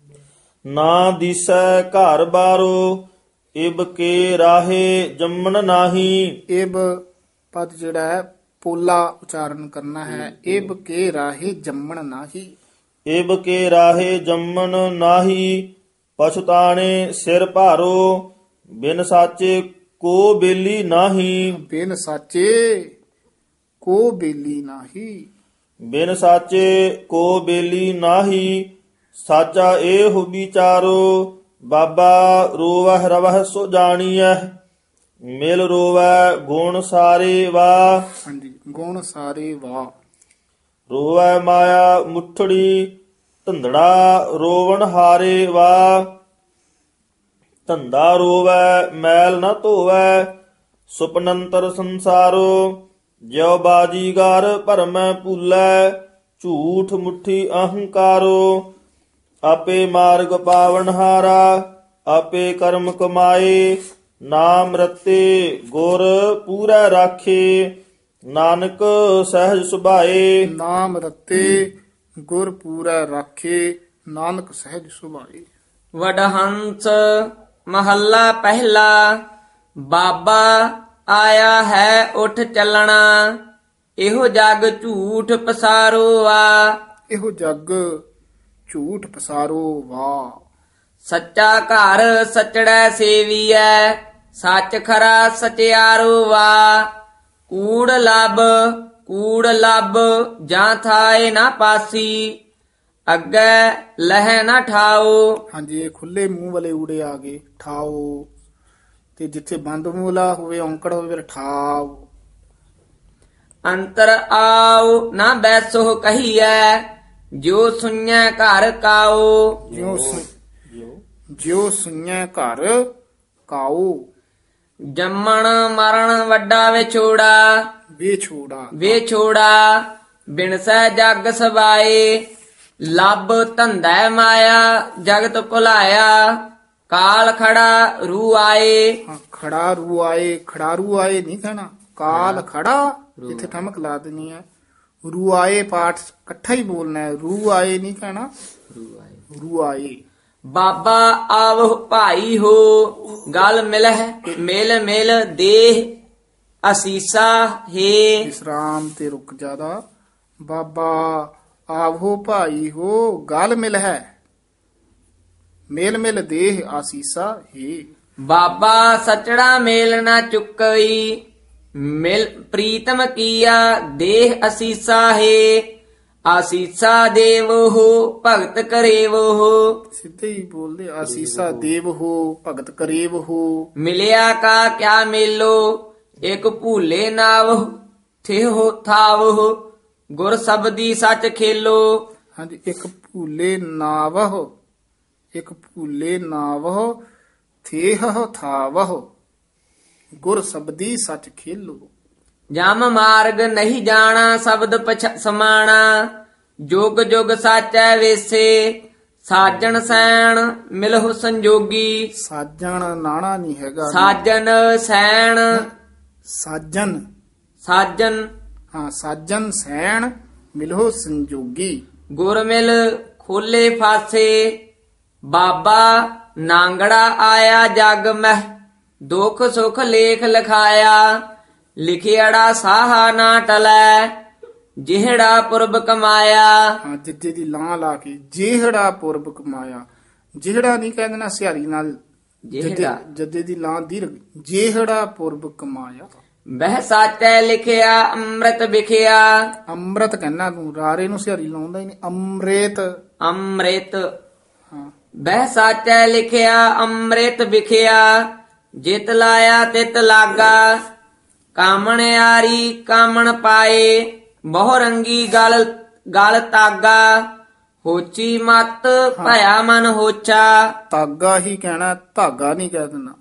ਨਾ ਦਿਸੈ ਘਰ ਬਾਰੋ ਇਬ ਕੇ ਰਾਹੇ ਜੰਮਣ ਨਾਹੀ। ਇਬ ਪਦ ਜਿਹੜਾ ਹੈ ਪੋਲਾ ਉਚਾਰਨ ਕਰਨਾ ਹੈ। ਇਬ ਕੇ ਰਾਹੇ ਜੰਮਣ ਨਾਹੀ। ਇਬ ਕੇ ਰਾਹੇ ਜੰਮਣ ਨਾਹੀ। ਪਛਤਾਣੇ ਸਿਰ ਭਾਰੋ ਬਿਨ ਸਾਚੇ ਕੋ ਬੇਲੀ ਨਾਹੀ। ਬਿਨ ਸਾਚੇ ਕੋ ਬੇਲੀ ਨਾਹੀ। ਬਿਨ ਸਾਚੇ ਕੋ ਬੇਲੀ ਨਾਹੀ। ਸਾਚਾ ਇਹੋ ਵਿਚਾਰੋ ਬਾਬਾ ਰੋਵਹਿ ਰਵਹਿ ਸੋ ਜਾਣੀਐ। ਮਿਲ ਰੋਵੈ ਗੁਣ ਸਾਰੇ ਵਾ। ਹਾਂਜੀ, ਗੁਣ ਸਾਰੇ ਵਾ। ਰੋਵੈ ਮਾਇਆ ਮੁਠੜੀ ਧੰਦੜਾ ਰੋਵਣ ਹਾਰੇ ਵਾ। ਧੰਦਾ ਰੋਵੈ ਮੈਲ ਨ ਧੋਵੈ ਸੁਪਨੰਤਰ ਸੰਸਾਰੋ। ਜਿਉ ਬਾਜੀਗਰ ਭਰਮੈ ਭੂਲੈ ਝੂਠ ਮੁੱਠੀ ਅਹੰਕਾਰੋ। ਆਪੇ ਮਾਰਗ ਪਾਵਨ ਹਾਰਾ ਆਪੇ ਕਰਮ ਕਮਾਏ। ਨਾਮ ਰਤੇ ਗੁਰ ਪੂਰਾ ਰਾਖੇ ਨਾਨਕ ਸਹਿਜ ਸੁਭਾਏ। ਨਾਮ ਰਤੇ ਗੁਰ ਪੂਰਾ ਰਾਖੇ ਨਾਨਕ ਸਹਿਜ ਸੁਭਾਏ। ਵਡਹੰਸ ਮਹੱਲਾ ਪਹਿਲਾ। ਬਾਬਾ ਆਇਆ ਹੈ ਉੱਠ ਚੱਲਣਾ ਇਹੋ ਜਗ ਝੂਠ ਪਸਾਰੋ ਵਾ। ਇਹੋ ਜਗ ਝੂਠ ਪਸਾਰੋ ਵਾ। ਸੱਚਾ ਘਰ ਸਚੜੈ ਸੇਵੀਐ ਸੱਚ ਖਰਾ ਸਚਿਆਰੋ ਵਾ। ਕੂੜ ਲੱਭ ਕੂੜ ਲੱਭ ਜਾਂ ਥਾਏ ਨਾ ਪਾਸੀ ਅੱਗੇ ਲਹਿ ਨਾ ਠਾਓ। ਹਾਂਜੀ, ਇਹ ਖੁੱਲੇ ਮੂੰਹ ਵਾਲੇ ਊੜੇ ਆ ਗਏ, ਠਾਓ। ਤੇ ਜਿੱਥੇ ਬੰਦ ਮੂੰਹ ਵਾਲਾ ਹੋਵੇ ਔਂਕੜ ਹੋਵੇ ਫਿਰ ਠਾਓ। ਅੰਤਰ ਆਓ ਨਾ ਬੈਸੋ ਕਹੀਐ ਜੋ ਸੁਣੈ ਘਰ ਕਾਓ ਜਿਉ ਸੁ- ਜਿਉ ਸੁਣੈ ਘਰ ਕਾਉ ਜੰਮਣ ਮਰਨ ਵੱਡਾ ਵਿਛੋੜਾ ਵਿਛੋੜਾ ਵਿਛੋੜਾ ਬਿਨਸੈ ਜਗ ਸਵਾਏ ਲੱਭ ਧੰਦਾ ਮਾਇਆ ਜਗਤ ਭੁਲਾਇਆ ਕਾਲ ਖੜਾ ਰੂ ਆਏ ਹਾਂ, ਖੜਾ ਰੂ ਆਏ ਖੜਾਰੂ ਆਏ ਨਹੀਂ ਕਹਿਣਾ ਕਾਲ ਖੜਾ ਇੱਥੇ ਠਮਕ ਲਾ ਦੇਣੀ ਹੈ ਰੂ ਆਏ ਪਾਠ ਇਕੱਠਾ ਹੀ ਬੋਲਣਾ ਹੈ ਰੂ ਆਏ ਨਹੀਂ ਕਹਿਣਾ ਰੂ ਆਏ ਬਾਬਾ ਆਵਹੁ ਭਾਈ ਹੋ ਗਲ ਮਿਲਹਿ ਮਿਲ ਮਿਲ ਦੇਹ ਅਸੀਸਾ ਹੈ ਵਿਸਰਾਮ ਤੇ ਰੁਕ ਜਾਦਾ ਬਾਬਾ ਆਵੋ ਭਾਈ ਹੋ ਗਲ ਮਿਲ ਹੈ ਮੇਲ ਮਿਲ ਦੇਹ ਆਸੀਸਾ ਹੈ ਬਾਬਾ ਸਚੜਾ ਮੇਲ ਨਾ ਚੁੱਕਈ ਮਿਲ ਪ੍ਰੀਤਮ ਕੀਆ ਦੇਹ ਅਸੀਸਾ ਹੈ ਆਸੀਸਾ ਦੇਵ ਹੋ ਭਗਤ ਕਰੇਵ ਹੋ ਸਿੱਧੇ ਹੀ ਬੋਲਦੇ ਆਸੀਸਾ ਦੇਵ ਹੋ ਭਗਤ ਕਰੇਵ ਹੋ ਮਿਲਿਆ ਕਾ ਕਿਆ ਮੇਲੋ ਇਕ ਭੂਲੇ ਨਾਵ ਥੇ ਹੋ ਥਾਵ ਗੁਰ ਸਬਦੀ ਸੱਚ ਖੇਲੋ ਹਾਂਜੀ ਇੱਕ ਭੂਲੇ ਨਾਵਹ ਇੱਕ ਭੂਲੇ ਨਾਵਹ ਥੇਹ ਥਾਵਹ ਗੁਰ ਸਬਦੀ ਸੱਚ ਖੇਲੋ ਜਮ ਮਾਰਗ ਨਹੀਂ ਜਾਣਾ ਸ਼ਬਦ ਪਛ ਸਮਾਣਾ ਜੁਗ ਜੁਗ ਸਾਚੈ ਵੇਸੇ ਸਾਜਣ ਸੈਣ ਮਿਲਹੁ ਸੰਜੋਗੀ ਸਾਜਣ ਨਾਣਾ ਨਹੀਂ ਹੈਗਾ ਸਾਜਨ ਸੈਣ ਸਾਜਨ ਸਾਜਨ ਹਾਂ ਸਾਜਨ ਸੈਣ ਮਿਲੋ ਸੰਜੋਗੀ ਗੁਰ ਮਿਲ ਖੋਲੇ ਫਾਸੇ ਬਾਬਾ ਨਾਂਗੜਾ ਆਇਆ ਜਗ ਮਹਿ ਦੁਖ ਸੁਖ ਲੇਖ ਲਿਖਾਇਆ ਲਿਖਿਆੜਾ ਸਾਹਾ ਨਾ ਟਲੈ ਜਿਹੜਾ ਪੁਰਬ ਕਮਾਇਆ ਹਾਂ ਜਿੱਜੇ ਦੀ ਲਾਂ ਲਾ ਕੇ ਜਿਹੜਾ ਪੁਰਬ ਕਮਾਇਆ ਜਿਹੜਾ ਨਹੀਂ ਕਹਿ ਦੇਣਾ ਸਿਹਾਰੀ ਨਾਲ ਜਿਹੜਾ ਜੱਦੇ ਦੀ ਲਾਂ ਦੀਰਘ ਜਿਹੜਾ ਪੁਰਬ ਕਮਾਇਆ ਬਹਿ ਸਾਚੈ ਲਿਖਿਆ ਅੰਮ੍ਰਿਤ ਵਿਖਿਆ ਅੰਮ੍ਰਿਤ ਕਹਿਣਾ ਤੂੰ ਰਾਰੇ ਨੂੰ ਸਿਹਾਰੀ ਲਾਉਂਦਾ ਹੀ ਨਹੀਂ ਅੰਮ੍ਰਿਤ ਅੰਮ੍ਰਿਤ ਹਾਂ ਬਹਿ ਸਾਚੈ ਲਿਖਿਆ ਅੰਮ੍ਰਿਤ ਵਿਖਿਆ ਜਿਤ ਲਾਇਆ ਤਿਤ ਲਾਗਾ ਕਾਮਣ ਆਰੀ ਕਾਮਣ ਪਾਏ ਬਹੁ ਰੰਗੀ ਗਲ ਗਲ ਤਾਗਾ ਹੋਚੀ ਮਤ ਭਇਆ ਮਨ ਹੋਚਾ ਤਾਗਾ ਹੀ ਕਹਿਣਾ ਧਾਗਾ ਨਹੀਂ ਕਹਿ ਦੇਣਾ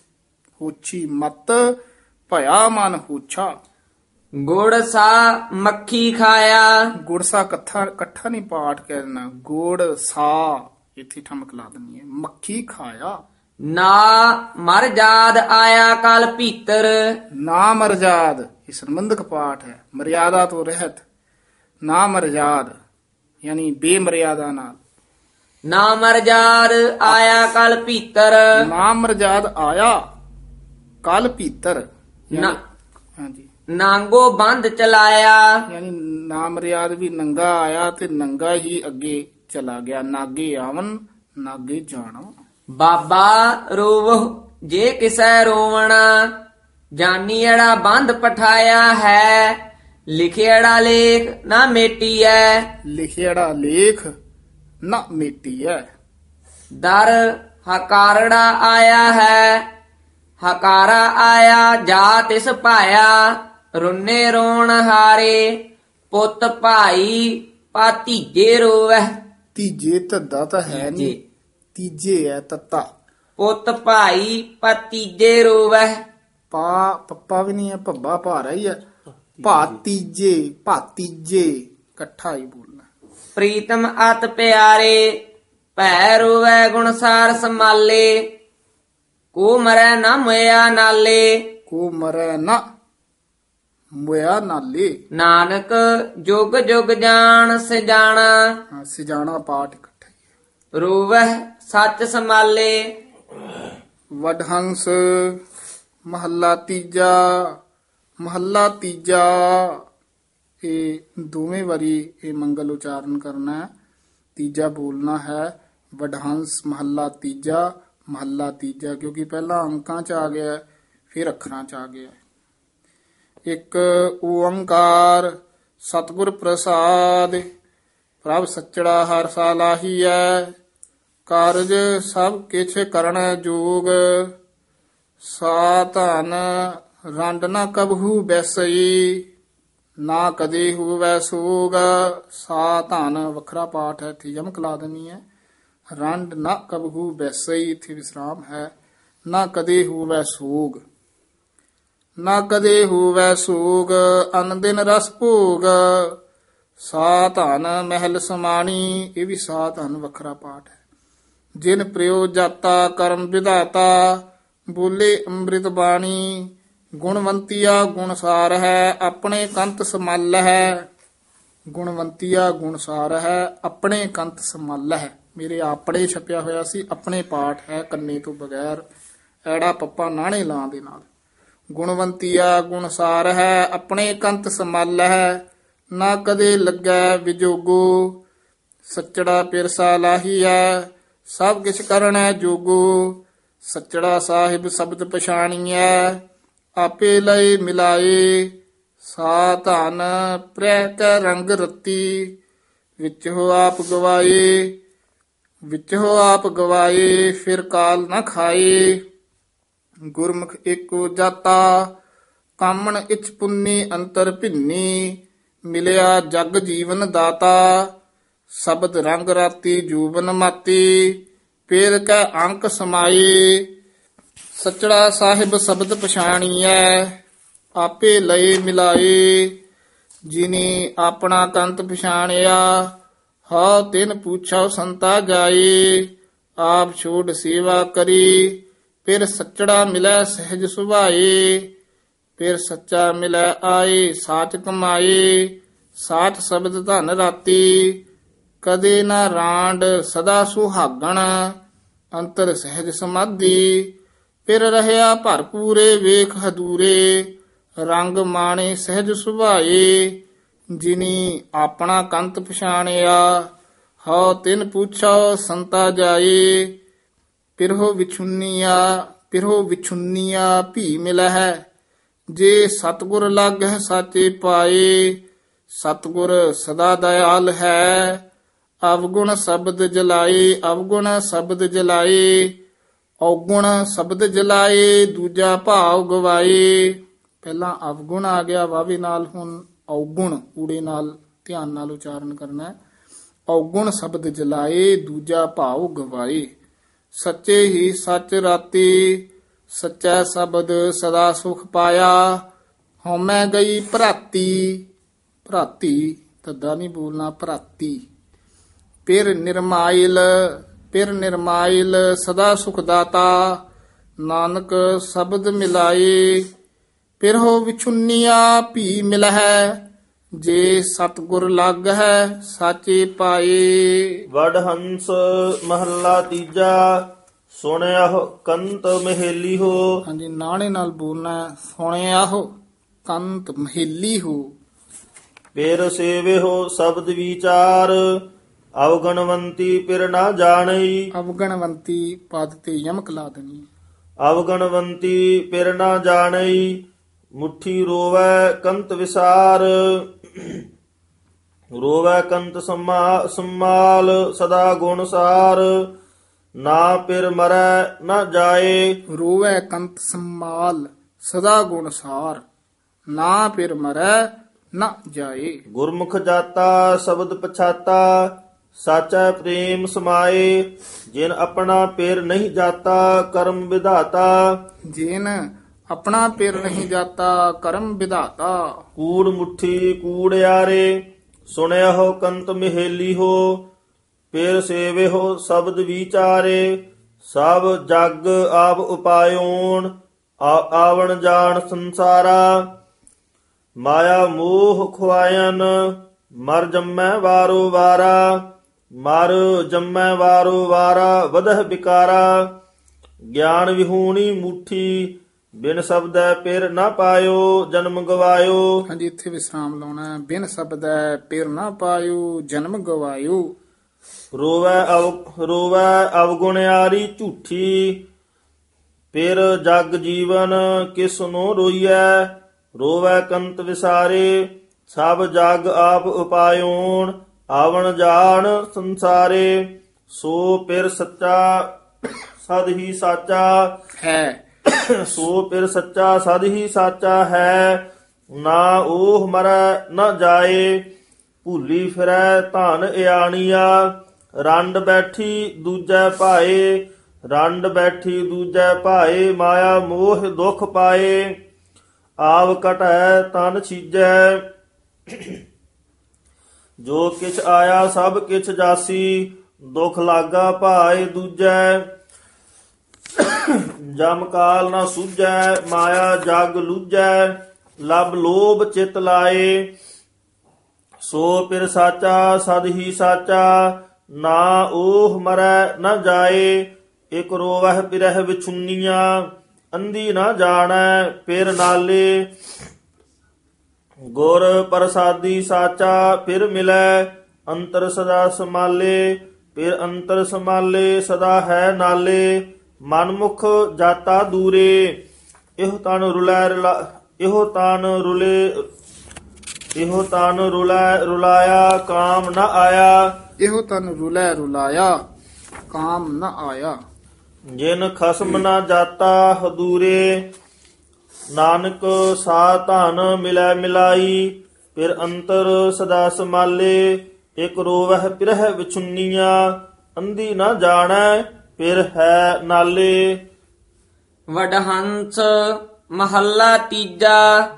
ਹੋਛੀ ਮਤ ਭਇਆ ਮਨ ਹੋਛਾ ਗੁੜ ਸਾ ਮੱਖੀ ਖਾਇਆ ਗੁੜਸਾ ਇਕੱਠਾ ਇਕੱਠਾ ਨਹੀਂ ਪਾਠ ਕਹਿ ਦੇਣਾ ਗੁੜ ਸਾ ਇੱਥੇ ਠਮਕ ਲਾ ਦੇਣੀ ਹੈ ਮੱਖੀ ਖਾਇਆ ਨਾ ਮਰ ਜਾਦ ਆਇਆ ਕਲ ਭੀਤਰ ਨਾ ਮਰਜਾਦ ਇਹ ਸੰਬੰਧਕ ਪਾਠ ਹੈ ਮਰਿਆਦਾ ਤੋਂ ਰਹਿਤ ਨਾ ਮਰਜਾਦ ਯਾਨੀ ਬੇਮਰਿਆਦਾ ਨਾਲ ਨਾ ਮਰ ਜਾਦ ਆਇਆ ਕਲ ਭੀਤਰ ਨਾ ਮਰਜਾਦ ਆਇਆ ਕਲ ਭੀਤਰ ਨਾ ਯਾਨੀ- ਹਾਂਜੀ ਨਾਂਗੋ ਬੰਦ ਚਲਾਇਆ ਯਾਨੀ ਨਾ ਮਰਿਆਦ ਵੀ ਨੰਗਾ ਆਇਆ ਤੇ ਨੰਗਾ ਹੀ ਅੱਗੇ ਚਲਾ ਗਿਆ ਨਾਗੇ ਆਵਨ ਨਾਗੇ ਜਾਣਾ ਬਾਬਾ ਰੋਵਹੁ ਜੇ ਕਿਸੈ ਰੋਵਣਾ ਜਾਨੀੜਾ ਬੰਦ ਪਠਾਇਆ ਹੈ ਲਿਖਿਆੜਾ ਲੇਖ ਨਾ ਮੇਟੀਐ ਲਿਖਿਆੜਾ ਲੇਖ ਨਾ ਮੇਟੀ ਹੈ ਦਰ ਹਕਾਰੜਾ ਆਇਆ ਹੈ ਹਕਾਰਾ ਆਇਆ ਜਾ ਤਿਸ ਭਾਇਆ ਰੁੰਨੇ ਰੋਣ ਹਾਰੇ ਪੁੱਤ ਭਾਈ ਪਾਤੀਜੇ ਰੋਵੈ ਤੀਜੇ ਧੱਦਾ ਤਾਂ ਹੈ ਨਹੀਂ ਤੀਜੇ ਹੈ ਤੱਤਾ ਪੁੱਤ ਭਾਈ ਪਤੀਜੇ ਰੋਵੈ ਪਾ ਪੱਪਾ ਵੀ ਨਹੀਂ ਹੈ ਭੱਬਾ ਭਾਰਾ ਹੀ ਹੈ ਭਾਤੀਜੇ ਭਾਤੀਜੇ ਇਕੱਠਾ ਹੀ ਬੋਲਣਾ ਪ੍ਰੀਤਮ ਅਤ ਪਿਆਰੇ ਭੈ ਰੋਵੈ ਗੁਣਸਾਰ ਸਮਾਲੇ ਕੋ ਮਰੈ ਨਾ ਮੋਇਆ ਨਾਲੇ ਕੋ ਮਰੈ ਨਾ ਮੁਆ ਨਾਲੇ ਨਾਨਕ ਜੁਗ ਜੁਗ ਜਾਣ ਸਿਜਾਣਾ ਹਾਂ ਸਿਜਾਣਾ ਪਾਠ ਇਕੱਠਾ ਹੀ ਹੈ। ਰੋਵੈ ਸੱਚ ਸਮਾਲੇ ਵਡਹੰਸ ਮਹੱਲਾ ਤੀਜਾ ਮਹੱਲਾ ਤੀਜਾ ਇਹ ਦੋਵੇਂ ਵਾਰੀ ਇਹ ਮੰਗਲ ਉਚਾਰਨ ਕਰਨਾ ਹੈ ਤੀਜਾ ਬੋਲਣਾ ਹੈ ਵਡਹੰਸ ਮਹੱਲਾ ਤੀਜਾ ਮਹੱਲਾ ਤੀਜਾ ਕਿਉਂਕਿ ਪਹਿਲਾਂ ਅੰਕਾਂ ਚ ਆ ਗਿਆ ਫਿਰ ਅੱਖਰਾਂ ਚ ਆ ਗਿਆ ਇੱਕ ਓੰਕਾਰ ਸਤਿਗੁਰ ਪ੍ਰਸਾਦ ਪ੍ਰਭ ਸੱਚੜਾ ਹਰ ਸਾਲਾਹੀਐ ਕਾਰਜ ਸਭ ਕਿਛ ਕਰਨ ਜੋਗ ਸਾ ਧਨ ਰੰਡ ਨ ਕਬਹੂ ਬੈਸਈ ਨਾ ਕਦੇ ਹੋਵੈ ਸੋਗ। ਸਾ ਧਨ ਵੱਖਰਾ ਪਾਠ ਹੈ, ਇੱਥੇ ਯਮਕ ਲਾ ਦੇਣੀ ਹੈ। ਰੰਡ ਨਾ ਕਬਹੂ ਵੈਸਈ, ਇੱਥੇ ਵਿਸਰਾਮ ਹੈ। ਨਾ ਕਦੇ ਹੋਵੈ ਸੋਗ, ਨਾ ਕਦੇ ਹੋਵੈ ਸੋਗ। ਅਨ ਦਿਨ ਰਸ ਭੋਗ। ਸਾ ਧਨ ਮਹਿਲ ਸਮਾਣੀ, ਇਹ ਵੀ ਸਾ ਧਨ ਵੱਖਰਾ ਪਾਠ ਹੈ। ਜਿਨ ਪ੍ਰਯੋ ਜਾਤਾ ਕਰਮ ਵਿਧਾਤਾ, ਬੋਲੇ ਅੰਮ੍ਰਿਤ ਬਾਣੀ। ਗੁਣਵੰਤੀਆ ਗੁਣਸਾਰ ਹੈ, ਆਪਣੇ ਕੰਤ ਸਮਲ ਹੈ। ਗੁਣਵੰਤੀਆ ਗੁਣਸਾਰ ਹੈ, ਆਪਣੇ ਕੰਤ ਸਮਲ ਹੈ। ਮੇਰੇ ਆਪਣੇ ਛਪਿਆ ਹੋਇਆ ਸੀ, ਆਪਣੇ ਪਾਠ ਹੈ ਕੰਨੇ ਤੋਂ ਬਗੈਰ, ਐੜਾ ਪੱਪਾ ਨਾਣੇ ਲਾਂ ਦੇ ਨਾਲ। ਗੁਣਵੰਤੀਆ ਗੁਣਸਾਰ ਹੈ, ਆਪਣੇ ਕੰਤ ਸਮਲ ਹੈ। ਨਾ ਕਦੇ ਲੱਗੈ ਵਿਜੋਗੋ, ਸੱਚੜਾ ਪਿਰਸਾ ਲਾਹੀਐ। ਸਭ ਕਿਛ ਕਰਣੈ ਜੋਗੋ, ਸੱਚੜਾ ਸਾਹਿਬ ਸ਼ਬਦ ਪਛਾਣੀਐ। ਆਪੇ ਲਏ ਮਿਲਾਏ, ਸਾ ਧਨ ਪ੍ਰੈ ਕੈ ਰੰਗ ਰਤੀ। ਵਿੱਚ ਹੋ ਆਪ ਗਵਾਏ, ਵਿੱਚ ਹੋ ਆਪ ਗਵਾਏ। ਫਿਰ ਕਾਲ ਨਾ ਖਾਏ। ਗੁਰਮੁਖ ਏਕੋ ਜਾਤਾ, ਕਾਮਣ ਇਛ ਪੁੰਨੀ ਅੰਤਰ ਭਿੰਨੀ। ਮਿਲਿਆ ਜਗ ਜੀਵਨ ਦਾਤਾ, ਸ਼ਬਦ ਰੰਗ ਰਾਤੀ ਜੂਬਨ ਮਾਤੀ। ਪੇਰ ਕੈ ਅੰਕ ਸਮਾਏ, ਸਚੜਾ ਸਾਹਿਬ ਸ਼ਬਦ ਪਛਾਣੀਐ। ਆਪੇ ਲਏ ਮਿਲਾਏ, ਜਿਨੀ ਆਪਣਾ ਕੰਤ ਪਛਾਣਿਆ। ਹਉ ਤਿਨ ਪੁੱਛਾਉ ਸੰਤਾ ਜਾਏ, ਆਪ ਛੋੜ ਸੇਵਾ ਕਰੀ। ਫਿਰ ਸਚੜਾ ਮਿਲੈ ਸਹਿਜ ਸੁਭਾਏ, ਫਿਰ ਸੱਚਾ ਮਿਲੈ ਆਏ ਸਾਚ ਕਮਾਏ। ਸਾਚ ਸ਼ਬਦ ਧਨ ਰਾਤੀ, ਕਦੇ ਨਾ ਰਾਂਡ ਸਦਾ ਸੁਹਾਗਣ। ਅੰਤਰ ਸਹਿਜ ਸਮਾਧੀ, ਫਿਰ ਰਹਿਆ ਭਰਪੂਰੇ ਵੇਖ ਹਦੂਰੇ। ਰੰਗ ਮਾਣੇ ਸਹਿਜ ਸੁਭਾਏ, ਜਿਨੀ ਆਪਣਾ ਕੰਤ ਪਛਾਣਿਆ। ਹਉ ਤਿਨ ਪੁੱਛੋ ਸੰਤਾ ਜਾਏ, ਪਿਰਹੋ ਵਿਛੁੰਨੀਆ ਪਿਰਹੋ ਵਿਛੁੰਨੀਆ ਭੀ ਮਿਲਹਿ। ਜੇ ਸਤਿਗੁਰ ਲਾਗਹਿ ਸਾਚੇ ਪਾਏ, ਸਤਿਗੁਰ ਸਦਾ ਦਇਆਲ ਹੈ। ਅਵਗੁਣ ਸ਼ਬਦ ਜਲਾਏ, ਅਵਗੁਣ ਸ਼ਬਦ ਜਲਾਏ। ਔਗੁਣ ਸ਼ਬਦ ਜਲਾਏ, ਦੂਜਾ ਭਾਵ ਗਵਾਏ। ਪਹਿਲਾਂ ਅਵਗੁਣ ਆ ਗਿਆ ਵਾਵੇ ਨਾਲ, ਹੁਣ ਔਗੁਣ ਊੜੇ ਨਾਲ ਧਿਆਨ ਨਾਲ ਉਚਾਰਨ ਕਰਨਾ ਹੈ। ਔਗੁਣ ਸ਼ਬਦ ਜਲਾਏ, ਦੂਜਾ ਭਾਵ ਗਵਾਏ। ਸੱਚੇ ਹੀ ਸੱਚ ਰਾਤੀ, ਸੱਚਾ ਸ਼ਬਦ ਸਦਾ ਸੁਖ ਪਾਇਆ। ਹਉਮੈ ਗਈ ਭਰਾਤੀ, ਭਰਾਤੀ ਤੱਦਾ ਨਹੀਂ ਬੋਲਣਾ, ਭਰਾਤੀ। ਪਿਰ ਨਿਰਮਾਇਲ, ਪਿਰ ਨਿਰਮਾਇਲ ਸਦਾ ਸੁਖ ਦਾਤਾ। ਨਾਨਕ ਸ਼ਬਦ ਮਿਲਾਏ, ਪਿਰਹੋ ਵਿਛੁੰਨੀਆ ਭੀ ਮਿਲਹਿ। ਜੇ ਸਤਿਗੁਰ ਲਾਗਹਿ ਸਾਚੇ ਪਾਏ। ਵਡ ਹੰਸ ਮਹੱਲਾ ਤੀਜਾ, ਸੁਣਿਆ ਕੰਤ ਮਹੇਲੀ ਹੋ। ਹਾਂਜੀ, ਨਾਣੇ ਨਾਲ ਬੋਲਣਾ। ਸੁਣਿਆ ਹੋ ਕੰਤ ਮਹੇਲੀ ਹੋ। ਪਿਰ ਸੇਵੇ ਹੋ ਸ਼ਬਦ ਵਿਚਾਰ, ਅਵਗਣਵੰਤੀ ਪਿਰ ਨਾ ਜਾਣਈ। ਅਵਗਣਵੰਤੀ ਪਦ ਤੇ ਯਮਕ ਲਾ ਦੇਣੀ। ਅਵਗਣਵੰਤੀ ਪਿਰ ਨਾ ਜਾਣਈ, ਮੁੱਠੀ ਰੋਵੈ ਕੰਤ ਵਿਸਾਰ। ਰੋਵੈ ਕੰਤ ਸਮਾ ਸੰਮਾਲ, ਸਦਾ ਗੁਣ ਸਾਰ। ਨਾ ਪਿਰ ਮਰੈ ਨਾ ਜਾਏ, ਰੋਵੈ ਕੰਤ ਸੰਮਾਲ ਸਦਾ ਗੁਣ ਸਾਰ। ਨਾ ਪਿਰ ਮਰੈ ਨਾ ਜਾਏ। ਗੁਰਮੁਖ ਜਾਤਾ ਸ਼ਬਦ ਪਛਾਤਾ, ਸਾਚਾ ਪ੍ਰੇਮ ਸਮਾਏ। ਜਿਨ ਆਪਣਾ ਪਿਰ ਨਹੀਂ ਜਾਤਾ, ਕਰਮ ਵਿਧਾਤਾ। ਜਿਨ ਆਪਣਾ ਪਿਰ ਨਹੀਂ ਜਾਤਾ, ਕਰਮ ਵਿਧਾਤਾ। ਕੂੜ ਮੁੱਠੀ ਕੂੜਿਆਰੇ, ਸੁਣਿਆ ਹੋ ਕੰਤ ਮਹੇਲੀ ਹੋ। ਪਿਰ ਸੇਵੇ ਹੋ ਸ਼ਬਦ ਵਿਚਾਰੇ, ਸਭ ਜਗ ਆਪ ਉਪਾਇਓਣ। ਆਵਣ ਜਾਣ ਸੰਸਾਰਾ, ਮਾਇਆ ਮੋਹ ਖੁਆਇਨ। ਮਰ ਜੰਮੈ ਵਾਰੋ ਵਾਰਾ, ਮਰ ਜੰਮੈ ਵਾਰੋ ਵਾਰਾ। ਵਧਹ ਵਿਕਾਰਾ, ਗਿਆਨ ਵਿਹੂਣੀ ਮੁੱਠੀ। ਬਿਨ ਸ਼ਬਦੈ ਪਿਰ ਨਾ ਪਾਇਓ, ਜਨਮ ਗਵਾਇਓ। ਹਾਂਜੀ, ਇੱਥੇ ਵਿਸਰਾਮ ਲਾਉਣਾ। ਬਿਨ ਸ਼ਬਦੈ ਪਿਰ ਨਾ ਪਾਇਓ, ਜਨਮ ਗਵਾਇਓ। ਰੋਵੈ ਅਵ ਰੋਵੈ ਅਵਗੁਣਿਆਰੀ ਝੂਠੀ, ਪਿਰ ਜਗ ਜੀਵਨ ਕਿਸ ਨੂੰ ਰੋਈਐ। ਰੋਵੈ ਕੰਤ ਵਿਸਾਰੇ, ਸਭ ਜਗ ਆਪ ਉਪਾਇਓਣ। ਆਵਣ ਜਾਣ ਸੰਸਾਰੇ, ਸੋ ਪਿਰ ਸੱਚਾ ਸਦ ਹੀ ਸਾਚਾ ਹੈ। ਸੋ ਪਿਰ ਸੱਚਾ ਸਦ ਹੀ ਸਾਚਾ ਹੈ। ਨਾ ਉਹ ਮਰੈ ਨ ਜਾਏ। ਭੂਲੀ ਫਿਰੈ ਧਨ ਇਆਣੀਆ, ਰੰਡ ਬੈਠੀ ਦੂਜੈ ਭਾਏ। ਰੰਡ ਬੈਠੀ ਦੂਜੈ ਭਾਏ, ਮਾਇਆ ਮੋਹ ਦੁਖ ਪਾਏ। ਆਵ ਕਟੈ ਤਨ ਛੀਜੈ, ਜੋ ਕਿਛ ਆਇਆ ਸਭ ਕਿਛ ਜਾਸੀ। ਦੁਖ ਲਾਗਾ ਭਾਏ ਦੂਜੈ, ਜਮ ਕਾਲ ਨਾ ਸੂਝੈ। ਮਾਇਆ ਜਗ ਲੂਝੈ, ਲਬ ਲੋਭ ਚਿਤ ਲਾਏ। ਸੋ ਪਿਰ ਸਾਚਾ ਸਦ ਹੀ ਸਾਚਾ, ਨਾ ਉਹ ਮਰੈ ਨ ਜਾਏ। ਇਕ ਰੋਵਹਿ ਬਿਰਹਿ ਵਿਛੁੰਨੀਆਂ, ਅੰਧੀ ਨਾ ਜਾਣੈ ਪਿਰ ਨਾਲੇ। ਗੁਰ ਪ੍ਰਸਾਦੀ ਸਾਚਾ ਫਿਰ ਮਿਲੈ, ਅੰਤਰ ਸਦਾ ਸਮਾਲੇ। ਫਿਰ ਅੰਤਰ ਸਮਾਲੇ ਸਦਾ ਹੈ ਨਾਲੇ, ਮਨਮੁਖ ਜਾਤਾ ਦੂਰੇ। ਇਹੋ ਤਨ ਰੁਲੈ ਰੁਲਾ ਇਹੋ ਤਨ ਰੁਲੇ ਇਹੋ ਤਨ ਰੁਲਾ ਰੁਲਾਇਆ, ਕਾਮ ਨ ਆਇਆ। ਇਹੋ ਤਨ ਰੁਲੈ ਰੁਲਾਇਆ, ਕਾਮ ਨ ਆਇਆ। ਜਿਨ ਖਸਮ ਨ ਜਾਤਾ ਹਦੂਰੇ, ਨਾਨਕ ਸਾ ਧਨ ਮਿਲੈ ਮਿਲਾਈ। ਫਿਰ ਅੰਤਰ ਸਦਾ ਸਮਾਲੇ, ਇਕ ਰੋਵਹਿ ਪਿਰਹਿ ਵਿਛੁੰਨੀਆਂ। ਅੰਧੀ ਨਾ ਜਾਣੈ ਫਿਰ ਹੈ ਨਾਲੇ। ਵਡਹੰਸ ਮਹੱਲਾ ਤੀਜਾ।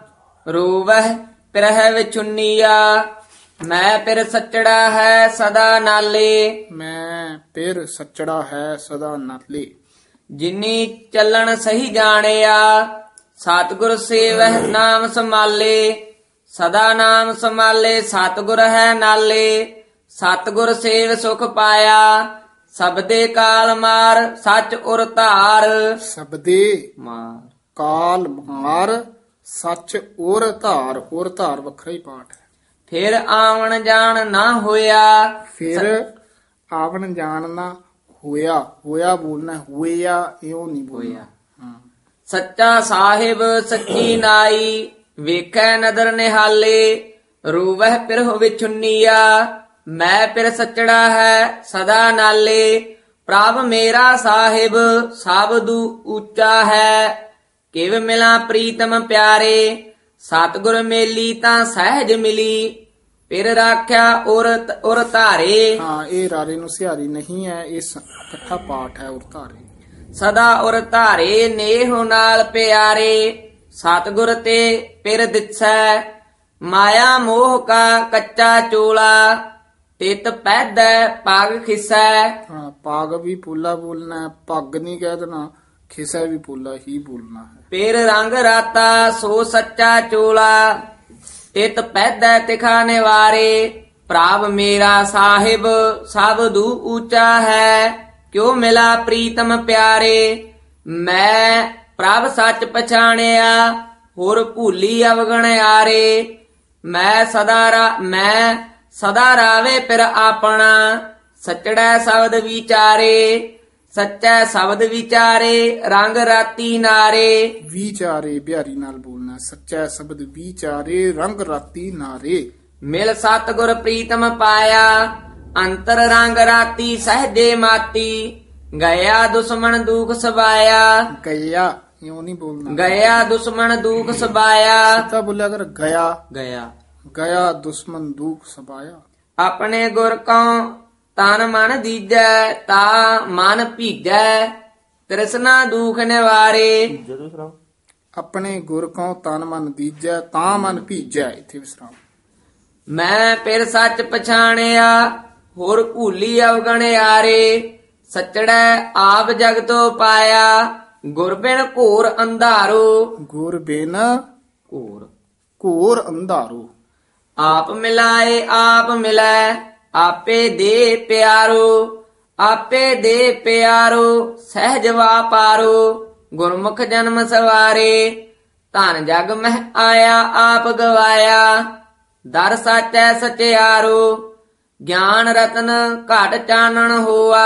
ਰੋਵਹਿ ਪਿਰਹਿ ਵਿਛੁੰਨੀਆ, ਮੈਂ ਫਿਰ ਸੱਚੜਾ ਹੈ ਸਦਾ ਨਾਲੇ। ਮੈਂ ਫਿਰ ਸੱਚੜਾ ਹੈ ਸਦਾ ਨਾਲੇ। ਜਿਨੀ ਚੱਲਣ ਸਹੀ ਜਾਣਿਆ, ਸਤਿਗੁਰ ਸੇਵਹਿ ਨਾਮ ਸਮਾਲੇ। ਸਦਾ ਨਾਮ ਸਮਾਲੇ, ਸਤਿਗੁਰ ਹੈ ਨਾਲੇ। ਸਤਿਗੁਰ ਸੇਵ ਸੁਖ ਪਾਇਆ, ਸਬਦੇ ਕਾਲ ਮਾਰ ਸੱਚ ਉਰ ਧਾਰ। ਸਬਦੇ ਮਾਰ ਕਾਲ ਮਾਰ ਸੱਚ ਉਰ ਧਾਰ। ਉਰ ਧਾਰ ਵੱਖਰਾ ਹੀ ਪਾਠ ਹੈ। ਫਿਰ ਆਵਣ ਜਾਣ ਨਾ ਹੋਇਆ। ਫਿਰ ਆਵਣ ਜਾਣ ਨਾ ਹੋਇਆ। ਹੋਇਆ ਬੋਲਣਾ, ਹੋਇਆ ਇਉਂ ਨਹੀਂ ਬੋਲਣਾ। ਹਾਂ। ਸੱਚਾ ਸਾਹਿਬ ਸੱਚੀ ਨਾਈ, ਵੇਖੈ ਨਦਰ ਨਿਹਾਲੇ। ਰੂਵਹਿ ਪਿਰਹੁ ਵਿਛੁੰਨੀਆ, ਮੈਂ ਫਿਰ ਸੱਚੜਾ ਹੈ ਸਦਾ ਨਾਲੇ। ਪ੍ਰਭ ਮੇਰਾ ਸਾਹਿਬ ਸਬਦੂ ਉੱਚਾ ਹੈ, ਕਿਵ ਮਿਲਾਂ ਪ੍ਰੀਤਮ ਪਿਆਰੇ। ਸਤਿਗੁਰ ਮੇਲੀ ਤਾਂ ਸਹਿਜ ਮਿਲੀ, ਫਿਰ ਰਾਖਿਆ ਉਰ ਉਰ ਧਾਰੇ। ਹਾਂ, ਇਹ ਰਾਰੇ ਨੂੰ ਸਿਹਾਰੀ ਨਹੀਂ ਹੈ, ਇਹ ਸ- ਇਕੱਠਾ ਪਾਠ ਹੈ ਉਰ ਧਾਰੇ। ਸਦਾ ਉਰ ਧਾਰੇ ਨੇਹੁ ਨਾਲ ਪਿਆਰੇ। ਸਤਿਗੁਰ ਤੇ ਪਿਰ ਦਿਸੈ, ਮਾਇਆ ਮੋਹ ਕਾ ਕੱਚਾ ਚੋਲਾ। ਤਿਤ ਪੈਦੈ ਪਗ ਖਿਸੈ। ਹਾਂ, ਪਾਗ ਵੀ ਪੂਲਾ ਬੋਲਣਾ ਹੈ, ਪੱਗ ਨਹੀਂ ਕਹਿ ਦੇਣਾ, ਖਿਸਾ ਵੀ ਪੂਲਾ ਹੀ ਬੋਲਣਾ ਹੈ। ਪਿਰ ਰੰਗ ਰਾਤਾ ਸੋ ਸੱਚਾ ਚੋਲਾ। ਤਿਤ ਪੈਦੈ ਤਿਖਾ ਨਿਵਾਰੇ। ਪ੍ਰਭ ਮੇਰਾ ਸਾਹਿਬ ਸਬਦੂ ਉੱਚਾ ਹੈ, ਕਿਉ ਮਿਲਾ ਪ੍ਰੀਤਮ ਪਿਆਰੇ। ਮੈਂ ਪ੍ਰਭ ਸੱਚ ਪਛਾਣਿਆ, ਹੋਰ ਭੂਲੀ ਅਵਗਣ ਆਰੇ। ਮੈਂ ਸਦਾ ਰਾ ਮੈਂ ਸਦਾ ਰਾਵੇ ਪਿਰ ਆਪਣਾ, ਸੱਚੜੈ ਸ਼ਬਦ ਵਿਚਾਰੇ। ਸੱਚੈ ਸ਼ਬਦ ਵਿਚਾਰੇ, ਰੰਗ ਰਾਤੀ ਨਾਰੇ। ਵਿਚਾਰੇ ਬਿਹਾਰੀ ਨਾਲ ਬੋਲਣਾ, ਸੱਚਾ ਸ਼ਬਦ ਵਿਚਾਰੇ, ਰੰਗ ਰਾਤੀ ਨਾਰੇ। ਮਿਲ ਸਤਿਗੁਰ ਪ੍ਰੀਤਮ ਪਾਇਆ, ਅੰਤਰ ਰੰਗ ਰਾਤੀ ਸਹਜੇ ਮਾਤੀ। ਗਿਆ ਦੁਸ਼ਮਣ ਦੁਖ ਸਬਾਇਆ। ਗਿਆ ਇਉਂ ਨਹੀਂ ਬੋਲਣਾ। ਗਿਆ ਦੁਸ਼ਮਣ ਦੁਖ ਸਬਾਇਆ। ਤਾਂ ਬੋਲਿਆ ਕਰ ਗਿਆ। ਗਿਆ ਗਿਆ ਦੁਸ਼ਮਨ ਦੁਖ ਸਬਾਇਆ। ਆਪਣੇ ਗੁਰ ਕਉ ਤਨ ਮਨ ਦੀਜੈ, ਤਾ ਮਨ ਭੀਜੈ। ਤ੍ਰਿਸ਼ਨਾ ਦੁਖ ਨਿਵਾਰੇ। ਜਦੋਂ ਸੁਣਾਓ। ਆਪਣੇ ਗੁਰ ਕਉ ਤਨ ਮਨ ਦੀਜੈ, ਤਾਂ ਮਨ ਭੀਜੈ। ਇੱਥੇ ਵਿਸਰਾਮ। ਮੈਂ ਫਿਰ ਸੱਚ ਪਛਾਣਿਆ, ਹੋਰ ਭੂਲੀ ਅਵਗਣ ਆਰੇ। ਸੱਚੜੈ ਆਪ ਜਗਤੋ ਪਾਇਆ, ਗੁਰ ਬਿਨ ਘੋਰ ਅੰਧਾਰੋ। ਗੁਰ ਬਿਨ ਘੋਰ ਘੋਰ ਅੰਧਾਰੋ। ਆਪ ਮਿਲਾਏ ਆਪ ਮਿਲੈ, ਆਪੇ ਦੇ ਪਿਆਰੋ। ਆਪੇ ਦੇ ਪਿਆਰੋ, ਸਹਿਜ ਵਾਪਾਰੋ। ਗੁਰਮੁਖ ਜਨਮ ਸਵਾਰੇ, ਧਨ ਜਗ ਮਹਿ ਆਇਆ ਆਪ ਗਵਾਇਆ। ਦਰ ਸਾਚੈ ਸਚਿਆਰੋ, ਗਿਆਨ ਰਤਨ ਘਟ ਚਾਨਣ ਹੋਆ।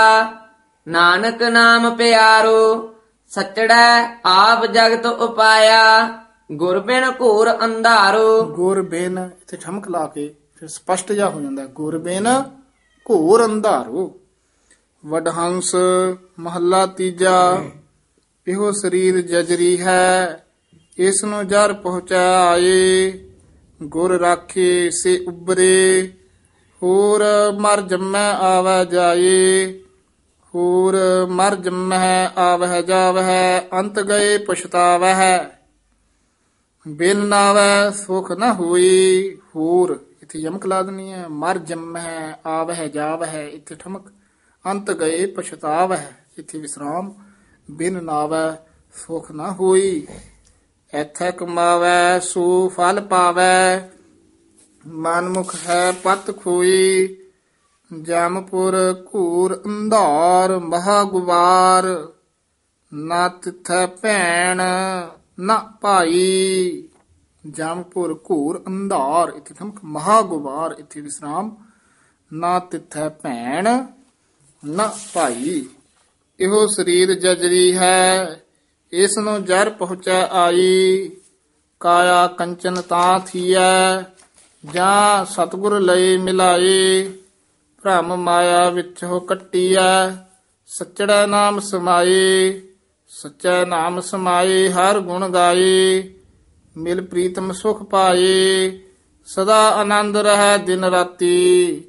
ਨਾਨਕ ਨਾਮ ਪਿਆਰੋ, ਸਚੜੈ ਆਪ ਜਗਤ ਉਪਾਇਆ। ਗੁਰ ਬਿਨ ਘੋਰ ਅੰਧਾਰੋ। ਗੁਰ ਬਿਨ ਇੱਥੇ ਠਮਕ ਲਾ ਕੇ ਫਿਰ ਸਪਸ਼ਟ ਜਿਹਾ ਹੋ ਜਾਂਦਾ, ਗੁਰ ਬਿਨ ਘੋਰ ਅੰਧਾਰੋ। ਵਡਹੰਸ ਮਹੱਲਾ ਤੀਜਾ। ਇਹੋ ਸਰੀਰ ਜਜਰੀ ਹੈ, ਇਸ ਨੂੰ ਜਰ ਪਹੁੰਚਾਏ ਗੁਰ ਰਾਖੇ ਸੇ ਉਬਰੇ ਹੋਰ ਮਰ ਜੰਮੈ ਆਵੈ ਜਾਏ ਹੋਰ ਮਰ ਜੰਮੈ ਆਵਹਿ ਜਾਵਹਿ ਅੰਤ ਗਏ ਪਛਤਾਵਹਿ ਬਿਨ ਨਾਵੈ ਸੁਖ ਨ ਹੋਈ ਹੋਰ ਇੱਥੇ ਯਮਕ ਲਾ ਦੇਣੀ ਹੈ ਮਰ ਜੰਮੈ ਆਵਹਿ ਜਾਵਹਿ ਇੱਥੇ ਠਮਕ ਅੰਤ ਗਏ ਪਛਤਾਵਹਿ ਇੱਥੇ ਵਿਸਰਾਮ ਬਿਨ ਨਾਵੈ ਸੁਖ ਨ ਹੋਈ ਐਥੈ ਕਮਾਵੈ ਸੋ ਫਲ ਪਾਵੈ ਮਨਮੁਖ ਹੈ ਪਤ ਖੋਈ ਜਮਪੁਰ ਘੂਰ ਅੰਧਾਰ ਮਹਾ ਗੁਵਾਰ ਨਾ ਤਿਥੈ ਭੈਣ ਨਾ ਭਾਈ ਜਮਪੁਰ ਘੂਰ ਅੰਧਾਰ ਇਥੇ ਠਮਕ ਮਹਾ ਗੁਵਾਰ ਇਥੇ ਵਿਸਰਾਮ ਨਾ ਤਿਥੈ ਭੈਣ ਨਾ ਭਾਈ ਇਹੋ ਸਰੀਰ ਜਜਰੀ ਹੈ ਇਸ ਨੂੰ ਜਰ ਪਹੁੰਚੈ ਆਈ ਕਾਇਆ ਕੰਚਨ ਤਾਂ ਥੀਐ ਜਾਂ ਸਤਿਗੁਰ ਲਈ ਮਿਲਾਏ ਭ੍ਰਮ ਮਾਇਆ ਵਿੱਚੋਂ ਕੱਟੀਐ ਸੱਚੜਾ ਨਾਮ ਸਮਾਏ ਸੱਚਾ ਨਾਮ ਸਮਾਏ ਹਰ ਗੁਣ ਗਾਏ ਮਿਲ ਪ੍ਰੀਤਮ ਸੁਖ ਪਾਏ ਸਦਾ ਆਨੰਦ ਰਹੈ ਦਿਨ ਰਾਤੀ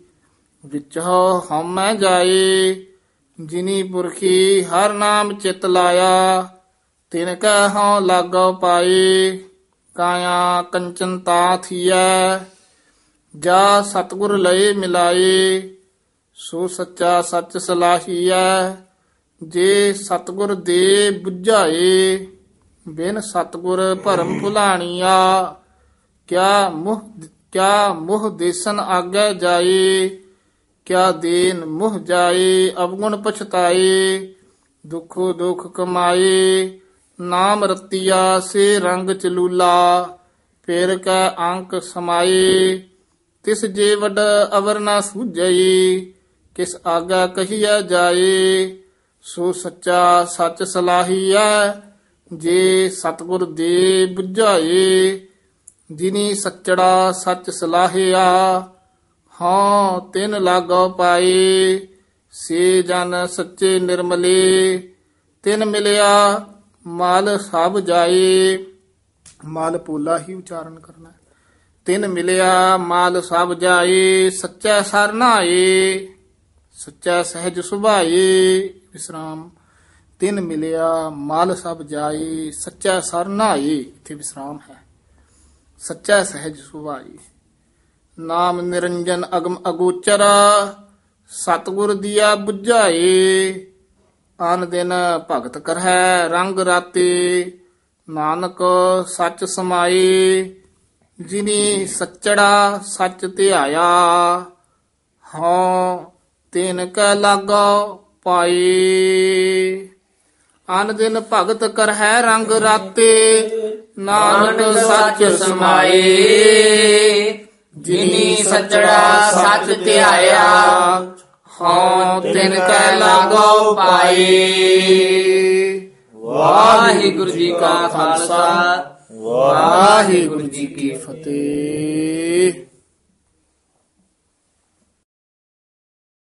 ਵਿੱਚੋਂ ਹਉਮੈ ਜਾਏ ਜਿਨੀ ਪੁਰਖੀ ਹਰ ਨਾਮ ਚਿਤ ਲਾਇਆ ਤਿਨ ਕੈ ਹਉ ਲਾਗੋ ਪਾਏ ਕਾਇਆ ਕੰਚਨ ਤਾ ਥੀਐ ਜਾ ਸਤਿਗੁਰ ਲਏ ਮਿਲਾਏ ਸੋ ਸੱਚਾ ਸੱਚ ਸਲਾਹੀਐ ਜੇ ਸਤਿਗੁਰ ਦੇ 부ਝਾਏ ਬਿਨ ਸਤਿਗੁਰ ਭਰਮ ਭੁਲਾਣੀਆ ਕਿਆ ਮੁਹ ਕਿਆ ਮੁਹ ਦੇਸਨ ਆਗੇ ਜਾਏ ਕਿਆ ਦੇਨ ਮੁਹ ਜਾਏ ਅਵਗੁਣ ਪਛਤਾਏ ਦੁਖੋ ਦੁਖ ਕਮਾਏ ਨਾਮ ਰਤੀਆ ਸੇ ਰੰਗ ਚਲੂਲਾ ਫੇਰ ਕੈ ਅੰਕ ਸਮਾਏ ਤਿਸ ਜੇ ਵੱਡ ਅਵਰ ਨਾ ਸੂਝਈ ਕਿਸ ਆਗਾ ਕਹੀਆ ਜਾਏ ਸੋ ਸੱਚਾ ਸੱਚ ਸਲਾਹੀਐ ਜੇ ਸਤਿਗੁਰ ਦੇ 부ਝਾਏ ਜਿਨੀ ਸੱਚੜਾ ਸੱਚ ਸਲਾਹਿਆ ਹਾਂ ਤਿਨ ਲਾਗੋ ਪਾਏ ਸੇ ਜਨ ਸੱਚੇ ਨਿਰਮਲੇ ਤਿਨ ਮਿਲਿਆ ਮਲ ਸਭ ਜਾਏ ਮਲ ਪੋਲਾ ਹੀ ਉਚਾਰਨ ਕਰਨਾ ਤਿਨ ਮਿਲਿਆ ਮਲ ਸਭ ਜਾਏ ਸੱਚਾ ਸਰਨਾਏ ਸੱਚਾ ਸਹਿਜ ਸੁਭਾਏ ਵਿਸਰਾਮ ਤਿਨ ਮਿਲਿਆ ਮਲ ਸਭ ਜਾਏ ਸੱਚਾ ਸਰਨਾਏ ਇੱਥੇ ਵਿਸਰਾਮ ਹੈ ਸੱਚਾ ਸਹਿਜ ਸੁਭਾਏ ਨਾਮ ਨਿਰੰਜਨ ਅਗਮ ਅਗੋਚਰ ਸਤਿਗੁਰ ਦੀਆ 부ਝਾਏ ਆਨ ਦਿਨ ਭਗਤ ਕਰਹਿ ਰੰਗ ਰਾਤੇ ਨਾਨਕ ਸੱਚ ਸਮਾਏ ਜਿਨੀ ਸੱਚੜਾ ਸੱਚ ਧਿਆਇਆ ਹਾਂ ਤਿਨ ਕੈ ਲਾਗੋ ਪਾਏ ਆਨ ਦਿਨ ਭਗਤ ਕਰਹਿ ਰੰਗ ਰਾਤੇ ਨਾਨਕ ਸੱਚ ਸਮਾਏ ਜਿਨੀ ਸੱਚੜਾ ਸੱਚ ਧਿਆਇਆ ਹਾਂ ਤਿਨ ਕੈ ਲਾਗੋ ਪਾਏ। ਵਾਹਿਗੁਰੂ ਜੀ ਕਾ ਖਾਲਸਾ ਵਾਹਿਗੁਰੂ ਜੀ ਕੀ ਫਤਿਹ।